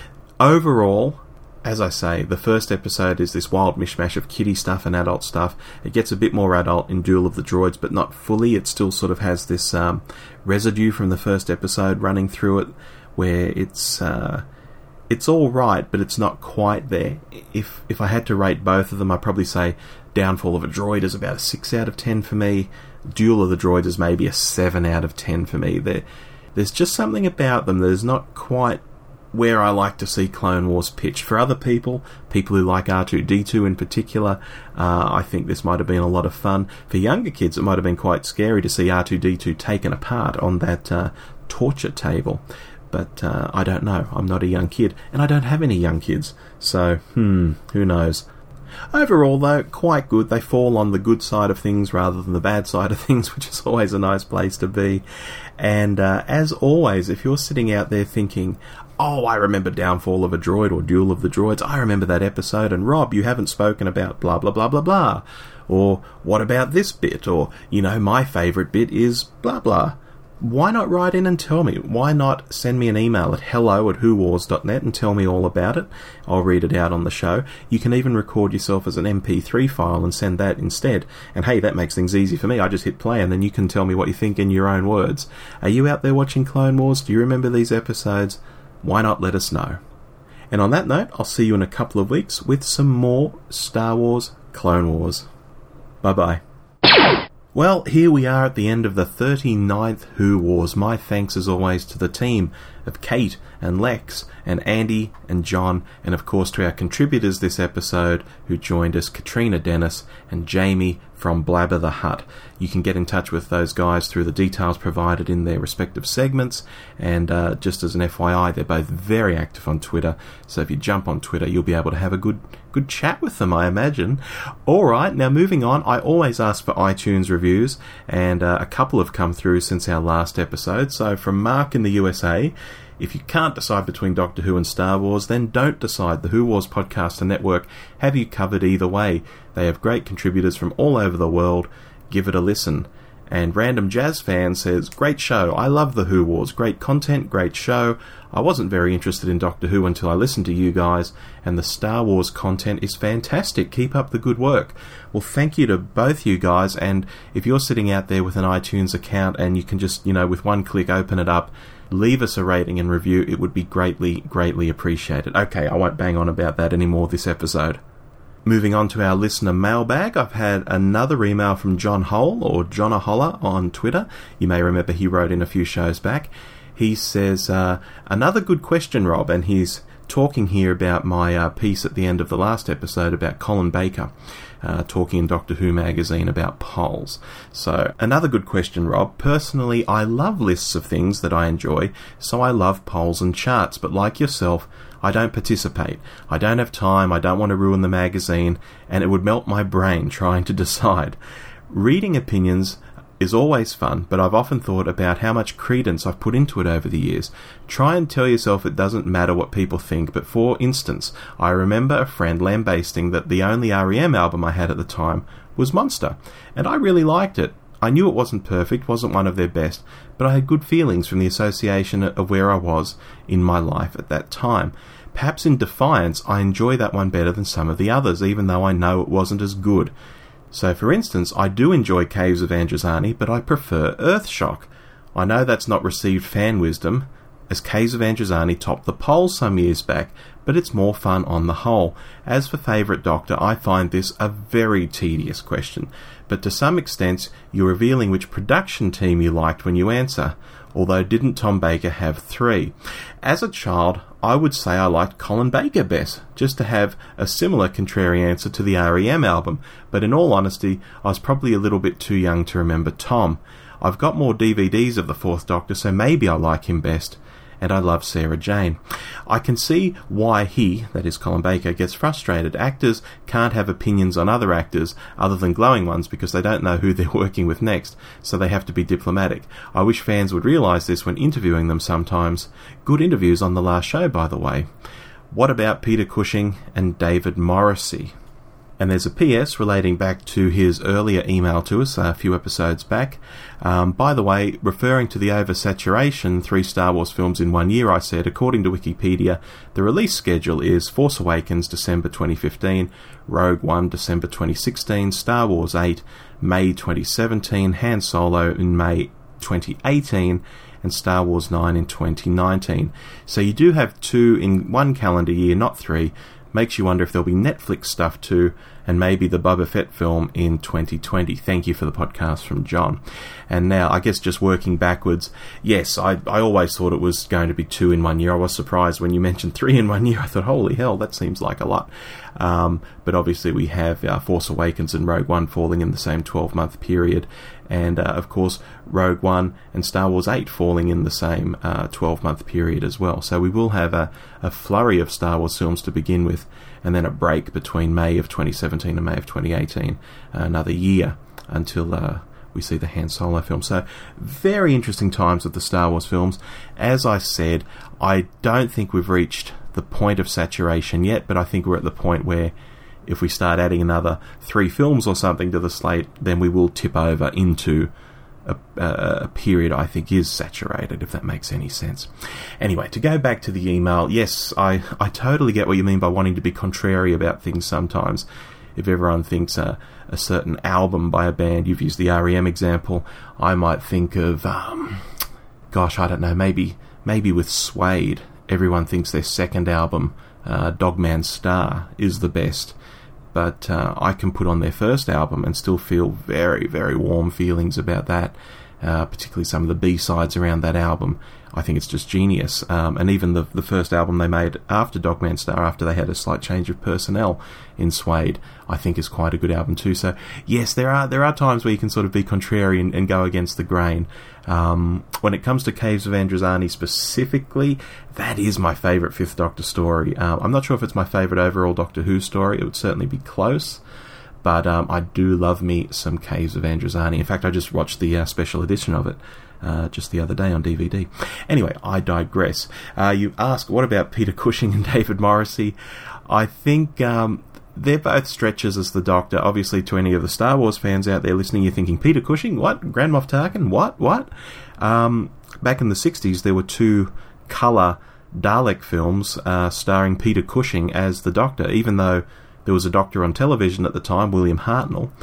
Overall, as I say, the first episode is this wild mishmash of kiddie stuff and adult stuff. It gets a bit more adult in Duel of the Droids, but not fully. It still sort of has this um, residue from the first episode running through it, where it's uh, it's all right, but it's not quite there. If if I had to rate both of them, I'd probably say Downfall of a Droid is about a six out of ten for me. Duel of the Droids is maybe a seven out of ten for me. There, there's just something about them that is not quite where I like to see Clone Wars pitched. For other people, people who like R two D two in particular, uh, I think this might have been a lot of fun. For younger kids, it might have been quite scary to see R two D two taken apart on that uh, torture table. But uh, I don't know. I'm not a young kid, and I don't have any young kids. So, hmm, who knows? Overall, though, quite good. They fall on the good side of things rather than the bad side of things, which is always a nice place to be. And uh, as always, if you're sitting out there thinking, oh, I remember Downfall of a Droid or Duel of the Droids, I remember that episode, and Rob, you haven't spoken about blah, blah, blah, blah, blah. Or, what about this bit? Or, you know, my favourite bit is blah, blah. Why not write in and tell me? Why not send me an email at hello at who wars dot net and tell me all about it? I'll read it out on the show. You can even record yourself as an M P three file and send that instead. And hey, that makes things easy for me. I just hit play and then you can tell me what you think in your own words. Are you out there watching Clone Wars? Do you remember these episodes? Why not let us know? And on that note, I'll see you in a couple of weeks with some more Star Wars Clone Wars. Bye-bye. Well, here we are at the end of the thirty-ninth Who Wars. My thanks as always to the team of Kate and Lex and Andy and John, and of course to our contributors this episode who joined us, Katrina Dennis and Jamie from Blabber the Hutt. You can get in touch with those guys through the details provided in their respective segments, and uh, just as an F Y I, they're both very active on Twitter, so if you jump on Twitter you'll be able to have a good good chat with them, I imagine. Alright, now moving on, I always ask for iTunes reviews, and uh, a couple have come through since our last episode. So from Mark in the U S A, If you can't decide between Doctor Who and Star Wars, then don't decide. The Who Wars Podcaster Network have you covered either way. They have great contributors from all over the world. Give it a listen. And Random Jazz Fan says, great show. I love the Who Wars. Great content, great show. I wasn't very interested in Doctor Who until I listened to you guys, and the Star Wars content is fantastic. Keep up the good work. Well, thank you to both you guys, and if you're sitting out there with an iTunes account and you can just, you know, with one click open it up, leave us a rating and review, it would be greatly, greatly appreciated. Okay, I won't bang on about that anymore this episode. Moving on to our listener mailbag, I've had another email from John Hole, or John Ahola on Twitter. You may remember he wrote in a few shows back. He says, uh, another good question, Rob, and he's talking here about my uh, piece at the end of the last episode about Colin Baker, uh, talking in Doctor Who magazine about polls. So, another good question, Rob. Personally, I love lists of things that I enjoy, so I love polls and charts, but like yourself, I don't participate. I don't have time, I don't want to ruin the magazine, and it would melt my brain trying to decide. Reading opinions is always fun, but I've often thought about how much credence I've put into it over the years. Try and tell yourself it doesn't matter what people think, but for instance, I remember a friend lambasting that the only R E M album I had at the time was Monster, and I really liked it. I knew it wasn't perfect, wasn't one of their best, but I had good feelings from the association of where I was in my life at that time. Perhaps in defiance, I enjoy that one better than some of the others, even though I know it wasn't as good. So, for instance, I do enjoy Caves of Androzani, but I prefer Earthshock. I know that's not received fan wisdom, as Caves of Androzani topped the polls some years back, but it's more fun on the whole. As for favourite Doctor, I find this a very tedious question, but to some extent you're revealing which production team you liked when you answer, although didn't Tom Baker have three? As a child, I would say I liked Colin Baker best, just to have a similar contrary answer to the R E M album, but in all honesty, I was probably a little bit too young to remember Tom. I've got more D V Ds of the Fourth Doctor, so maybe I like him best, and I love Sarah Jane. I can see why he, that is Colin Baker, gets frustrated. Actors can't have opinions on other actors other than glowing ones because they don't know who they're working with next, so they have to be diplomatic. I wish fans would realise this when interviewing them sometimes. Good interviews on the last show, by the way. What about Peter Cushing and David Morrissey? And there's a P S relating back to his earlier email to us a few episodes back. Um, by the way, referring to the oversaturation, three Star Wars films in one year, I said, according to Wikipedia, the release schedule is Force Awakens, December twenty fifteen, Rogue One, December twenty sixteen, Star Wars eight, May twenty seventeen, Han Solo in May twenty eighteen, and Star Wars nine in twenty nineteen. So you do have two in one calendar year, not three. Makes you wonder if there'll be Netflix stuff too, and maybe the Boba Fett film in twenty twenty. Thank you for the podcast from John. And now, I guess just working backwards, yes, I I always thought it was going to be two in one year. I was surprised when you mentioned three in one year. I thought, holy hell, that seems like a lot. Um, but obviously we have uh, Force Awakens and Rogue One falling in the same twelve-month period, and uh, of course Rogue One and Star Wars eight falling in the same uh, twelve-month period as well. So we will have a, a flurry of Star Wars films to begin with, and then a break between May of twenty seventeen and May of twenty eighteen, uh, another year until uh, we see the Han Solo film. So very interesting times with the Star Wars films. As I said, I don't think we've reached the point of saturation yet, but I think we're at the point where if we start adding another three films or something to the slate, then we will tip over into a, a period I think is saturated, if that makes any sense. Anyway, to go back to the email, yes, I, I totally get what you mean by wanting to be contrary about things sometimes. If everyone thinks a, a certain album by a band, you've used the R E M example, I might think of, um, gosh, I don't know, maybe maybe with Suede, everyone thinks their second album, uh, Dogman Star, is the best. But uh, I can put on their first album and still feel very, very warm feelings about that, uh, particularly some of the B-sides around that album. I think it's just genius. Um, and even the the first album they made after Dogman Star, after they had a slight change of personnel in Suede, I think is quite a good album too. So yes, there are there are times where you can sort of be contrarian and, and go against the grain. Um, when it comes to Caves of Androzani specifically, that is my favourite Fifth Doctor story. Um, I'm not sure if it's my favourite overall Doctor Who story. It would certainly be close. But um, I do love me some Caves of Androzani. In fact, I just watched the uh, special edition of it uh, just the other day on D V D. Anyway, I digress. Uh, you ask, what about Peter Cushing and David Morrissey? I think um, they're both stretches as the Doctor. Obviously, to any of the Star Wars fans out there listening, you're thinking, Peter Cushing? What? Grand Moff Tarkin? What? What? Um, back in the sixties, there were two colour Dalek films uh, starring Peter Cushing as the Doctor. Even though there was a Doctor on television at the time, William Hartnell,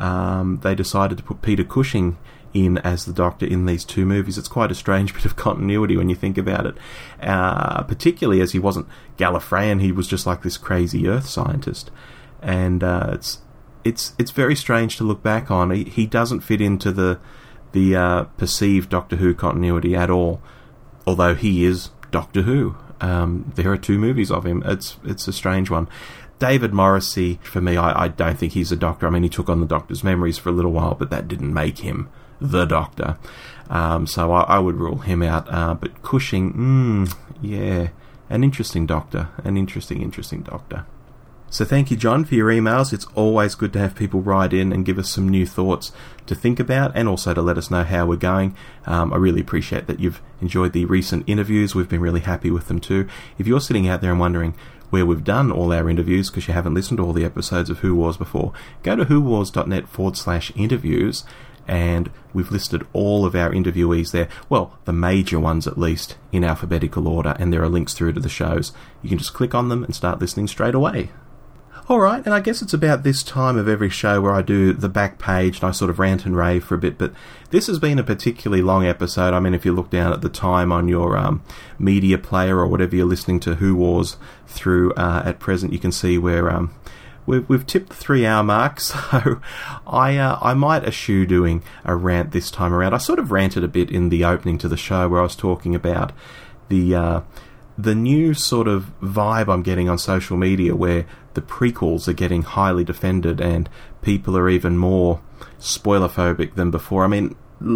um, they decided to put Peter Cushing in as the Doctor in these two movies. It's quite a strange bit of continuity when you think about it, uh, particularly as he wasn't Gallifreyan. He was just like this crazy Earth scientist, and uh, it's it's it's very strange to look back on. He, he doesn't fit into the the uh, perceived Doctor Who continuity at all, although he is Doctor Who. Um, there are two movies of him. It's it's a strange one. David Morrissey, for me, I, I don't think he's a Doctor. I mean, he took on the Doctor's memories for a little while, but that didn't make him the Doctor. Um, so I, I would rule him out. Uh, but Cushing, mm, yeah, an interesting Doctor. An interesting, interesting Doctor. So thank you, John, for your emails. It's always good to have people write in and give us some new thoughts to think about, and also to let us know how we're going. Um, I really appreciate that you've enjoyed the recent interviews. We've been really happy with them too. If you're sitting out there and wondering where we've done all our interviews because you haven't listened to all the episodes of Who Wars before, go to whowars.net forward slash interviews, and we've listed all of our interviewees there. Well, the major ones at least, in alphabetical order, and there are links through to the shows. You can just click on them and start listening straight away. Alright, and I guess it's about this time of every show where I do the back page and I sort of rant and rave for a bit, but this has been a particularly long episode. I mean, if you look down at the time on your um, media player or whatever you're listening to Who Wars through uh, at present, you can see where um, we've, we've tipped the three-hour mark, so I uh, I might eschew doing a rant this time around. I sort of ranted a bit in the opening to the show where I was talking about the... Uh, the new sort of vibe I'm getting on social media where the prequels are getting highly defended and people are even more spoiler-phobic than before. I mean,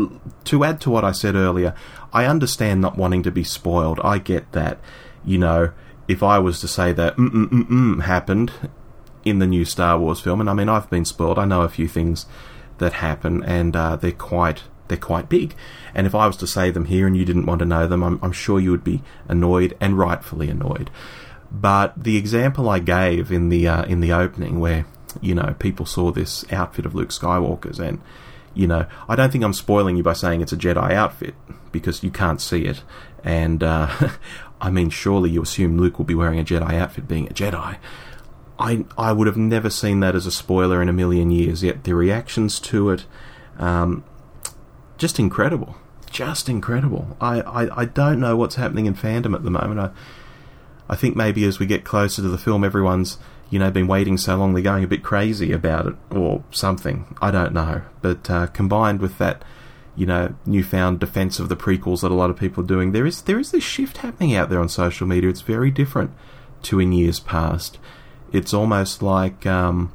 to add to what I said earlier, I understand not wanting to be spoiled. I get that. You know, if I was to say that mm-mm-mm-mm happened in the new Star Wars film, and I mean, I've been spoiled. I know a few things that happen, and uh, they're quite... they're quite big, and if I was to say them here and you didn't want to know them, I'm, I'm sure you would be annoyed, and rightfully annoyed. But the example I gave in the uh, in the opening, where, you know, people saw this outfit of Luke Skywalker's, and, you know, I don't think I'm spoiling you by saying it's a Jedi outfit, because you can't see it, and uh, I mean, surely you assume Luke will be wearing a Jedi outfit being a Jedi. I I would have never seen that as a spoiler in a million years, yet the reactions to it, um, just incredible. Just incredible. I, I, I don't know what's happening in fandom at the moment. I I think maybe as we get closer to the film, everyone's, you know, been waiting so long, they're going a bit crazy about it, or something. I don't know. But uh, combined with that, you know, newfound defence of the prequels that a lot of people are doing, there is there is this shift happening out there on social media. It's very different to in years past. It's almost like, um,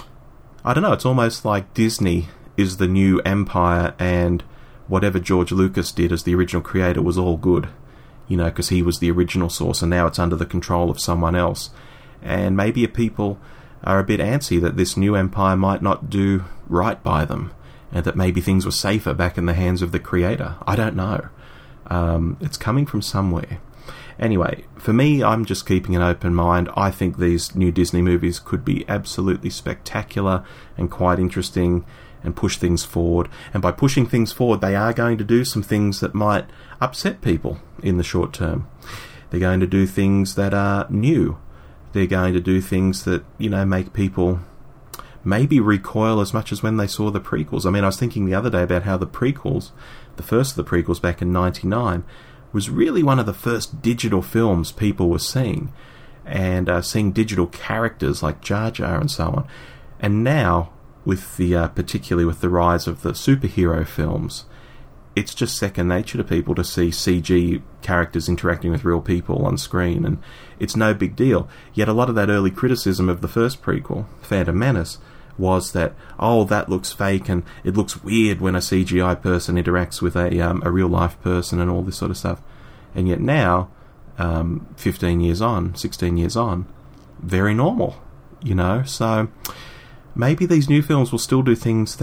I don't know, it's almost like Disney is the new empire, and whatever George Lucas did as the original creator was all good, you know, because he was the original source, and now it's under the control of someone else. And maybe people are a bit antsy that this new empire might not do right by them, and that maybe things were safer back in the hands of the creator. I don't know. Um, it's coming from somewhere. Anyway, for me, I'm just keeping an open mind. I think these new Disney movies could be absolutely spectacular and quite interesting, and push things forward. And by pushing things forward, they are going to do some things that might upset people in the short term. They're going to do things that are new. They're going to do things that, you know, make people maybe recoil as much as when they saw the prequels. I mean, I was thinking the other day about how the prequels, the first of the prequels back in ninety-nine, was really one of the first digital films people were seeing, and uh, seeing digital characters like Jar Jar and so on. And now, with the uh, particularly with the rise of the superhero films, it's just second nature to people to see C G characters interacting with real people on screen, and it's no big deal. Yet a lot of that early criticism of the first prequel, Phantom Menace, was that, oh, that looks fake, and it looks weird when a C G I person interacts with a um, a real life person, and all this sort of stuff. And yet now, um, fifteen years on, sixteen years on, very normal, you know. So maybe these new films will still do things that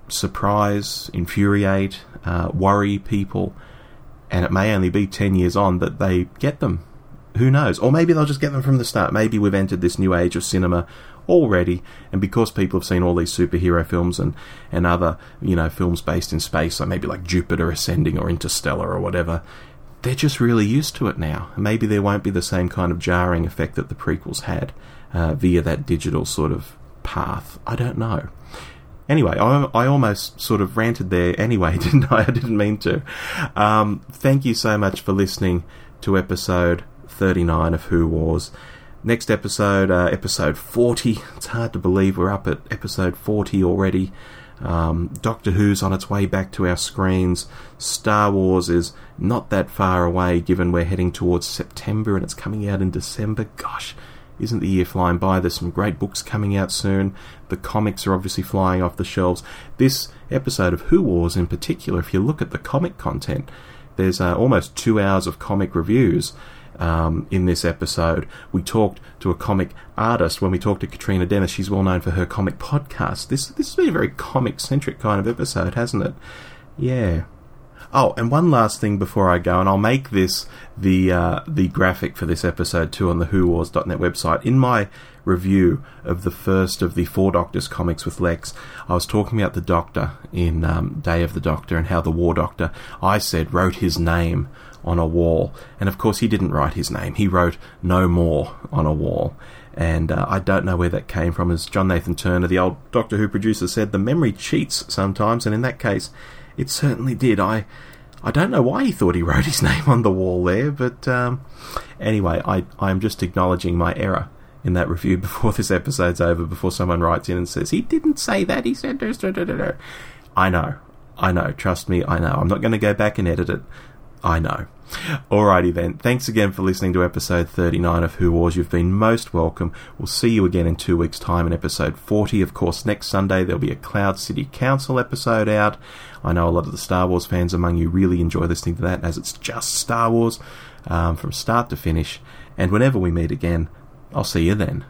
surprise, infuriate, uh, worry people, and it may only be ten years on that they get them. Who knows? Or maybe they'll just get them from the start. Maybe we've entered this new age of cinema already, and because people have seen all these superhero films and, and other, you know, films based in space, so maybe like Jupiter Ascending or Interstellar or whatever, they're just really used to it now. Maybe there won't be the same kind of jarring effect that the prequels had uh, via that digital sort of path. I don't know. Anyway, I, I almost sort of ranted there anyway, didn't I? I didn't mean to. Um, thank you so much for listening to episode thirty-nine of Who Wars. Next episode, uh, episode forty. It's hard to believe we're up at episode forty already. Um, Doctor Who's on its way back to our screens. Star Wars is not that far away, given we're heading towards September and it's coming out in December. Gosh, isn't the year flying by? There's some great books coming out soon. The comics are obviously flying off the shelves. This episode of Who Wars in particular, if you look at the comic content, there's uh, almost two hours of comic reviews. Um, in this episode, we talked to a comic artist. When we talked to Katrina Dennis, she's well known for her comic podcast. This this has been a very comic-centric kind of episode, hasn't it? Yeah. Oh, and one last thing before I go, and I'll make this the uh, the graphic for this episode too on the who wars dot net website. In my review of the first of the Four Doctors comics with Lex, I was talking about the Doctor in um, Day of the Doctor and how the War Doctor, I said, wrote his name on a wall. And of course he didn't write his name. He wrote "No More" on a wall. And uh, I don't know where that came from. As John Nathan Turner, the old Doctor Who producer, said, the memory cheats sometimes, and in that case it certainly did. I I don't know why he thought he wrote his name on the wall there, but um, anyway, I I'm just acknowledging my error in that review before this episode's over, before someone writes in and says, he didn't say that, he said this, da, da, da, da. I know, I know, trust me, I know. I'm not going to go back and edit it. I know. Alrighty then, thanks again for listening to episode thirty-nine of Who Wars. You've been most welcome. We'll see you again in two weeks' time in episode forty. Of course, next Sunday there'll be a Cloud City Council episode out. I know a lot of the Star Wars fans among you really enjoy listening to that, as it's just Star Wars um, from start to finish. And whenever we meet again, I'll see you then.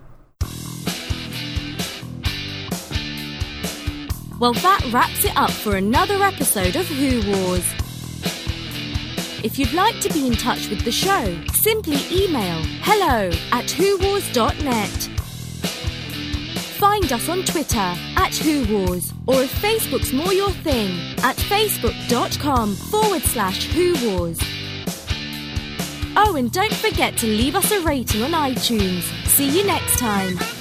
Well, that wraps it up for another episode of Who Wars. If you'd like to be in touch with the show, simply email hello at who wars dot net. Find us on Twitter at Who Wars, or if Facebook's more your thing, at facebook.com forward slash Who Wars. Oh, and don't forget to leave us a rating on iTunes. See you next time.